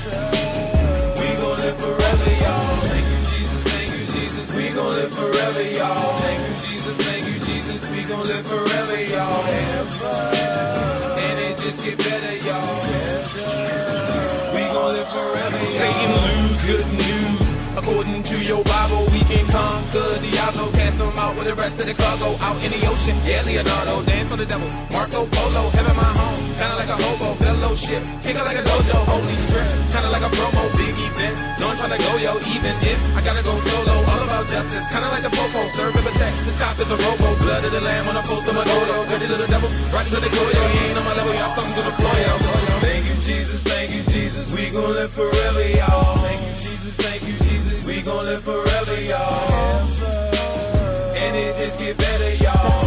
Speaker 10: We gon' live forever, y'all. Thank you, Jesus, thank you, Jesus, we gon' live forever, y'all. Thank you, Jesus, thank you, Jesus, we gon' live forever, y'all. And it just get better, y'all. We gon' live forever, y'all. Satan lose, good news. According to your Bible, we can conquer Diablo, cast them out with the rest of the cargo out in the ocean. Yeah, Leonardo, dance for the devil, Marco Polo, heaven my home, kinda like a hobo, fellowship, kick it like a dojo, holy script, kinda like a promo, big event. No, I'm trying to go, yo, even if I gotta go solo, all about justice, kinda like a popo, serve him a text, the cop is a robo, blood of the lamb on a post of my dodo, dirty little devil, right to the go, yo, you ain't on my level, y'all something to the floor, yo. Thank you, Jesus, thank you, Jesus, we gon' live forever, y'all. Thank you, Jesus, thank you, Jesus, we gon' live forever, y'all. And it just get better, y'all.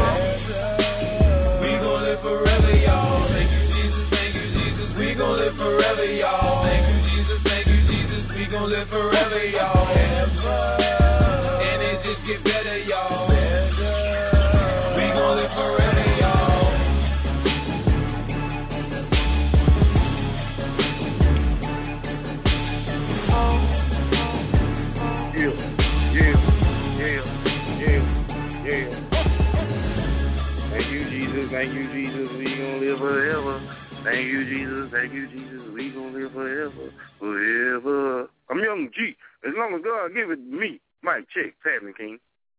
Speaker 10: We gon' live forever, y'all. Thank you, Jesus, thank you, Jesus, we gon' live forever, y'all. Thank you, Jesus, thank you, Jesus, we gon' live forever, y'all. And it just get better, y'all. We gon' live forever, y'all.
Speaker 6: Yeah, yeah, yeah, yeah, yeah. Thank you, Jesus, thank you, Jesus, we gon' live forever. Thank you, Jesus, thank you, Jesus, we gon' live forever, forever. I'm Young G, as long as God give it to me. Mike, check, Patton King.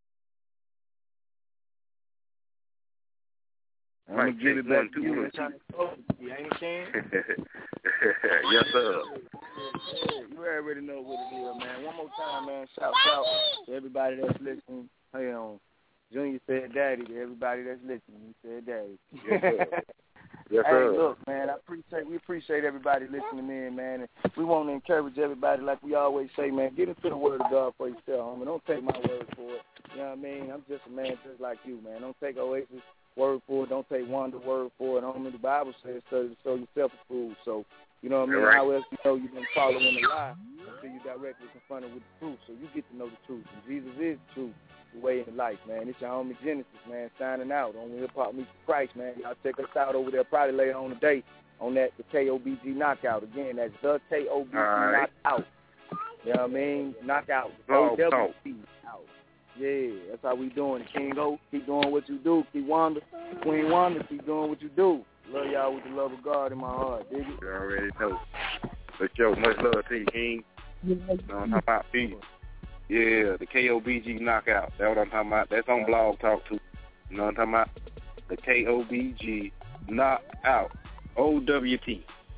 Speaker 7: I'm going to give it back to you. You ain't king?
Speaker 6: Yes, sir.
Speaker 7: You already know what it is, man. One more time, man. Shout out to everybody that's listening. Hey, um, Junior said daddy to everybody that's listening. He said daddy.
Speaker 6: Yes, sir. Yes,
Speaker 7: hey,
Speaker 6: sir.
Speaker 7: look, man, I appreciate, we appreciate everybody listening in, man. And we want to encourage everybody, like we always say, man, get into the word of God for yourself, homie. Don't take my word for it. You know what I mean? I'm just a man just like you, man. Don't take Oasis word for it. Don't take Wanda word for it. I mean, the Bible says so to show yourself approved. So, you know what I mean?
Speaker 6: Right.
Speaker 7: How else you know you've been following a lie until you directly confronted with the truth? So you get to know the truth. And Jesus is the truth, the way, and the life, man. It's your homie Genesis, man, signing out on Hip Hop Meets Christ, man. Y'all check us out over there probably later on today on that, the K O B G Knockout. Again, that's the K O B G
Speaker 6: right.
Speaker 7: Knockout. You know what I mean? Knockout.
Speaker 6: Oh,
Speaker 7: O W C out. Yeah, that's how we doing it. King O, keep doing what you do. Keep Wanda, Queen Wanda, keep doing what you do. Love y'all with the love of God in my heart. Dig it?
Speaker 6: You already know. But yo, much love to you, King. You know what I'm talking about? Yeah, the K O B G Knockout. That's what I'm talking about. That's on Blog Talk too. You know what I'm talking about? The K O B G Knockout. O W T.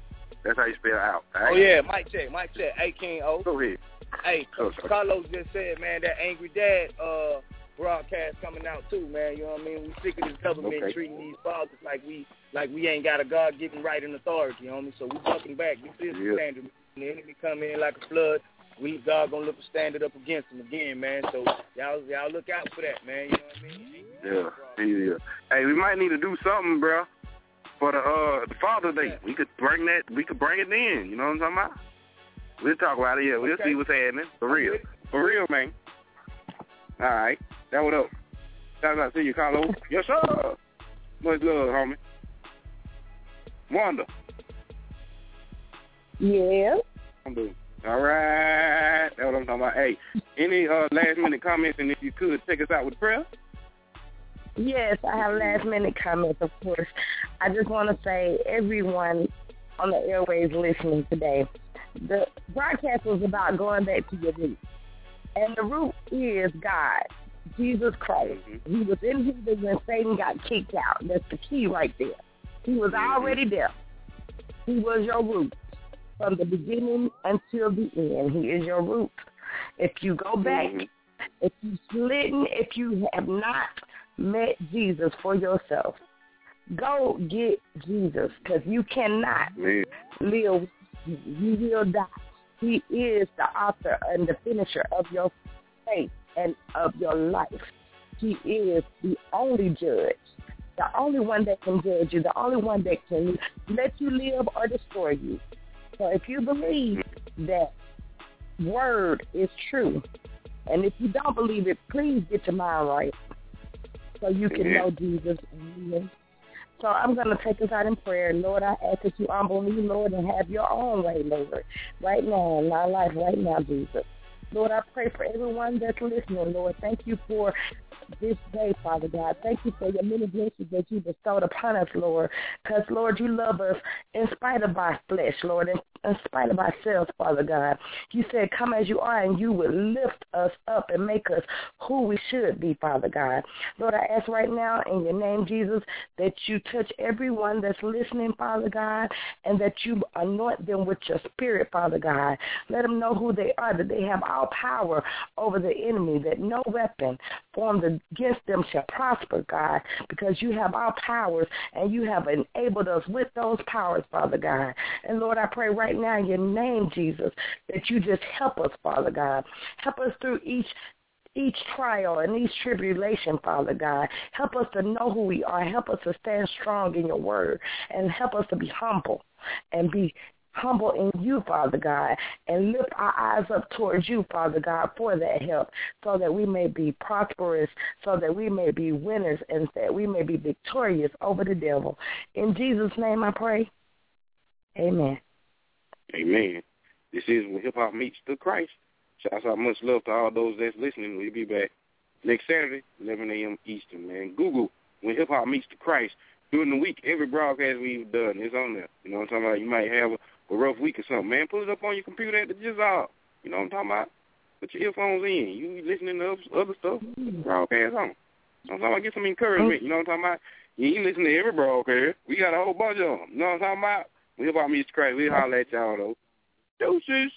Speaker 6: That's how you spell out. Right?
Speaker 7: Oh, yeah, mic check, mic check. Hey, King O.
Speaker 6: Go ahead.
Speaker 7: Hey, Carlos just said, man, that Angry Dad uh, broadcast coming out too, man. You know what I mean? We sick of this government
Speaker 6: okay.
Speaker 7: treating these fathers like we like we ain't got a God-given right and authority, you know what I mean? So we bucking back. This is the
Speaker 6: yep. standard.
Speaker 7: When the enemy come in like a flood, we God gonna look to stand it up against them again, man. So y'all y'all look out for that, man. You know what I mean?
Speaker 6: Yeah, yeah. Hey, we might need to do something, bro, for the uh the Father's Day. Yeah. We could bring that. We could bring it in. You know what I'm talking about? We'll talk about it. Yeah, we'll okay. see what's happening. For real, for real, man. All right, that what up? Shout out to you, Carlos. Yes, sir. Much love, homie. Wanda.
Speaker 8: Yeah.
Speaker 6: I'm doing. All right. That's what I'm talking about. Hey, any uh, last-minute comments, and if you could, take us out with prayer?
Speaker 8: Yes, I have last-minute comments, of course. I just want to say, everyone on the airwaves listening today, the broadcast was about going back to your roots. And the root is God, Jesus Christ. Mm-hmm. He was in heaven when Satan got kicked out. That's the key right there. He was mm-hmm. already there. He was your root. From the beginning until the end, he is your root. If you go back, mm-hmm. if you've slidden, if you have not met Jesus for yourself, go get Jesus, because you cannot mm-hmm. live. You will die. He is the author and the finisher of your faith and of your life. He is the only judge, the only one that can judge you, the only one that can let you live or destroy you. So if you believe that word is true, and if you don't believe it, please get your mind right so you can know Jesus. So I'm going to take us out in prayer. Lord, I ask that you humble me, Lord, and have your own way, Lord, right now in my life, right now, Jesus. Lord, I pray for everyone that's listening, Lord. Thank you for this day, Father God. Thank you for your many blessings that you bestowed upon us, Lord, because, Lord, you love us in spite of our flesh, Lord, in, in spite of ourselves, Father God. You said, come as you are, and you would lift us up and make us who we should be, Father God. Lord, I ask right now in your name, Jesus, that you touch everyone that's listening, Father God, and that you anoint them with your spirit, Father God. Let them know who they are, that they have all power over the enemy, that no weapon formed against them shall prosper, God, because you have all powers and you have enabled us with those powers, Father God. And Lord, I pray right now in your name, Jesus, that you just help us, Father God. Help us through each each trial and each tribulation, Father God. Help us to know who we are. Help us to stand strong in your word, and help us to be humble and be humble in you, Father God, and lift our eyes up towards you, Father God, for that help, so that we may be prosperous, so that we may be winners, and that we may be victorious over the devil. In Jesus' name I pray. Amen.
Speaker 6: Amen. This is When Hip Hop Meets the Christ. Shouts out, much love to all those that's listening. We'll be back next Saturday, eleven a.m. Eastern, man. Google When Hip Hop Meets the Christ. During the week, every broadcast we've done is on there. You know what I'm talking about? You might have a a rough week or something, man. Pull it up on your computer at the Jizzle. You know what I'm talking about? Put your earphones in. You listening to other stuff, broadcast on. You know what I'm talking about? Get some encouragement. You know what I'm talking about? You ain't listen to every broadcast. We got a whole bunch of them. You know what I'm talking about? We about Mister Christ. We'll holler at y'all, though. Deuces.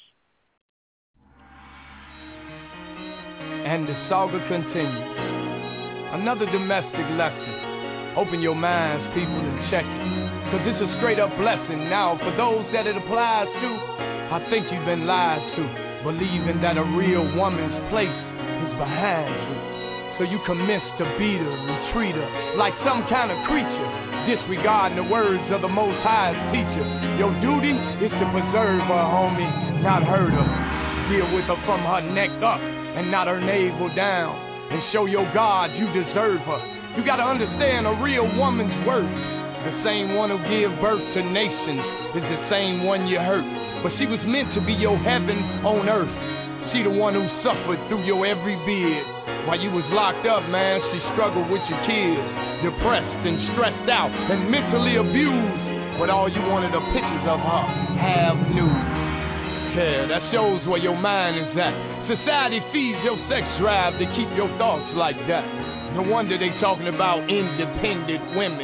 Speaker 14: And the saga continues. Another domestic lesson. Open your minds, people, and check it. Cause it's a straight up blessing. Now for those that it applies to, I think you've been lied to, believing that a real woman's place is behind you. So you commence to beat her and treat her like some kind of creature, disregarding the words of the Most High's teacher. Your duty is to preserve her, homie, not hurt her. Deal with her from her neck up and not her navel down, and show your God you deserve her. You gotta understand a real woman's worth. The same one who give birth to nations is the same one you hurt. But she was meant to be your heaven on earth. She the one who suffered through your every bid. While you was locked up, man, she struggled with your kids. Depressed and stressed out and mentally abused. But all you wanted are pictures of her half nude. Yeah, that shows where your mind is at. Society feeds your sex drive to keep your thoughts like that. No wonder they talking about independent women.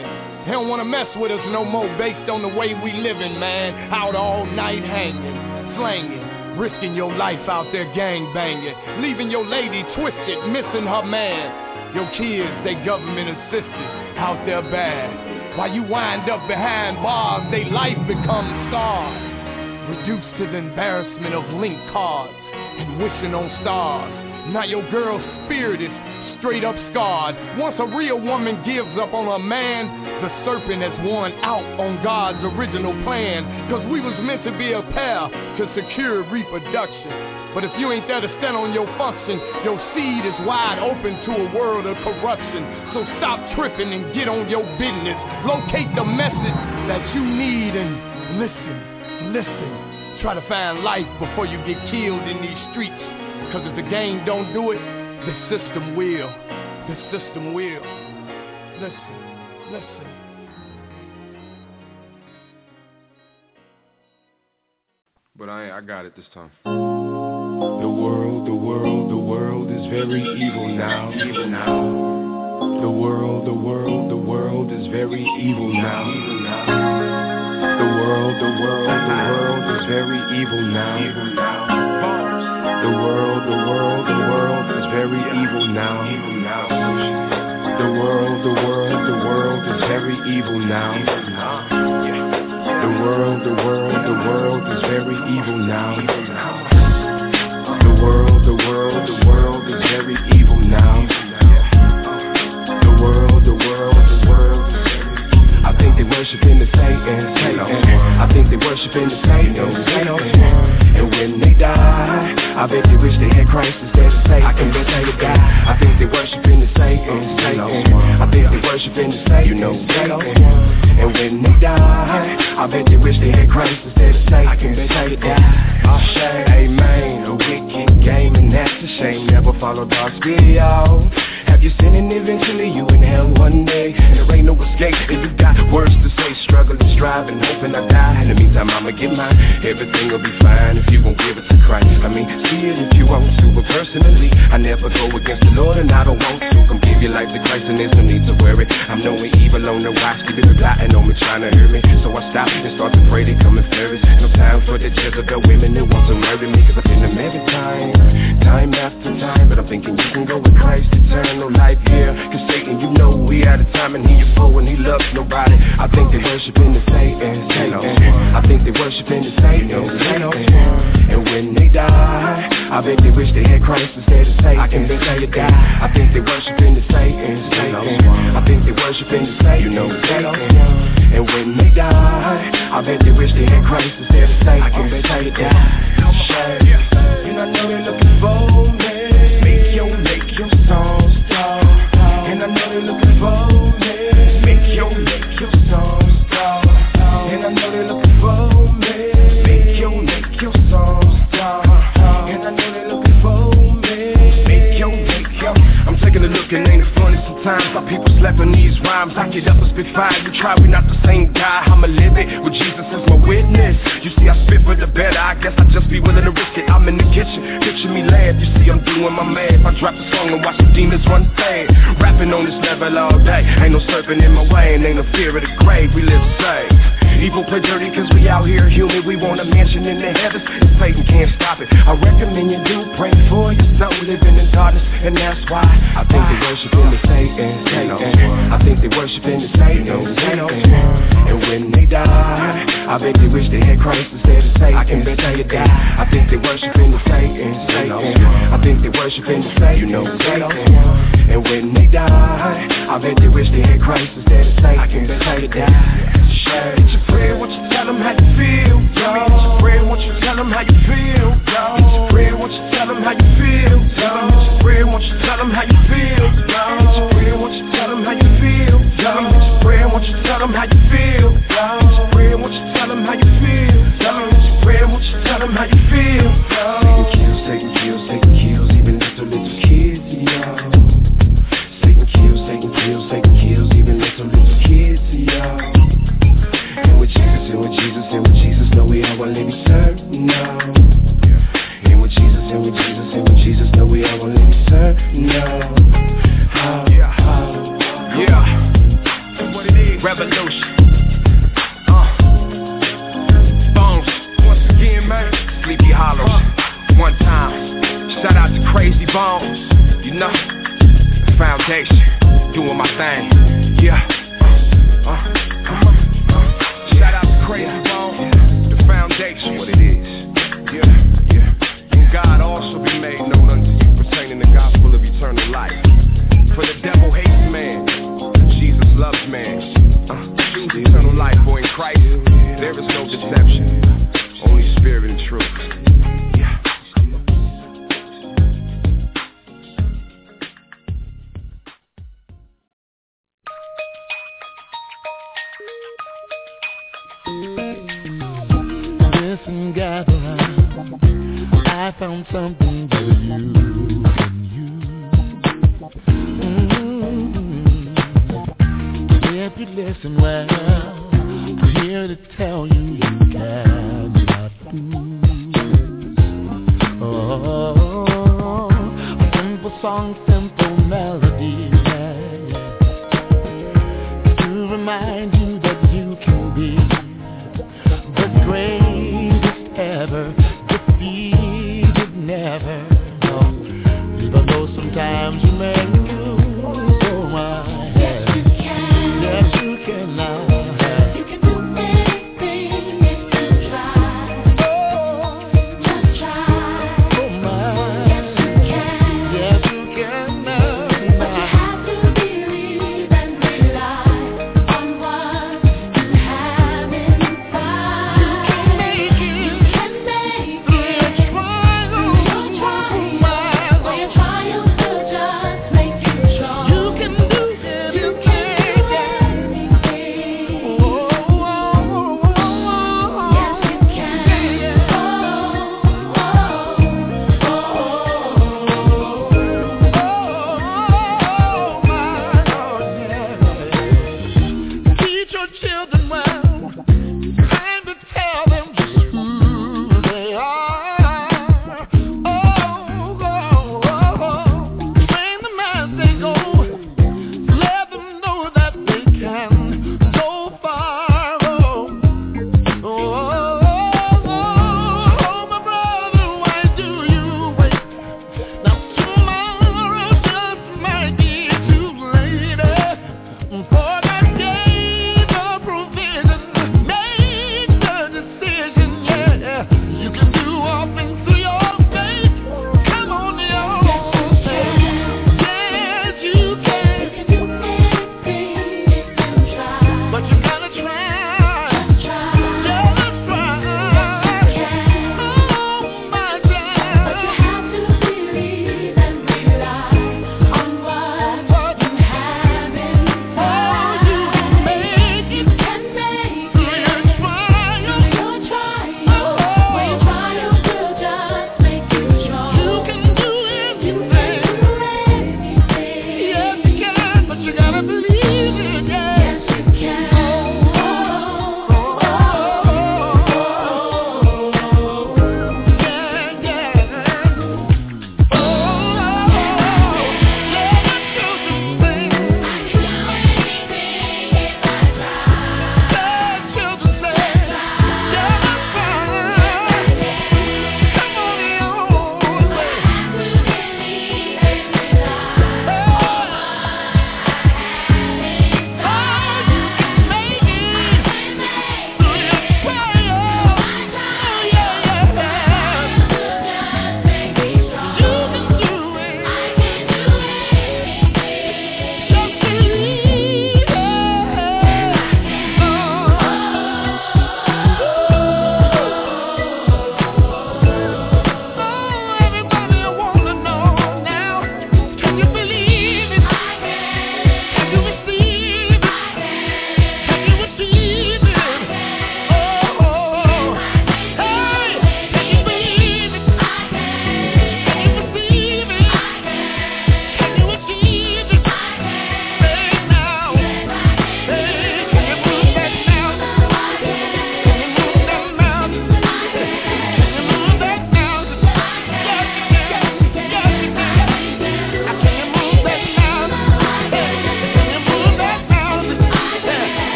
Speaker 14: They don't wanna mess with us no more based on the way we living, man. Out all night hanging, slanging, risking your life out there gang banging, leaving your lady twisted, missing her man. Your kids, they government assisted, out there bad. While you wind up behind bars, they life becomes scarred, reduced to the embarrassment of link cards and wishing on stars. Now your girl's spirit is straight up scarred. Once a real woman gives up on a man, the serpent has won out on God's original plan. Cause we was meant to be a pair to secure reproduction. But if you ain't there to stand on your function, your seed is wide open to a world of corruption. So stop tripping and get on your business. Locate the message that you need and listen, listen. Try to find life before you get killed in these streets. Cause if the game don't do it, the system will. The system will. Listen, listen.
Speaker 15: But I I got it this time. The world, the world, the world is very evil now. Evil now. The world, the world, the world is very evil now. Evil now. The world, the world, the world is very evil now. Evil now. The world, the world, the world is very evil now. Evil now. The world, the world, the world is very evil now. The world, the world, the world is very evil now. The world, the world, the world is very evil now. The world, the world, the world. I think they worshiping the Satan, Satan. I think they worshiping the Satan, Satan. And when they die, I bet they wish they had Christ instead of Satan. I can bet they die. I think they worshiping the Satan, Satan. I think they worshiping the Satan, you know, Satan. And when they die, I bet they wish they had Christ instead of Satan. I can bet they die. Oh, shame, amen. A wicked game and that's a shame. Never follow God's video. Have you sinned and eventually you in hell one day? And there ain't no escape if you got words to say. Struggling, striving, hoping I die. In the meantime I'ma get mine. Everything will be fine if you gon' give it to Christ. I mean, see it if you want to. But personally, I never go against the Lord and I don't want to. Come give your life to Christ and there's no need to worry. I'm knowing evil on the watch. Keep it plotting on me, trying to hurt me. So I stop and start to pray they come and flourish. No time for the Jezebel women that want to murder me. Cause I've been them every time, time after time. But I'm thinking you can go with Christ, eternal life here. Cause Satan, you know we out of time and he a fool and he loves nobody. I think they worshiping the Satan, Satan. I think they worshiping the Satan, Satan. And when they die, I bet they wish they had Christ instead of Satan. I can bet they die. I think they worshiping the Satan, Satan. I think they worshiping the Satan, you know, Satan. And when they die, I bet they wish they had Christ instead of Satan. I can bet they die. And I know they're looking for me. Make your, make your songs talk. And I know they're looking for me. Make your, make your songs talk. And I know they're looking for me. Make your, make your songs talk. And I know they're looking for me. Make your, make your. I'm taking a look and ain't it funny sometimes how people slapping these rhymes. I get up and spit fire. You try, we not the same guy. I'ma live it with Jesus as my witness. You see, I spit for the better. I guess I just be willing to risk it. I'm in the kitchen, picture me laugh. You see, I'm doing my math. I drop the song and watch the demons run fast. Rapping on this level all day. Ain't no serpent in my way and ain't no fear of the grave. We live safe. Evil play dirty cause we out here human. We want a mansion in the heavens and Satan can't stop it. I recommend you do pray for your soul living in darkness. And that's why I think they worshiping the Satan, Satan. I think they worshiping the Satan, Satan. And when they die, I bet they wish they had Christ instead of Satan. I can bet they die. I think they worshiping the Satan, Satan. I think they worshiping the Satan, you know, Satan. And when they die, I bet they wish they had Christ instead of Satan. I can bet they die. It's your prayer, won't you tell them how you feel, yo? It's your prayer, won't you tell them how you feel, yo? It's your prayer, won't you tell them how you feel, yo? It's your prayer, won't you tell them how you feel, yo? It's your prayer, won't you tell them how you feel, yo? It's your prayer, won't you tell them how you feel, yo? It's your prayer, won't you tell them how you feel, yo? It's your prayer, won't you tell them how you feel, yo? Satan kills, Satan kills, Satan kills, even little little kids, yo. Satan kills, Satan kills, Satan kills, even little little kids, yo. And with Jesus, and with Jesus, and with Jesus, no we all will live serve, no. And with Jesus, and with Jesus, and with Jesus, no we all will live serve, no. foundation, doing my thing. Yeah. Uh, come on. Uh, shout out to Crazy Bone, the foundation. What it is. Yeah, yeah. And God also be made known unto you pertaining the gospel of eternal life. For the devil hates man, Jesus loves man. Uh, choose eternal life, for in Christ there is no deception, only spirit and truth. Yeah.
Speaker 16: Listen, gather round, I found something for you. If you listen well, I'm here to tell you you cannot lose. Oh, a simple song, simple melody, yeah, to remind you that you can be the greatest ever, defeated never. No, even though sometimes you may lose, oh my. Yes, you can now.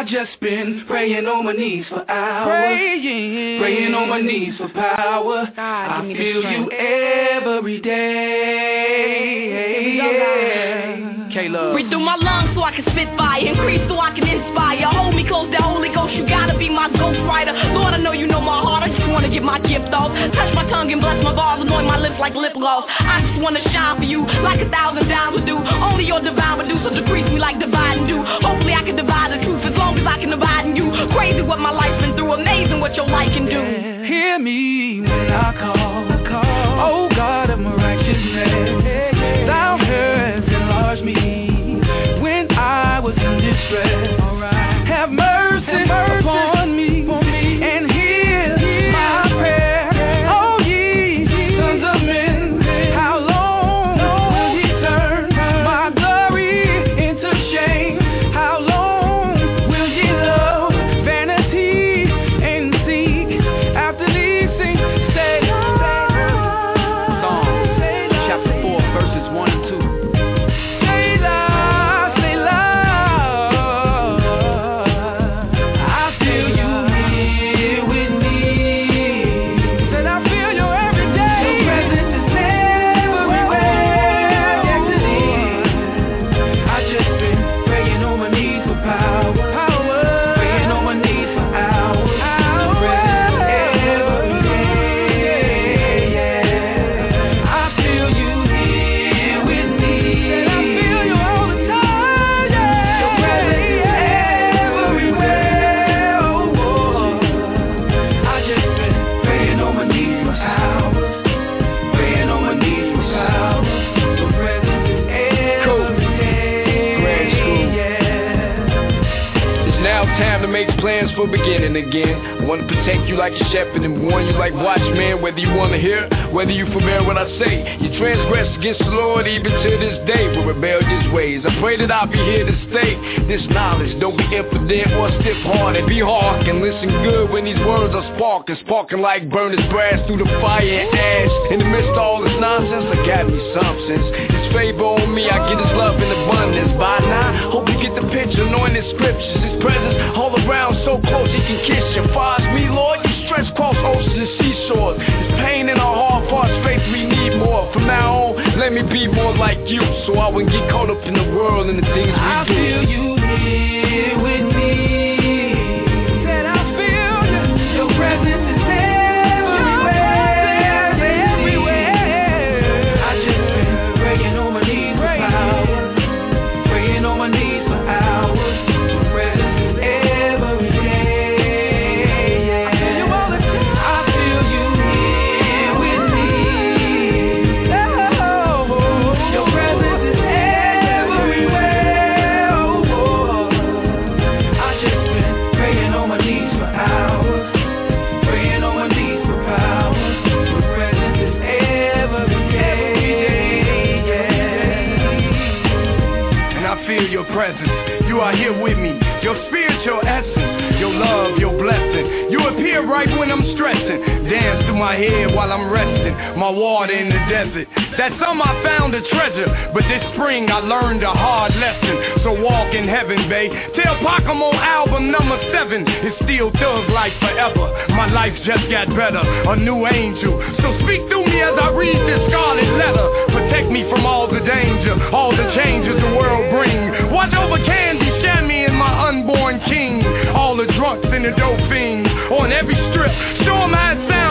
Speaker 2: just been praying on my knees for hours.
Speaker 10: Praying,
Speaker 2: praying on my knees for power.
Speaker 3: God,
Speaker 2: I
Speaker 3: give me
Speaker 2: feel
Speaker 3: the
Speaker 2: you
Speaker 3: strength.
Speaker 2: every day. Yeah.
Speaker 10: K-Love.
Speaker 3: Breathe through my lungs so I can spit fire. Increase so I can inspire. Hold me close, the Holy Ghost. You gotta be my ghost writer. Lord, I know you know my heart. I just wanna get my gift off. Touch my tongue and bless my bars. Anoint my lips like lip gloss. I just wanna shine for you like a thousand dimes would do. Only your divine would do, so decrease me like divide and do. Hopefully I can divide the truth as long as I can divide in you. Crazy what my life's been through. Amazing what your life can do.
Speaker 2: Yeah. Hear me when I call, call. Oh God of my righteousness, thou hast enlarged me when I was in distress. Right. Have mercy, Have mercy upon me, upon me and hear, hear my prayer. prayer. Oh ye sons of men, how long no. will ye turn my glory into shame? How long will ye love vanity and seek after these things? Say,
Speaker 10: Psalm chapter four, verses one and two.
Speaker 2: say loud, say loud. I feel you here with me. Said I feel you every day. Your presence is everywhere. Yes, it is. I just been praying on my knees for power. Power. Praying on my knees for hours. Your presence is every day. Yeah. I feel you here with me. Said I feel you all the time. Yeah. Your presence is everywhere. Oh, I just been praying on my knees for hours. Praying on my knees for hours. Your presence is every day. Yeah.
Speaker 5: It's now time to make plans for beginning again. I want to protect you like a shepherd and warn you like watchman. Whether you want to hear, whether you familiar what I say, you transgress against the Lord even to this day with rebellious ways. I pray that I'll be here to stay. This knowledge, don't be impotent or stiff-hearted. Be hawk and listen good when these words are sparking, sparking like burnished brass through the fire and ash. In the midst of all this nonsense, I got me some sense. His favor on me, I get his love in abundance. By now, hope you get the picture, knowing his scriptures, his presence all around, so close he can kiss you. Far as me, Lord, you stretch across oceans and seashores. It's pain in our heart, far as faith we need more. From now on, let me be more like you, so I wouldn't get caught up in the world and the things we
Speaker 2: I
Speaker 5: do.
Speaker 2: feel you here with me. Said I feel you. Your presence is everywhere. Everywhere. I just been praying on my knees for power. Praying on my knees for hours. Your presence is every day. Yeah. I feel you here with me. Oh, your presence is everywhere. Oh, I just been praying on my knees for hours. Praying on my knees for power. Your presence is every day. Yeah.
Speaker 14: And I feel your presence. You are here with me. Your spiritual essence, your love, your blessing. You appear right when I'm stressing. Dance through my head while I'm resting. My water in the desert. That summer I found a treasure, but this spring I learned a hard lesson. So walk in heaven, babe. Tell Pac I'm on album number seven. It's still thug life forever. My life just got better. A new angel. So speak through me as I read this scarlet letter. Protect me from all the danger, all the changes the world brings. Watch over Candy, Shammy, and my unborn king. All the drunks and the dope fiends on every strip. Show 'em how it sounds